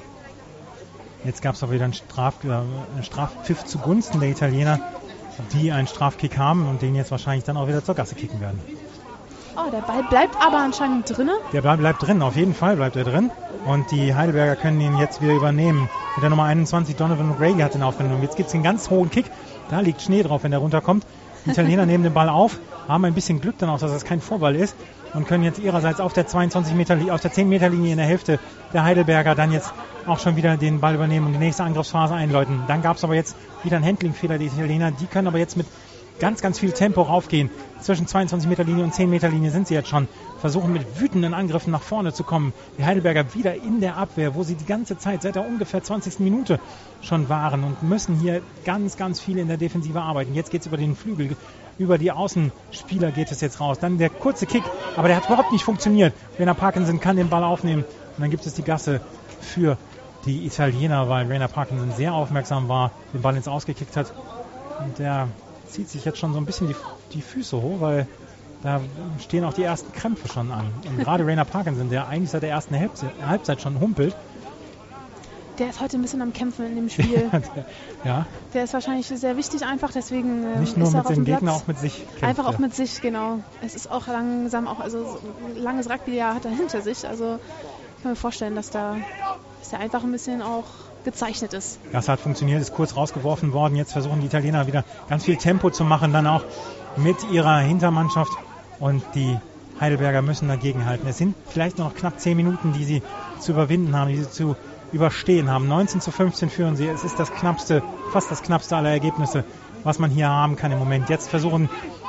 Jetzt gab es auch wieder einen Strafpfiff zugunsten der Italiener, die einen Strafkick haben und den jetzt wahrscheinlich dann auch wieder zur Gasse kicken werden. Oh, der Ball bleibt aber anscheinend drin. Der Ball bleibt drin, auf jeden Fall bleibt er drin. Und die Heidelberger können ihn jetzt wieder übernehmen. Mit der Nummer 21, Donovan O'Grady hat den aufgenommen. Jetzt gibt es einen ganz hohen Kick. Da liegt Schnee drauf, wenn der runterkommt. Die Italiener nehmen den Ball auf, haben ein bisschen Glück dann auch, dass das kein Vorball ist und können jetzt ihrerseits auf der 10-Meter-Linie in der Hälfte der Heidelberger dann jetzt auch schon wieder den Ball übernehmen und die nächste Angriffsphase einläuten. Dann gab es aber jetzt wieder einen Handling-Fehler der Italiener. Die können aber jetzt mit ganz, ganz viel Tempo raufgehen. Zwischen 22-Meter-Linie und 10-Meter-Linie sind sie jetzt schon. Versuchen mit wütenden Angriffen nach vorne zu kommen. Die Heidelberger wieder in der Abwehr, wo sie die ganze Zeit seit der ungefähr 20. Minute schon waren und müssen hier ganz, ganz viel in der Defensive arbeiten. Jetzt geht es über den Flügel, über die Außenspieler geht es jetzt raus. Dann der kurze Kick, aber der hat überhaupt nicht funktioniert. Rainer Parkinson kann den Ball aufnehmen und dann gibt es die Gasse für die Italiener, weil Rainer Parkinson sehr aufmerksam war, den Ball ins Ausgekickt hat. Und der zieht sich jetzt schon so ein bisschen die Füße hoch, weil da stehen auch die ersten Krämpfe schon an. Und gerade Rainer Parkinson, der eigentlich seit der ersten Halbzeit schon humpelt. Der ist heute ein bisschen am Kämpfen in dem Spiel. Ja. Der ist wahrscheinlich sehr wichtig einfach, deswegen nicht nur mit dem Gegner, auch mit sich kämpft. Einfach auch mit sich, genau. Es ist auch langsam, also ein langes Rugby-Jahr hat er hinter sich. Also ich kann mir vorstellen, dass er einfach ein bisschen auch gezeichnet ist. Das hat funktioniert, ist kurz rausgeworfen worden. Jetzt versuchen die Italiener wieder ganz viel Tempo zu machen, dann auch mit ihrer Hintermannschaft. Und die Heidelberger müssen dagegenhalten. Es sind vielleicht noch knapp 10 Minuten, die sie zu überwinden haben, die sie zu überstehen haben. 19:15 führen sie. Es ist das knappste, fast das knappste aller Ergebnisse, was man hier haben kann im Moment. Jetzt versuchen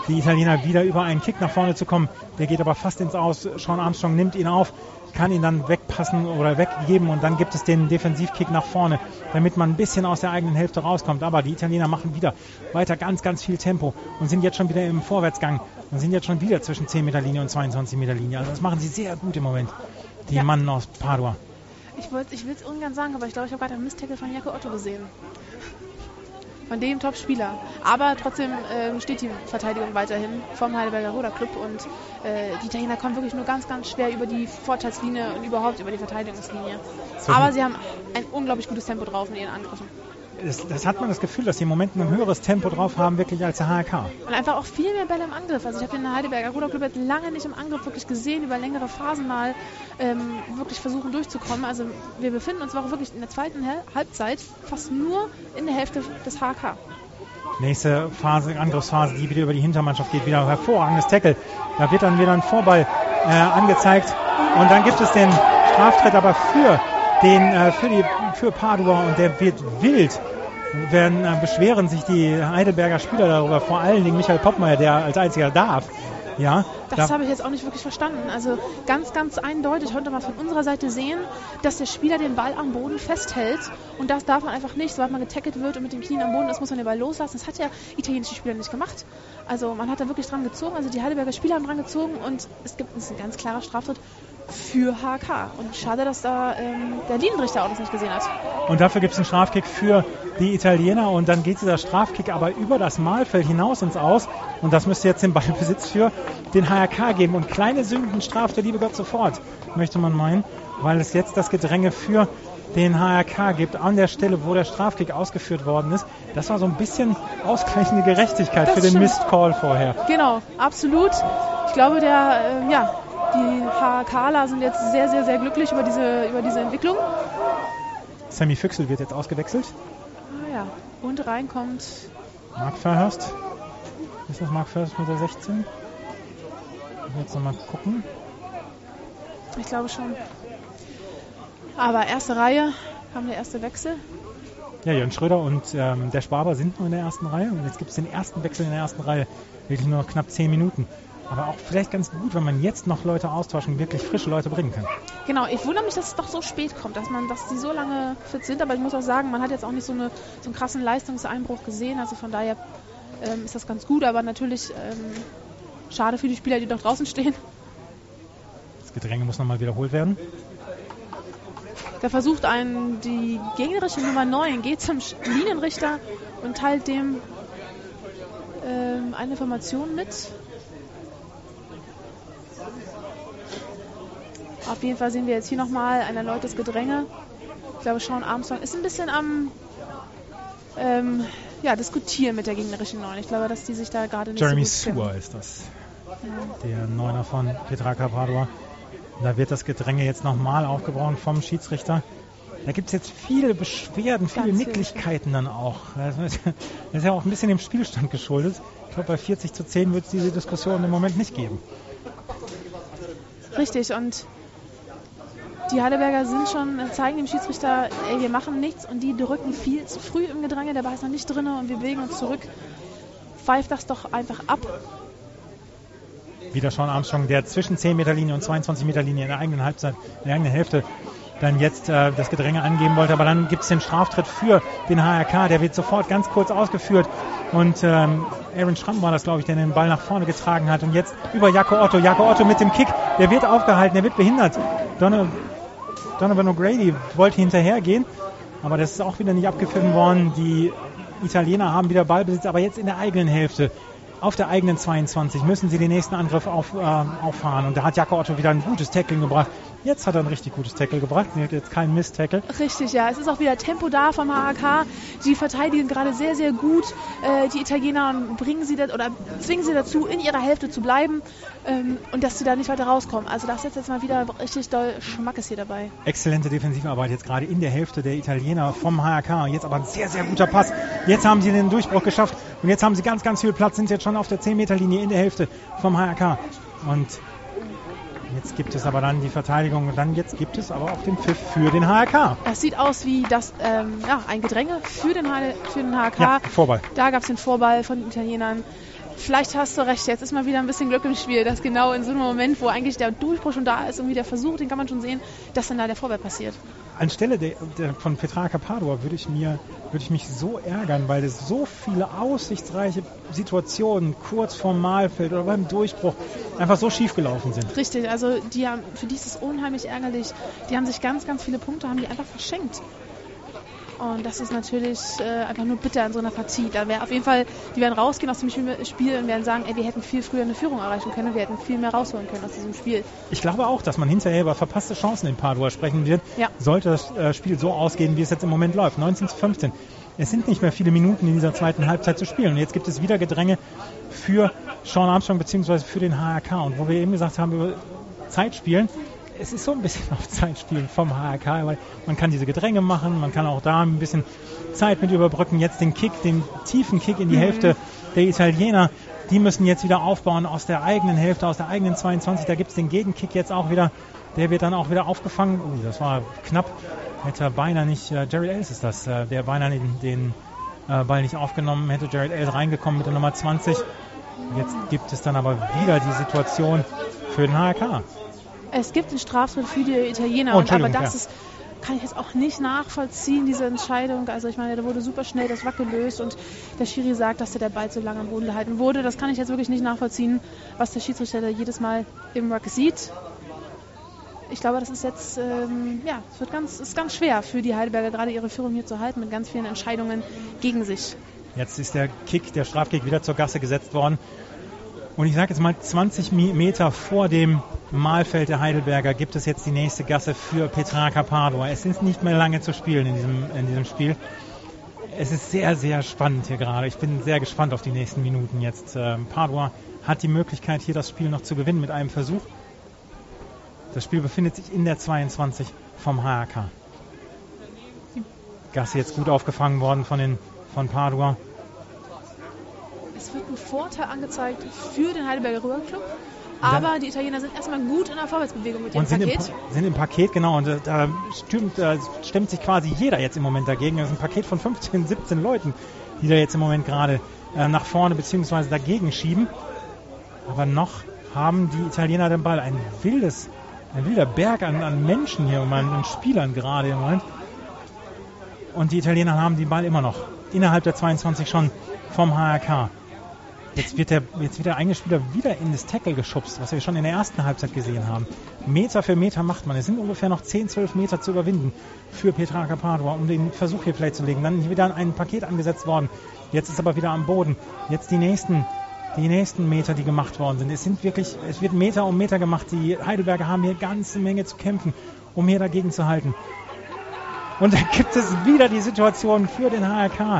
die Italiener wieder über einen Kick nach vorne zu kommen. Der geht aber fast ins Aus. Sean Armstrong nimmt ihn auf, kann ihn dann wegpassen oder weggeben und dann gibt es den Defensivkick nach vorne, damit man ein bisschen aus der eigenen Hälfte rauskommt. Aber die Italiener machen wieder weiter ganz, ganz viel Tempo und sind jetzt schon wieder im Vorwärtsgang und sind jetzt schon wieder zwischen 10 Meter Linie und 22 Meter Linie. Also das machen sie sehr gut im Moment, die Mannen aus Padua. Ich will es ungern sagen, aber ich glaube, ich habe gerade einen Miss-Tackle von Jaco Otto gesehen. Von dem Top-Spieler. Aber trotzdem steht die Verteidigung weiterhin vom Heidelberger Ruderclub und die Italiener kommen wirklich nur ganz, ganz schwer über die Vorteilslinie und überhaupt über die Verteidigungslinie. Aber sie haben ein unglaublich gutes Tempo drauf in ihren Angriffen. Das hat man das Gefühl, dass sie im Moment ein höheres Tempo drauf haben, wirklich als der HRK. Und einfach auch viel mehr Bälle im Angriff. Also ich habe den Heidelberger Ruderclub jetzt lange nicht im Angriff wirklich gesehen, über längere Phasen mal wirklich versuchen durchzukommen. Also wir befinden uns auch wirklich in der zweiten Halbzeit fast nur in der Hälfte des HRK. Nächste Phase, Angriffsphase, die wieder über die Hintermannschaft geht, wieder hervorragendes Tackle. Da wird dann wieder ein Vorball angezeigt und dann gibt es den Straftritt aber für Padua und der wird wild. Beschweren sich die Heidelberger Spieler darüber, vor allen Dingen Michael Poppmeier, der als einziger darf. Ja, das habe ich jetzt auch nicht wirklich verstanden. Also ganz, ganz eindeutig konnte man von unserer Seite sehen, dass der Spieler den Ball am Boden festhält und das darf man einfach nicht. Sobald man getackelt wird und mit den Knien am Boden ist, muss man den Ball loslassen. Das hat der italienische Spieler nicht gemacht. Also man hat da wirklich dran gezogen, also die Heidelberger Spieler haben dran gezogen und es gibt ein ganz klarer Straftritt für HK. Und schade, dass da der Linienrichter auch das nicht gesehen hat. Und dafür gibt es einen Strafkick für die Italiener und dann geht dieser Strafkick aber über das Mahlfeld hinaus ins Aus und das müsste jetzt den Ballbesitz für den HRK geben. Und kleine Sünden straft der liebe Gott sofort, möchte man meinen, weil es jetzt das Gedränge für den HRK gibt an der Stelle, wo der Strafkick ausgeführt worden ist. Das war so ein bisschen ausgleichende Gerechtigkeit für den Missed-Call vorher. Genau, absolut. Ich glaube, die HKler sind jetzt sehr, sehr, sehr glücklich über diese Entwicklung. Sammy Füchsel wird jetzt ausgewechselt. Ah ja, und reinkommt Mark Fairhurst. Ist das Mark Fairhurst mit der 16? Jetzt nochmal gucken. Ich glaube schon. Aber erste Reihe, haben der erste Wechsel. Ja, Jörn Schröder und der Schwaber sind nur in der ersten Reihe. Und jetzt gibt es den ersten Wechsel in der ersten Reihe. Wirklich nur noch knapp 10 Minuten. Aber auch vielleicht ganz gut, wenn man jetzt noch Leute austauschen, wirklich frische Leute bringen kann. Genau, ich wundere mich, dass es doch so spät kommt, dass die so lange fit sind. Aber ich muss auch sagen, man hat jetzt auch nicht so einen krassen Leistungseinbruch gesehen. Also von daher ist das ganz gut. Aber natürlich schade für die Spieler, die doch draußen stehen. Das Gedränge muss nochmal wiederholt werden. Da versucht die gegnerische Nummer 9, geht zum Linienrichter und teilt dem eine Information mit. Auf jeden Fall sehen wir jetzt hier nochmal ein erneutes Gedränge. Ich glaube, Sean Armstrong ist ein bisschen am diskutieren mit der gegnerischen 9. Ich glaube, dass die sich da gerade nicht Jeremy so gut Sewer ist das. Ja. Der Neuner von Petrarca Padua. Da wird das Gedränge jetzt nochmal aufgebrochen vom Schiedsrichter. Da gibt es jetzt viele Beschwerden, viele Nicklichkeiten dann auch. Das ist ja auch ein bisschen dem Spielstand geschuldet. Ich glaube, bei 40:10 wird es diese Diskussion im Moment nicht geben. Richtig, und die Heidelberger zeigen dem Schiedsrichter, wir machen nichts und die drücken viel zu früh im Gedränge, der Ball ist noch nicht drin und wir bewegen uns zurück. Pfeift das doch einfach ab. Wieder Sean Armstrong, der zwischen 10 Meter Linie und 22 Meter Linie in der eigenen Halbzeit, in der eigenen Hälfte dann jetzt das Gedränge angeben wollte. Aber dann gibt es den Straftritt für den HRK, der wird sofort ganz kurz ausgeführt. Und Aaron Schramm war das, glaube ich, der den Ball nach vorne getragen hat. Und jetzt über Jaco Otto. Jaco Otto mit dem Kick, der wird aufgehalten, der wird behindert. Donovan O'Grady wollte hinterhergehen, aber das ist auch wieder nicht abgepfiffen worden. Die Italiener haben wieder Ballbesitz, aber jetzt in der eigenen Hälfte. Auf der eigenen 22 müssen sie den nächsten Angriff auffahren. Und da hat Jaco Otto wieder ein gutes Tackling gebracht. Jetzt hat er ein richtig gutes Tackle gebracht. Er hat jetzt keinen Miss-Tackle. Richtig, ja. Es ist auch wieder Tempo da vom HHK. Die verteidigen gerade sehr, sehr gut. Die Italiener zwingen sie dazu, in ihrer Hälfte zu bleiben und dass sie da nicht weiter rauskommen. Also das ist jetzt mal wieder richtig doll Schmackes hier dabei. Exzellente Defensivarbeit jetzt gerade in der Hälfte der Italiener vom HHK. Jetzt aber ein sehr, sehr guter Pass. Jetzt haben sie den Durchbruch geschafft und jetzt haben sie ganz, ganz viel Platz. Sind jetzt schon auf der 10-Meter-Linie in der Hälfte vom HHK. Und jetzt gibt es aber dann die Verteidigung und dann jetzt gibt es aber auch den Pfiff für den HRK. Das sieht aus wie ein Gedränge für den HRK. Ja, Vorball. Da gab es den Vorball von den Italienern. vielleicht hast du recht, jetzt ist mal wieder ein bisschen Glück im Spiel, dass genau in so einem Moment, wo eigentlich der Durchbruch schon da ist, irgendwie der Versuch, den kann man schon sehen, dass dann da der Vorwärts passiert. Anstelle von Petrarca Padua würde ich mich so ärgern, weil es so viele aussichtsreiche Situationen kurz vorm Mahlfeld oder beim Durchbruch einfach so schief gelaufen sind. Richtig, also für die ist es unheimlich ärgerlich. Die haben sich ganz, ganz viele Punkte, haben die einfach verschenkt. Und das ist natürlich einfach nur bitter in so einer Partie. Da wäre auf jeden Fall, die werden rausgehen aus dem Spiel und werden sagen, ey, wir hätten viel früher eine Führung erreichen können, wir hätten viel mehr rausholen können aus diesem Spiel. Ich glaube auch, dass man hinterher über verpasste Chancen in Padua sprechen wird, sollte das Spiel so ausgehen, wie es jetzt im Moment läuft. 19:15. Es sind nicht mehr viele Minuten in dieser zweiten Halbzeit zu spielen. Und jetzt gibt es wieder Gedränge für Sean Armstrong bzw. für den HRK. Und wo wir eben gesagt haben, über Zeitspielen, es ist so ein bisschen auf Zeitspielen vom HRK, weil man kann diese Gedränge machen, man kann auch da ein bisschen Zeit mit überbrücken. Jetzt den tiefen Kick in die Hälfte der Italiener, die müssen jetzt wieder aufbauen aus der eigenen Hälfte, aus der eigenen 22. Da gibt es den Gegenkick jetzt auch wieder, der wird dann auch wieder aufgefangen. Das war knapp, hätte beinahe nicht, Jared Ellis ist das, der beinahe den Ball nicht aufgenommen hätte. Jared Ellis reingekommen mit der Nummer 20. Jetzt gibt es dann aber wieder die Situation für den HRK. Es gibt einen Straftritt für die Italiener, aber das kann ich jetzt auch nicht nachvollziehen, diese Entscheidung. Also ich meine, da wurde super schnell das Wack gelöst und der Schiri sagt, dass der Ball zu lange am Boden gehalten wurde. Das kann ich jetzt wirklich nicht nachvollziehen, was der Schiedsrichter jedes Mal im Wack sieht. Ich glaube, das ist jetzt, ist ganz schwer für die Heidelberger, gerade ihre Führung hier zu halten, mit ganz vielen Entscheidungen gegen sich. Jetzt ist der Strafkick wieder zur Gasse gesetzt worden. Und ich sage jetzt mal, 20 Meter vor dem Mahlfeld der Heidelberger gibt es jetzt die nächste Gasse für Petrarca Padua. Es ist nicht mehr lange zu spielen in diesem Spiel. Es ist sehr, sehr spannend hier gerade. Ich bin sehr gespannt auf die nächsten Minuten jetzt. Padua hat die Möglichkeit, hier das Spiel noch zu gewinnen mit einem Versuch. Das Spiel befindet sich in der 22 vom HRK. Gasse jetzt gut aufgefangen worden von Padua. Es wird ein Vorteil angezeigt für den Heidelberger Ruderclub, aber die Italiener sind erstmal gut in der Vorwärtsbewegung mit dem Paket. Sind im Paket, genau, und da stemmt sich quasi jeder jetzt im Moment dagegen. Das ist ein Paket von 15, 17 Leuten, die da jetzt im Moment gerade nach vorne bzw. dagegen schieben. Aber noch haben die Italiener den Ball. Ein wilder Berg an Menschen hier und an Spielern gerade im Moment. Und die Italiener haben den Ball immer noch innerhalb der 22 schon vom HRK. Jetzt wird der eigene Spieler wieder in das Tackle geschubst, was wir schon in der ersten Halbzeit gesehen haben. Meter für Meter macht man. Es sind ungefähr noch 10, 12 Meter zu überwinden für Petrarca Padua, um den Versuch hier vielleicht zu legen. Dann hier wieder ein Paket angesetzt worden. Jetzt ist aber wieder am Boden. Jetzt die nächsten Meter, die gemacht worden sind. Es wird Meter um Meter gemacht. Die Heidelberger haben hier eine ganze Menge zu kämpfen, um hier dagegen zu halten. Und da gibt es wieder die Situation für den HRK.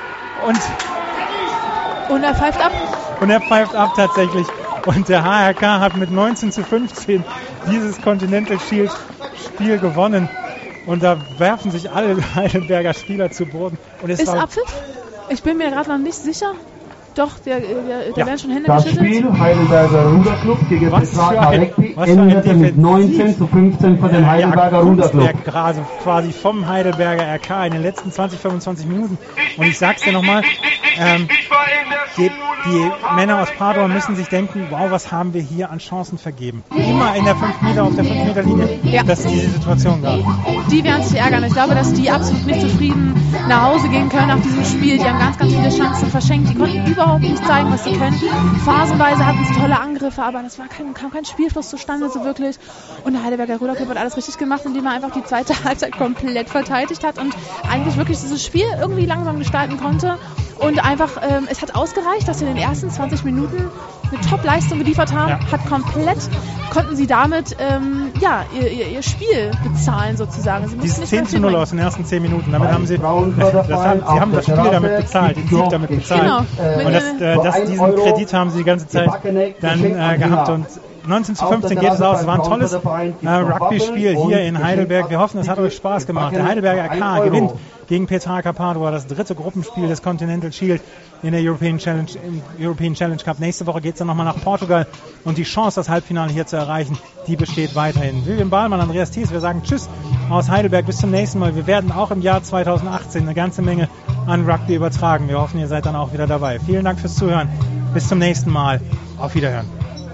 Und er pfeift ab. Und er pfeift ab tatsächlich. Und der HRK hat mit 19:15 dieses Continental Shield Spiel gewonnen. Und da werfen sich alle Heidelberger Spieler zu Boden. Und ist Abpfiff? Ich bin mir gerade noch nicht sicher. Doch, der werden schon Hände geschüttelt. Das Spiel Heidelberger Ruderclub gegen Petrarca Rugby endete mit 19:15 für den Heidelberger Ruderclub. Gerade quasi vom Heidelberger RK in den letzten 20, 25 Minuten. Und ich sag's dir nochmal, die Männer aus Padua müssen sich denken, wow, was haben wir hier an Chancen vergeben. Immer in der 5 Meter auf der 5 Meter Linie, dass es diese Situation gab. Die werden sich ärgern. Ich glaube, dass die absolut nicht zufrieden nach Hause gehen können nach diesem Spiel. Die haben ganz, ganz viele Chancen verschenkt. Die konnten überhaupt nicht zeigen, was sie können. Phasenweise hatten sie tolle Angriffe, aber das kam kein Spielfluss zustande so wirklich. Und der Heidelberger Ruderclub hat alles richtig gemacht, indem er einfach die zweite Halbzeit komplett verteidigt hat und eigentlich wirklich dieses Spiel irgendwie langsam gestalten konnte. Und einfach, es hat ausgereicht, dass sie in den ersten 20 Minuten eine Top-Leistung geliefert haben. Ja. Konnten sie damit ihr Spiel bezahlen sozusagen. Sie dieses 10:0 aus den ersten 10 Minuten, damit haben sie haben das Spiel damit bezahlt, den Sieg damit bezahlt. Genau. Und diesen Kredit haben sie die ganze Zeit dann gehabt. Und 19:15 geht es aus. Es war ein tolles Rugby-Spiel hier in Heidelberg. Wir hoffen, es hat euch Spaß gemacht. Der Heidelberger RK gewinnt gegen Petrarca Padua das dritte Gruppenspiel des Continental Shield in der European Challenge Cup. Nächste Woche geht es dann nochmal nach Portugal und die Chance, das Halbfinale hier zu erreichen, die besteht weiterhin. William Bahlmann, Andreas Thies, wir sagen Tschüss aus Heidelberg. Bis zum nächsten Mal. Wir werden auch im Jahr 2018 eine ganze Menge an Rugby übertragen. Wir hoffen, ihr seid dann auch wieder dabei. Vielen Dank fürs Zuhören. Bis zum nächsten Mal. Auf Wiederhören.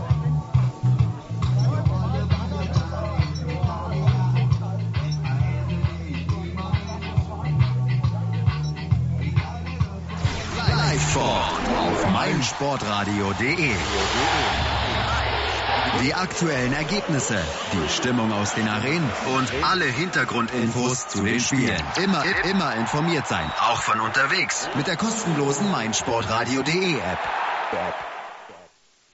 Live-Sport auf meinsportradio.de. Die aktuellen Ergebnisse, die Stimmung aus den Arenen und alle Hintergrundinfos zu den Spielen. Immer informiert sein, auch von unterwegs mit der kostenlosen meinsportradio.de App.